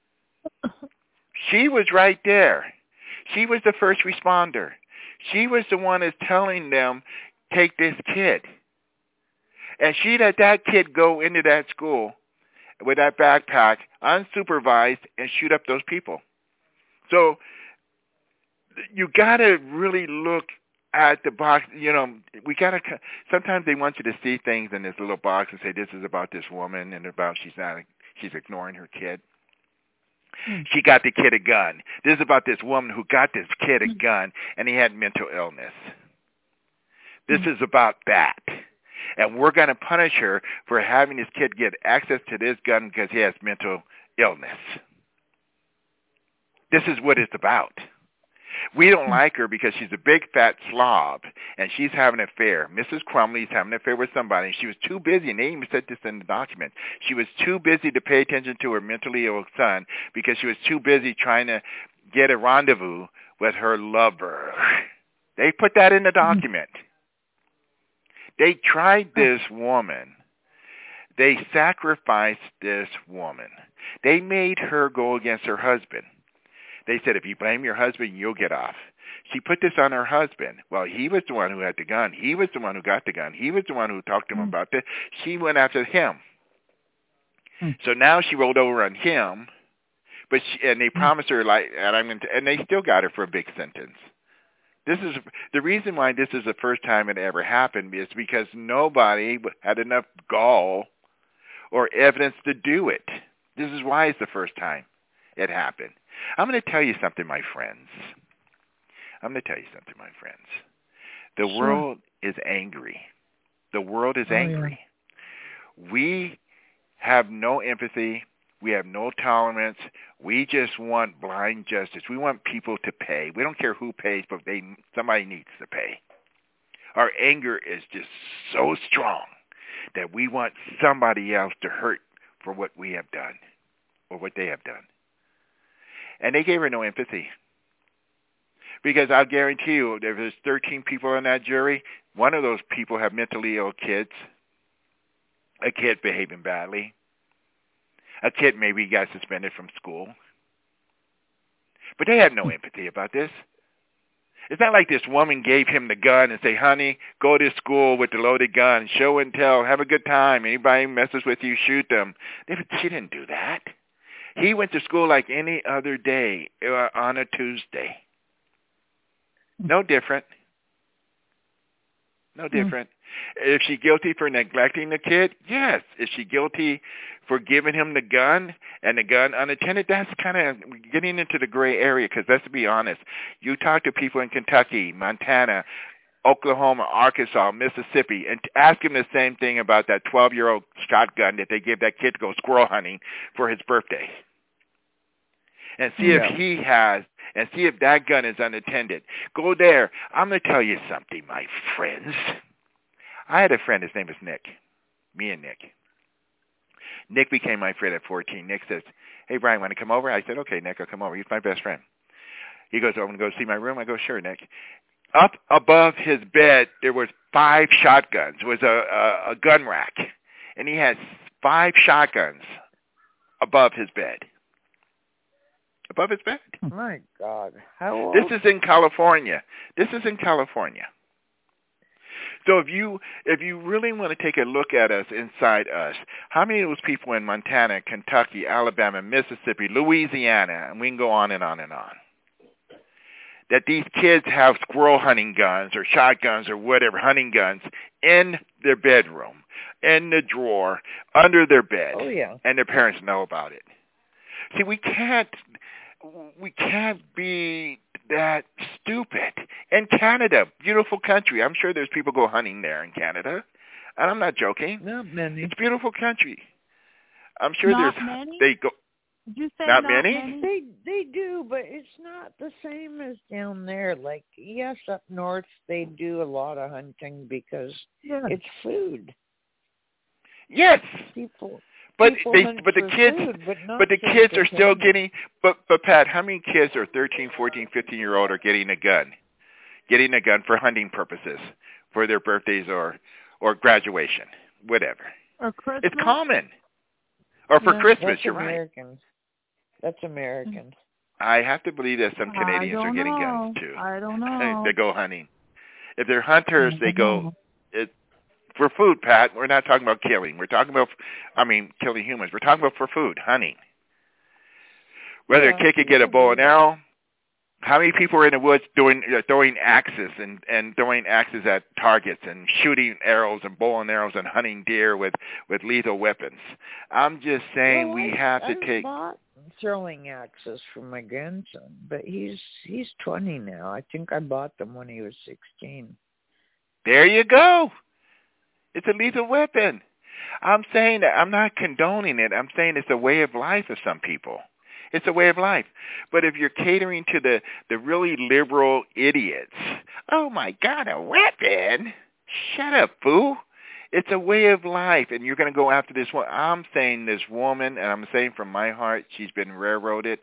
She was right there. She was the first responder. She was the one that's telling them, take this kid. And she let that kid go into that school with that backpack, unsupervised, and shoot up those people. So you got to really look at the box. Sometimes they want you to see things in this little box and say, this is about this woman and about she's ignoring her kid. She got the kid a gun. This is about this woman who got this kid a gun, and he had mental illness. This is about that. And we're going to punish her for having this kid get access to this gun because he has mental illness. This is what it's about. We don't like her because she's a big fat slob, and she's having an affair. Mrs. Crumley's having an affair with somebody, and she was too busy, and they even said this in the document. She was too busy to pay attention to her mentally ill son because she was too busy trying to get a rendezvous with her lover. They put that in the document. They tried this woman. They sacrificed this woman. They made her go against her husband. They said, if you blame your husband, you'll get off. She put this on her husband. Well, he was the one who had the gun. He was the one who got the gun. He was the one who talked to him about this. She went after him. So now she rolled over on him, and they promised her, and they still got her for a big sentence. This is the reason why this is the first time it ever happened is because nobody had enough gall or evidence to do it. This is why it's the first time it happened. I'm going to tell you something, my friends. The world is angry. The world is angry. Yeah. We have no empathy. We have no tolerance. We just want blind justice. We want people to pay. We don't care who pays, but somebody needs to pay. Our anger is just so strong that we want somebody else to hurt for what we have done or what they have done. And they gave her no empathy. Because I'll guarantee you, if there's 13 people on that jury, one of those people have mentally ill kids, a kid behaving badly, a kid maybe got suspended from school. But they had no empathy about this. It's not like this woman gave him the gun and say, honey, go to school with the loaded gun, show and tell, have a good time. Anybody messes with you, shoot them. She didn't do that. He went to school like any other day on a Tuesday. No different. No different. Is she guilty for neglecting the kid? Yes. Is she guilty for giving him the gun and the gun unattended? That's kind of getting into the gray area because let's be honest. You talk to people in Kentucky, Montana, Oklahoma, Arkansas, Mississippi, and ask them the same thing about that 12-year-old shotgun that they gave that kid to go squirrel hunting for his birthday. And see if he has, and see if that gun is unattended. Go there. I'm going to tell you something, my friends. I had a friend, his name was Nick. Me and Nick. Nick became my friend at 14. Nick says, hey, Brian, want to come over? I said, okay, Nick, I'll come over. He's my best friend. He goes, I'm going to go see my room. I go, sure, Nick. Up above his bed, there was 5 shotguns. It was a gun rack. And he had 5 shotguns above his bed. Above his bed. My God. How old? This is in California. So if you really want to take a look at us, inside us, how many of those people in Montana, Kentucky, Alabama, Mississippi, Louisiana, and we can go on and on and on, that these kids have squirrel hunting guns or shotguns or whatever, hunting guns, in their bedroom, in the drawer, under their bed, and their parents know about it. See, we can't be that stupid. In Canada, beautiful country. I'm sure there's people go hunting there in Canada. And I'm not joking. Not many. It's a beautiful country. I'm sure not there's many? they go Did you say not many? They do, but it's not the same as down there. Like, yes, up north they do a lot of hunting because it's food. Yes. But People the kids are still getting, but Pat, how many kids are 13, 14, 15-year-old are getting a gun for hunting purposes, for their birthdays or graduation, whatever. Or Christmas? It's common. Or for Christmas, that's you're American. right. That's American. I have to believe that some Canadians are getting guns too. I don't know. They go hunting. If they're hunters, they go for food, Pat. We're not talking about killing. We're talking about, killing humans. We're talking about for food, hunting. Whether a kid could get a bow and arrow. How many people are in the woods throwing axes and throwing axes at targets and shooting arrows and bow and arrows and hunting deer with lethal weapons? I'm just saying we have to take. Bought throwing axes for my grandson, but he's 20 now. I think I bought them when he was 16. There you go. It's a lethal weapon. I'm saying that I'm not condoning it. I'm saying it's a way of life of some people. It's a way of life. But if you're catering to the really liberal idiots, oh, my God, a weapon? Shut up, fool. It's a way of life, and you're going to go after this one. I'm saying this woman, and I'm saying from my heart, she's been railroaded.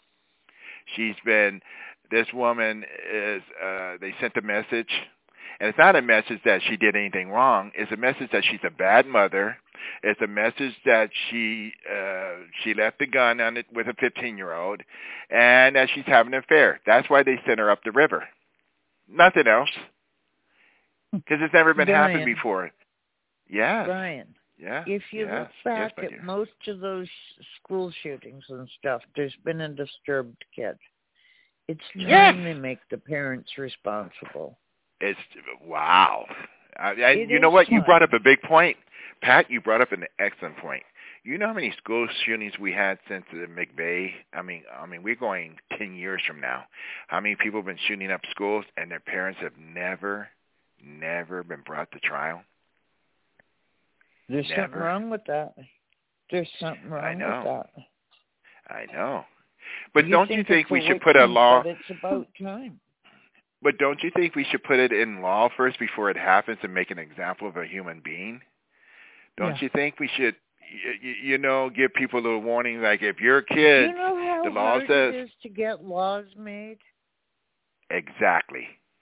This woman is, they sent a message. And it's not a message that she did anything wrong. It's a message that she's a bad mother. It's a message that she left the gun on it with a 15-year-old, and that she's having an affair. That's why they sent her up the river. Nothing else. Because it's never been happened before. Yeah. Brian. Yeah. If you look back at most of those school shootings and stuff, there's been a disturbed kid. It's time they make the parents responsible. It's wow. You know what? You brought up a big point. Pat, you brought up an excellent point. You know how many school shootings we had since the McVeigh? I mean, we're going 10 years from now. How many people have been shooting up schools and their parents have never been brought to trial? There's something wrong with that. There's something wrong with that. I know. But don't you think we should put a law? It's about time. But don't you think we should put it in law first before it happens and make an example of a human being? Don't you think we should, give people a little warning, like if you're a kid, you know how the law hard says. it is to get laws made? Exactly.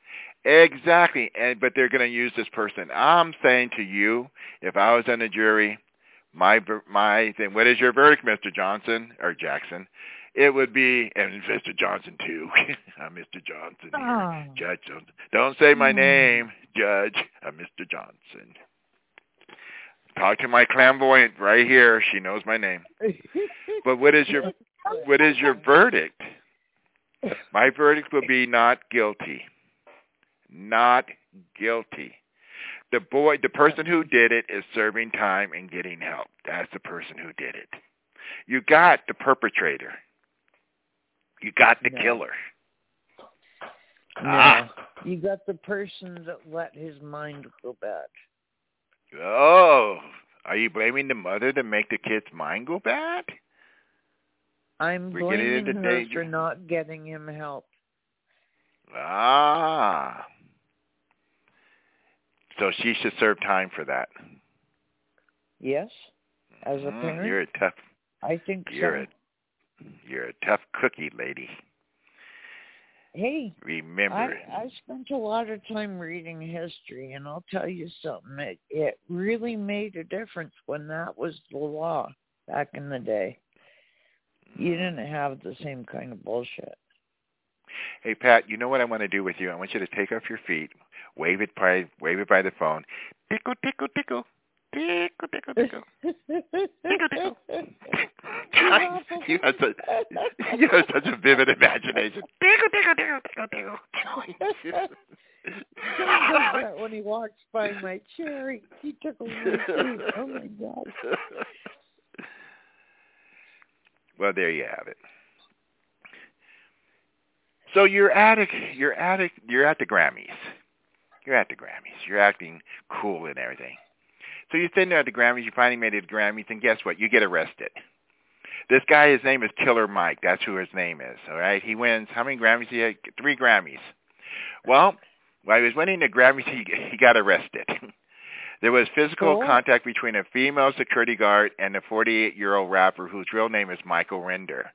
Exactly, but they're going to use this person. I'm saying to you, if I was on the jury, my thing. What is your verdict, Mr. Johnson or Jackson? It would be, and Mr. Johnson too. I'm Mr. Johnson here. Judge, don't say my name, Judge. I'm Mr. Johnson. Talk to my clairvoyant right here. She knows my name. But what is your verdict? My verdict will be not guilty. Not guilty. The person who did it is serving time and getting help. That's the person who did it. You got the perpetrator. You got the killer. No. You got the person that let his mind go bad. Oh, are you blaming the mother to make the kid's mind go bad? I'm blaming her for not getting him help. Ah. So she should serve time for that. Yes, as a parent. You're a tough. I think you're a tough cookie, lady. Hey, remember, I spent a lot of time reading history, and I'll tell you something. It really made a difference when that was the law back in the day. You didn't have the same kind of bullshit. Hey, Pat, you know what I want to do with you? I want you to take off your feet, wave it by the phone. Tickle, tickle, tickle. Tickle, tickle, tickle. Tickle, tickle. You have such a vivid imagination. Tickle, tickle, tickle, tickle, tickle. When he walks by my chair, he tickles my feet. Oh, my God. Well, there you have it. So you're at the Grammys. You're at the Grammys. You're acting cool and everything. So you're sitting there at the Grammys. You finally made it to the Grammys, and guess what? You get arrested. This guy, his name is Killer Mike. That's who his name is. All right. He wins how many Grammys? He had 3 Grammys. Well, while he was winning the Grammys, he got arrested. There was physical contact between a female security guard and a 48-year-old rapper whose real name is Michael Render.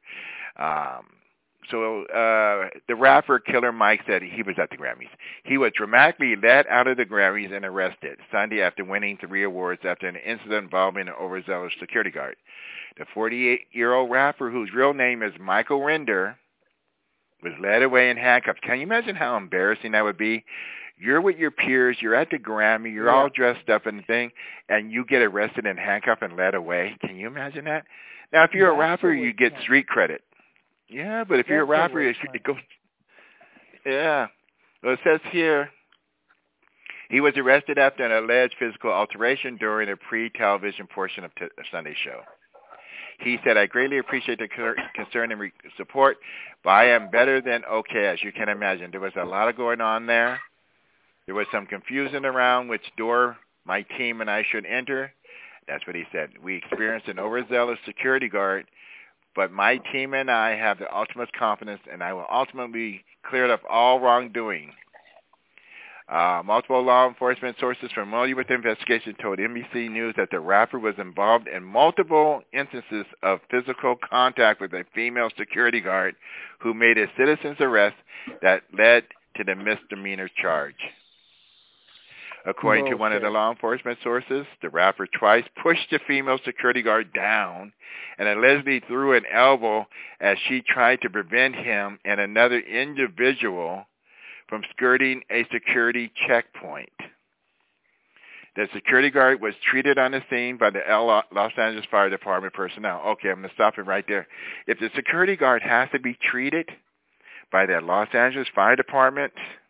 So the rapper Killer Mike said he was at the Grammys. He was dramatically let out of the Grammys and arrested Sunday after winning 3 awards after an incident involving an overzealous security guard. The 48-year-old rapper, whose real name is Michael Render, was led away in handcuffs. Can you imagine how embarrassing that would be? You're with your peers, you're at the Grammy, you're all dressed up and thing, and you get arrested and handcuffed and led away. Can you imagine that? Now, if you're a rapper, you get street credit. Yeah, but if you're a rapper, it goes. Yeah. Well, it says here, he was arrested after an alleged physical alteration during a pre-television portion of Sunday's show. He said, I greatly appreciate the concern and support, but I am better than okay, as you can imagine. There was a lot of going on there. There was some confusion around which door my team and I should enter. That's what he said. We experienced an overzealous security guard, but my team and I have the ultimate confidence, and I will ultimately clear up all wrongdoing. Multiple law enforcement sources familiar with the investigation told NBC News that the rapper was involved in multiple instances of physical contact with a female security guard who made a citizen's arrest that led to the misdemeanor charge. According to one of the law enforcement sources, the rapper twice pushed the female security guard down and allegedly threw an elbow as she tried to prevent him and another individual from skirting a security checkpoint. The security guard was treated on the scene by the Los Angeles Fire Department personnel. Okay, I'm going to stop it right there. If the security guard has to be treated by the Los Angeles Fire Department,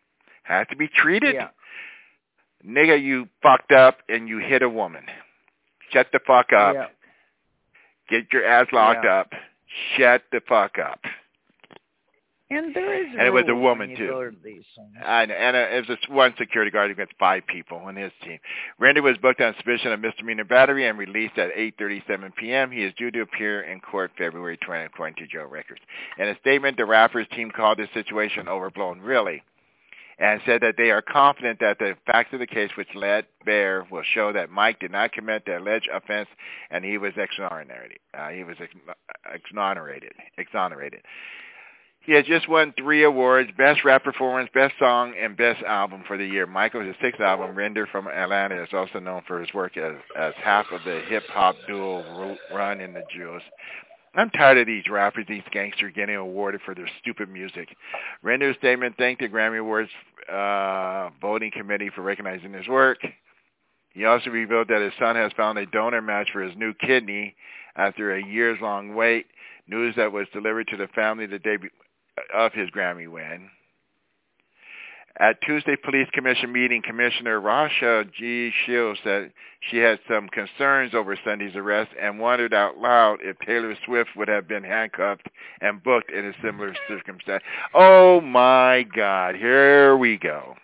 nigga, you fucked up and you hit a woman. Shut the fuck up. Yeah. Get your ass locked up. Shut the fuck up. And there is, and it was a woman too. I know, and it was one security guard against 5 people on his team. Render was booked on suspicion of misdemeanor battery and released at 8:37 p.m. He is due to appear in court February 20, according to Joe Records. In a statement, the rapper's team called this situation overblown, really, and said that they are confident that the facts of the case which led bare will show that Mike did not commit the alleged offense and he was exonerated. He has just won 3 awards: Best Rap Performance, Best Song, and Best Album for the year. Michael, his 6th album, Render from Atlanta, is also known for his work as half of the hip-hop duo Run in the Jewels. I'm tired of these rappers, these gangsters getting awarded for their stupid music. Render's statement thanked the Grammy Awards voting committee for recognizing his work. He also revealed that his son has found a donor match for his new kidney after a years-long wait, news that was delivered to the family the day of his Grammy win. At Tuesday Police Commission meeting, Commissioner Rasha G. Shields said she had some concerns over Sunday's arrest and wondered out loud if Taylor Swift would have been handcuffed and booked in a similar circumstance. Oh my God, here we go.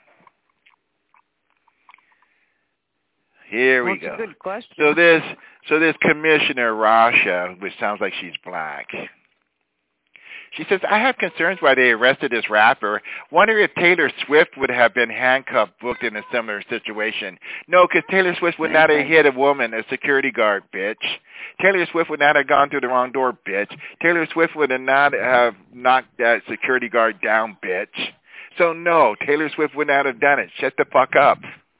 Here we go. That's a good question. So this Commissioner Rasha, which sounds like she's black, she says, I have concerns why they arrested this rapper. Wonder if Taylor Swift would have been handcuffed, booked in a similar situation. No, because Taylor Swift would not have hit a woman, a security guard, bitch. Taylor Swift would not have gone through the wrong door, bitch. Taylor Swift would not have knocked that security guard down, bitch. So no, Taylor Swift would not have done it. Shut the fuck up.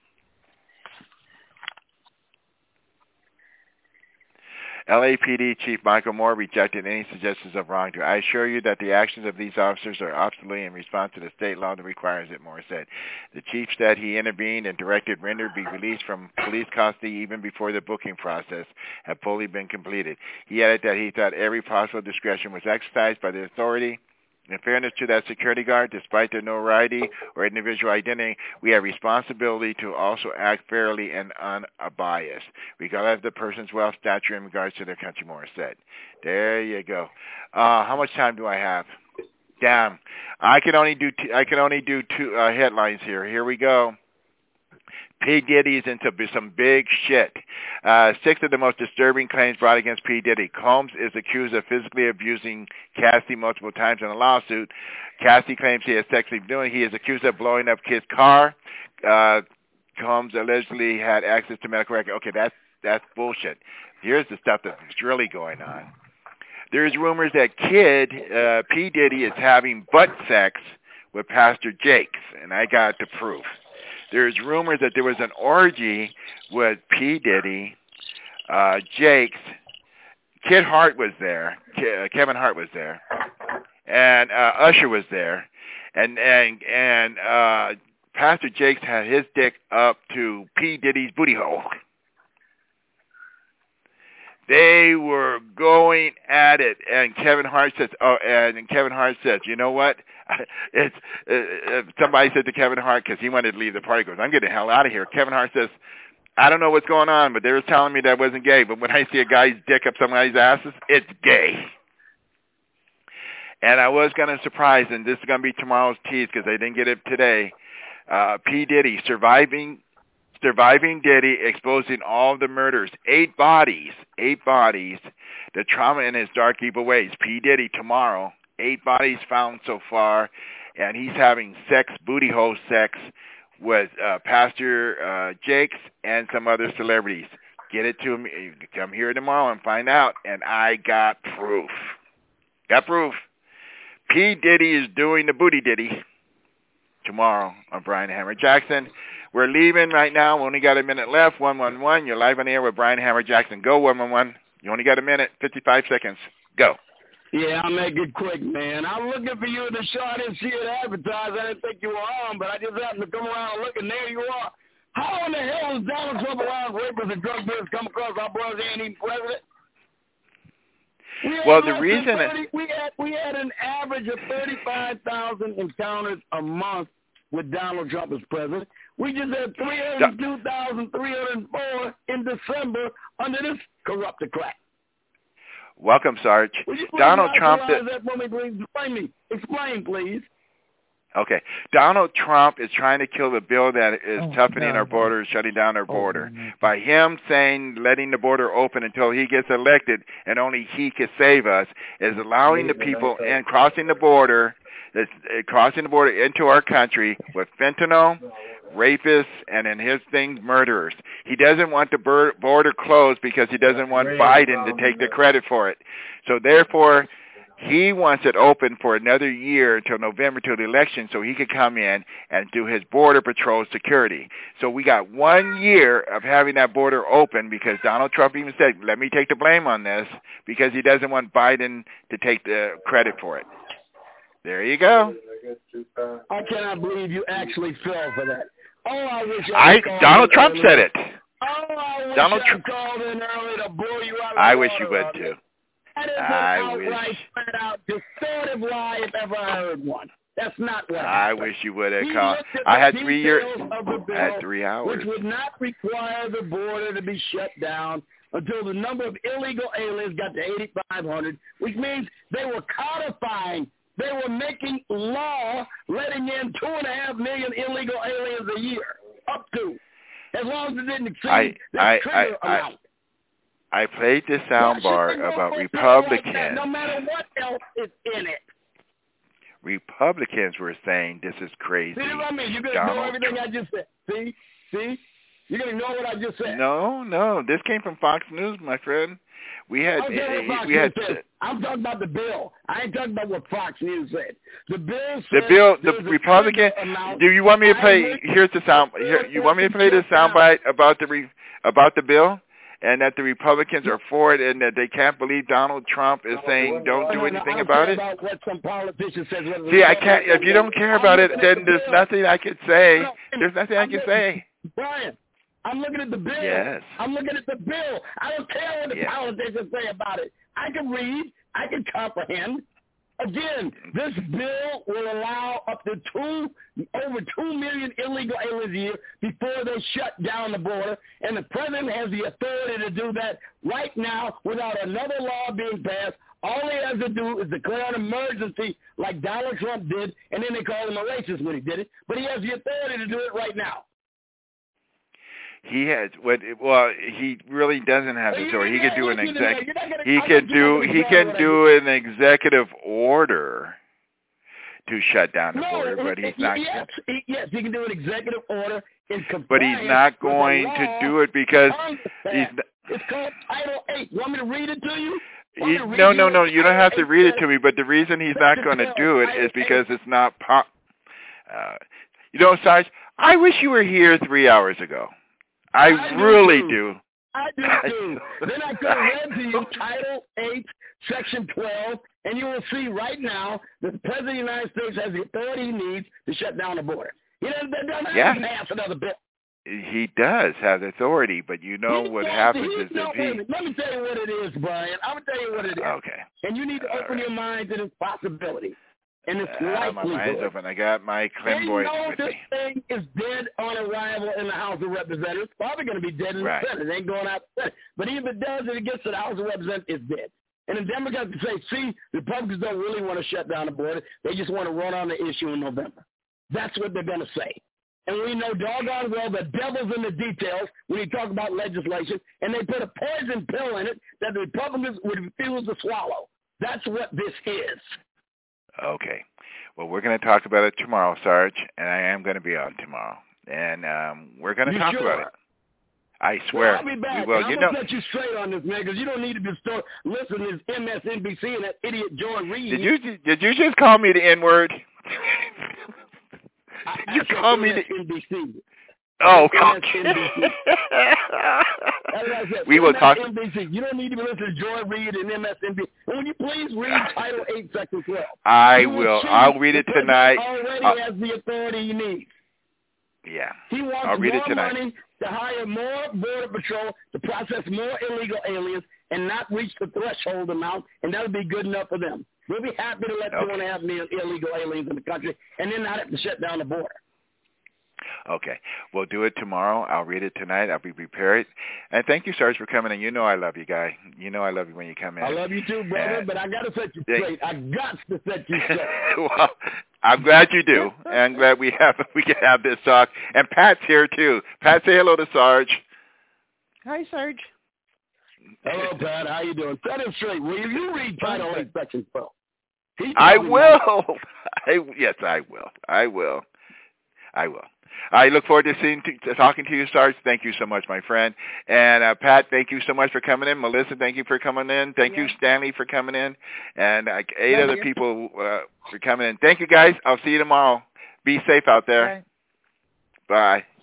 LAPD Chief Michael Moore rejected any suggestions of wrongdoing. I assure you that the actions of these officers are obsolete in response to the state law that requires it, Moore said. The chief said he intervened and directed Render be released from police custody even before the booking process had fully been completed. He added that he thought every possible discretion was exercised by the authority. In fairness to that security guard, despite their notoriety or individual identity, we have responsibility to also act fairly and unbiased, regardless of the person's wealth, stature, in regards to their country, Morris said. There you go. How much time do I have? Damn. I can only do two headlines here. Here we go. P. Diddy's into some big shit. 6 of the most disturbing claims brought against P. Diddy. Combs is accused of physically abusing Cassie multiple times in a lawsuit. Cassie claims he has sexually doing. He is accused of blowing up Kid's car. Combs allegedly had access to medical records. Okay, that's bullshit. Here's the stuff that's really going on. There's rumors that Kid, P. Diddy, is having butt sex with Pastor Jakes, and I got the proof. There's rumors that there was an orgy with P. Diddy, Jakes, Kid Hart was there, Kevin Hart was there, and Usher was there, and Pastor Jakes had his dick up to P. Diddy's booty hole. They were going at it, and Kevin Hart says, you know what? Somebody said to Kevin Hart, because he wanted to leave the party, goes, I'm getting the hell out of here. Kevin Hart says, I don't know what's going on, but they were telling me that wasn't gay. But when I see a guy's dick up somebody's asses, it's gay. And I was going to surprise, and this is going to be tomorrow's tease because I didn't get it today. P. Diddy, surviving Diddy, exposing all the murders. 8 bodies, the trauma in his dark, evil ways. P. Diddy tomorrow, 8 bodies found so far, and he's having booty hole sex with Pastor Jakes and some other celebrities. Get it to me. Come here tomorrow and find out. And I got proof. P. Diddy is doing the booty diddy tomorrow on Brian Hammer Jackson. We're leaving right now. We only got a minute left. 111. You're live on the air with Brian Hammer Jackson. Go 111. You only got a minute. 55 seconds. Go. Yeah, I'll make it quick, man. I'm looking for you at the show. I didn't see it advertised. I didn't think you were on, but I just happened to come around and look, and there you are. How in the hell is Donald Trump allowing rapists and drug dealers come across our brothers and even president? Well, the reason we had an average of 35,000 encounters a month with Donald Trump as president. We just had 302,304 in December under this corrupted crack. Welcome, Sarge. Donald Trump. That for me, please? Explain, please. Okay. Donald Trump is trying to kill the bill that is toughening our border, shutting down our border. By him saying letting the border open until he gets elected and only he can save us, is allowing the people and crossing the border into our country with fentanyl, rapists, and in his thing, murderers. He doesn't want the border closed because he doesn't want Biden to take the credit for it. So therefore, He wants it open for another year until November, till the election, so he could come in and do his Border Patrol security. So we got 1 year of having that border open because Donald Trump even said, let me take the blame on this, because he doesn't want Biden to take the credit for it. There you go. I cannot believe you actually fell for that. Oh, I wish Donald Trump said it. Oh, I wish Donald I called in early to blow you out of I the wish water you would on too. this. That is an outright, flat-out, distortive lie if ever I heard one. That's not what I happened. wish you would have He called. looked at I the had 3 years. details of the bill, I had 3 hours. which would not require the border to be shut down until the number of illegal aliens got to 8,500, which means they were codifying. They were making law letting in 2.5 million illegal aliens a year, up to, as long as it didn't exceed the trigger amount. I played this soundbar about Republicans. Like no matter what else is in it. Republicans were saying this is crazy. See what I mean? You're going to ignore everything I just said. See? You're going to ignore what I just said. No. This came from Fox News, my friend. I'm talking about the bill. I ain't talking about what Fox News said. The bill said the Republican. Do you want me to play? Here's the sound. You want me to play the soundbite about the bill, and that the Republicans are for it, and that they can't believe Donald Trump is saying don't do anything about it? About what some politician says. See, I can't. If you don't care about it, then there's nothing I can say. There's nothing I can say. Brian, I'm looking at the bill. Yes. I'm looking at the bill. I don't care what the politicians say about it. I can read. I can comprehend. Again, this bill will allow up to over 2 million illegal aliens a year before they shut down the border, and the president has the authority to do that right now without another law being passed. All he has to do is declare an emergency like Donald Trump did, and then they called him a racist when he did it, but he has the authority to do it right now. He has he really doesn't have the authority. He could do an an executive order to shut down the border, but he's not. Yes, he can do an executive order in compliance. But he's not going to do it because It's called Title 8. You want me to read it to you? No. You don't have to read it to me. But the reason he's not going to do it is because it's not. Sarge, I wish you were here 3 hours ago. I really do. I do too. Then I could have read to you Title 8, Section 12, and you will see right now that the President of the United States has the authority he needs to shut down the border. He doesn't have to pass another bill. He does have authority, but what happens is if he... Let me tell you what it is, Brian. I'm going to tell you what it is. Okay. And you need to open your mind to this possibility. And it's likelihood. My mind's open. I got my Clem boys with this me. thing is dead on arrival in the House of Representatives. It's probably going to be dead in the Senate. It ain't going out the Senate. But even if it does, if it gets to the House of Representatives, it's dead. And the Democrats say, see, the Republicans don't really want to shut down the border. They just want to run on the issue in November. That's what they're going to say. And we know doggone well the devil's in the details when you talk about legislation, and they put a poison pill in it that the Republicans would refuse to swallow. That's what this is. Okay. Well, we're going to talk about it tomorrow, Sarge, and I am going to be on tomorrow. And we're going to talk about it. I swear. Well, I'll be back. We will. I'm going to set you straight on this, man, because you don't need to be listening to MSNBC and that idiot Joy Reid. Did you just call me the N-word? Did you call me the NBC? Oh, okay. We will talk. NBC. You don't need to be listening to Joy Reid and MSNBC. Will you please read Title 8, Section 12? I will. I'll read it tonight. Already has the authority he needs. Yeah. He wants I'll read more it tonight. money to hire more Border Patrol to process more illegal aliens and not reach the threshold amount, and that would be good enough for them. We'll be happy to let 2.5 million illegal aliens in the country and then not have to shut down the border. Okay. We'll do it tomorrow. I'll read it tonight. I'll be prepared. And thank you, Sarge, for coming in. You know I love you, guy. You know I love you when you come in. I love you too, brother, but I got to set you straight. I got to set you straight. Well, I'm glad you do. And I'm glad we can have this talk. And Pat's here, too. Pat, say hello to Sarge. Hi, Sarge. Hello, Pat. How you doing? Set him straight. Will you read Title 8, Section 12? I will. Yes, I will. I will. I look forward to talking to you, Sarge. Thank you so much, my friend. And Pat, thank you so much for coming in. Melissa, thank you for coming in. Thank you, Stanley, for coming in. And 8 other people for coming in. Thank you, guys. I'll see you tomorrow. Be safe out there. Bye. Bye.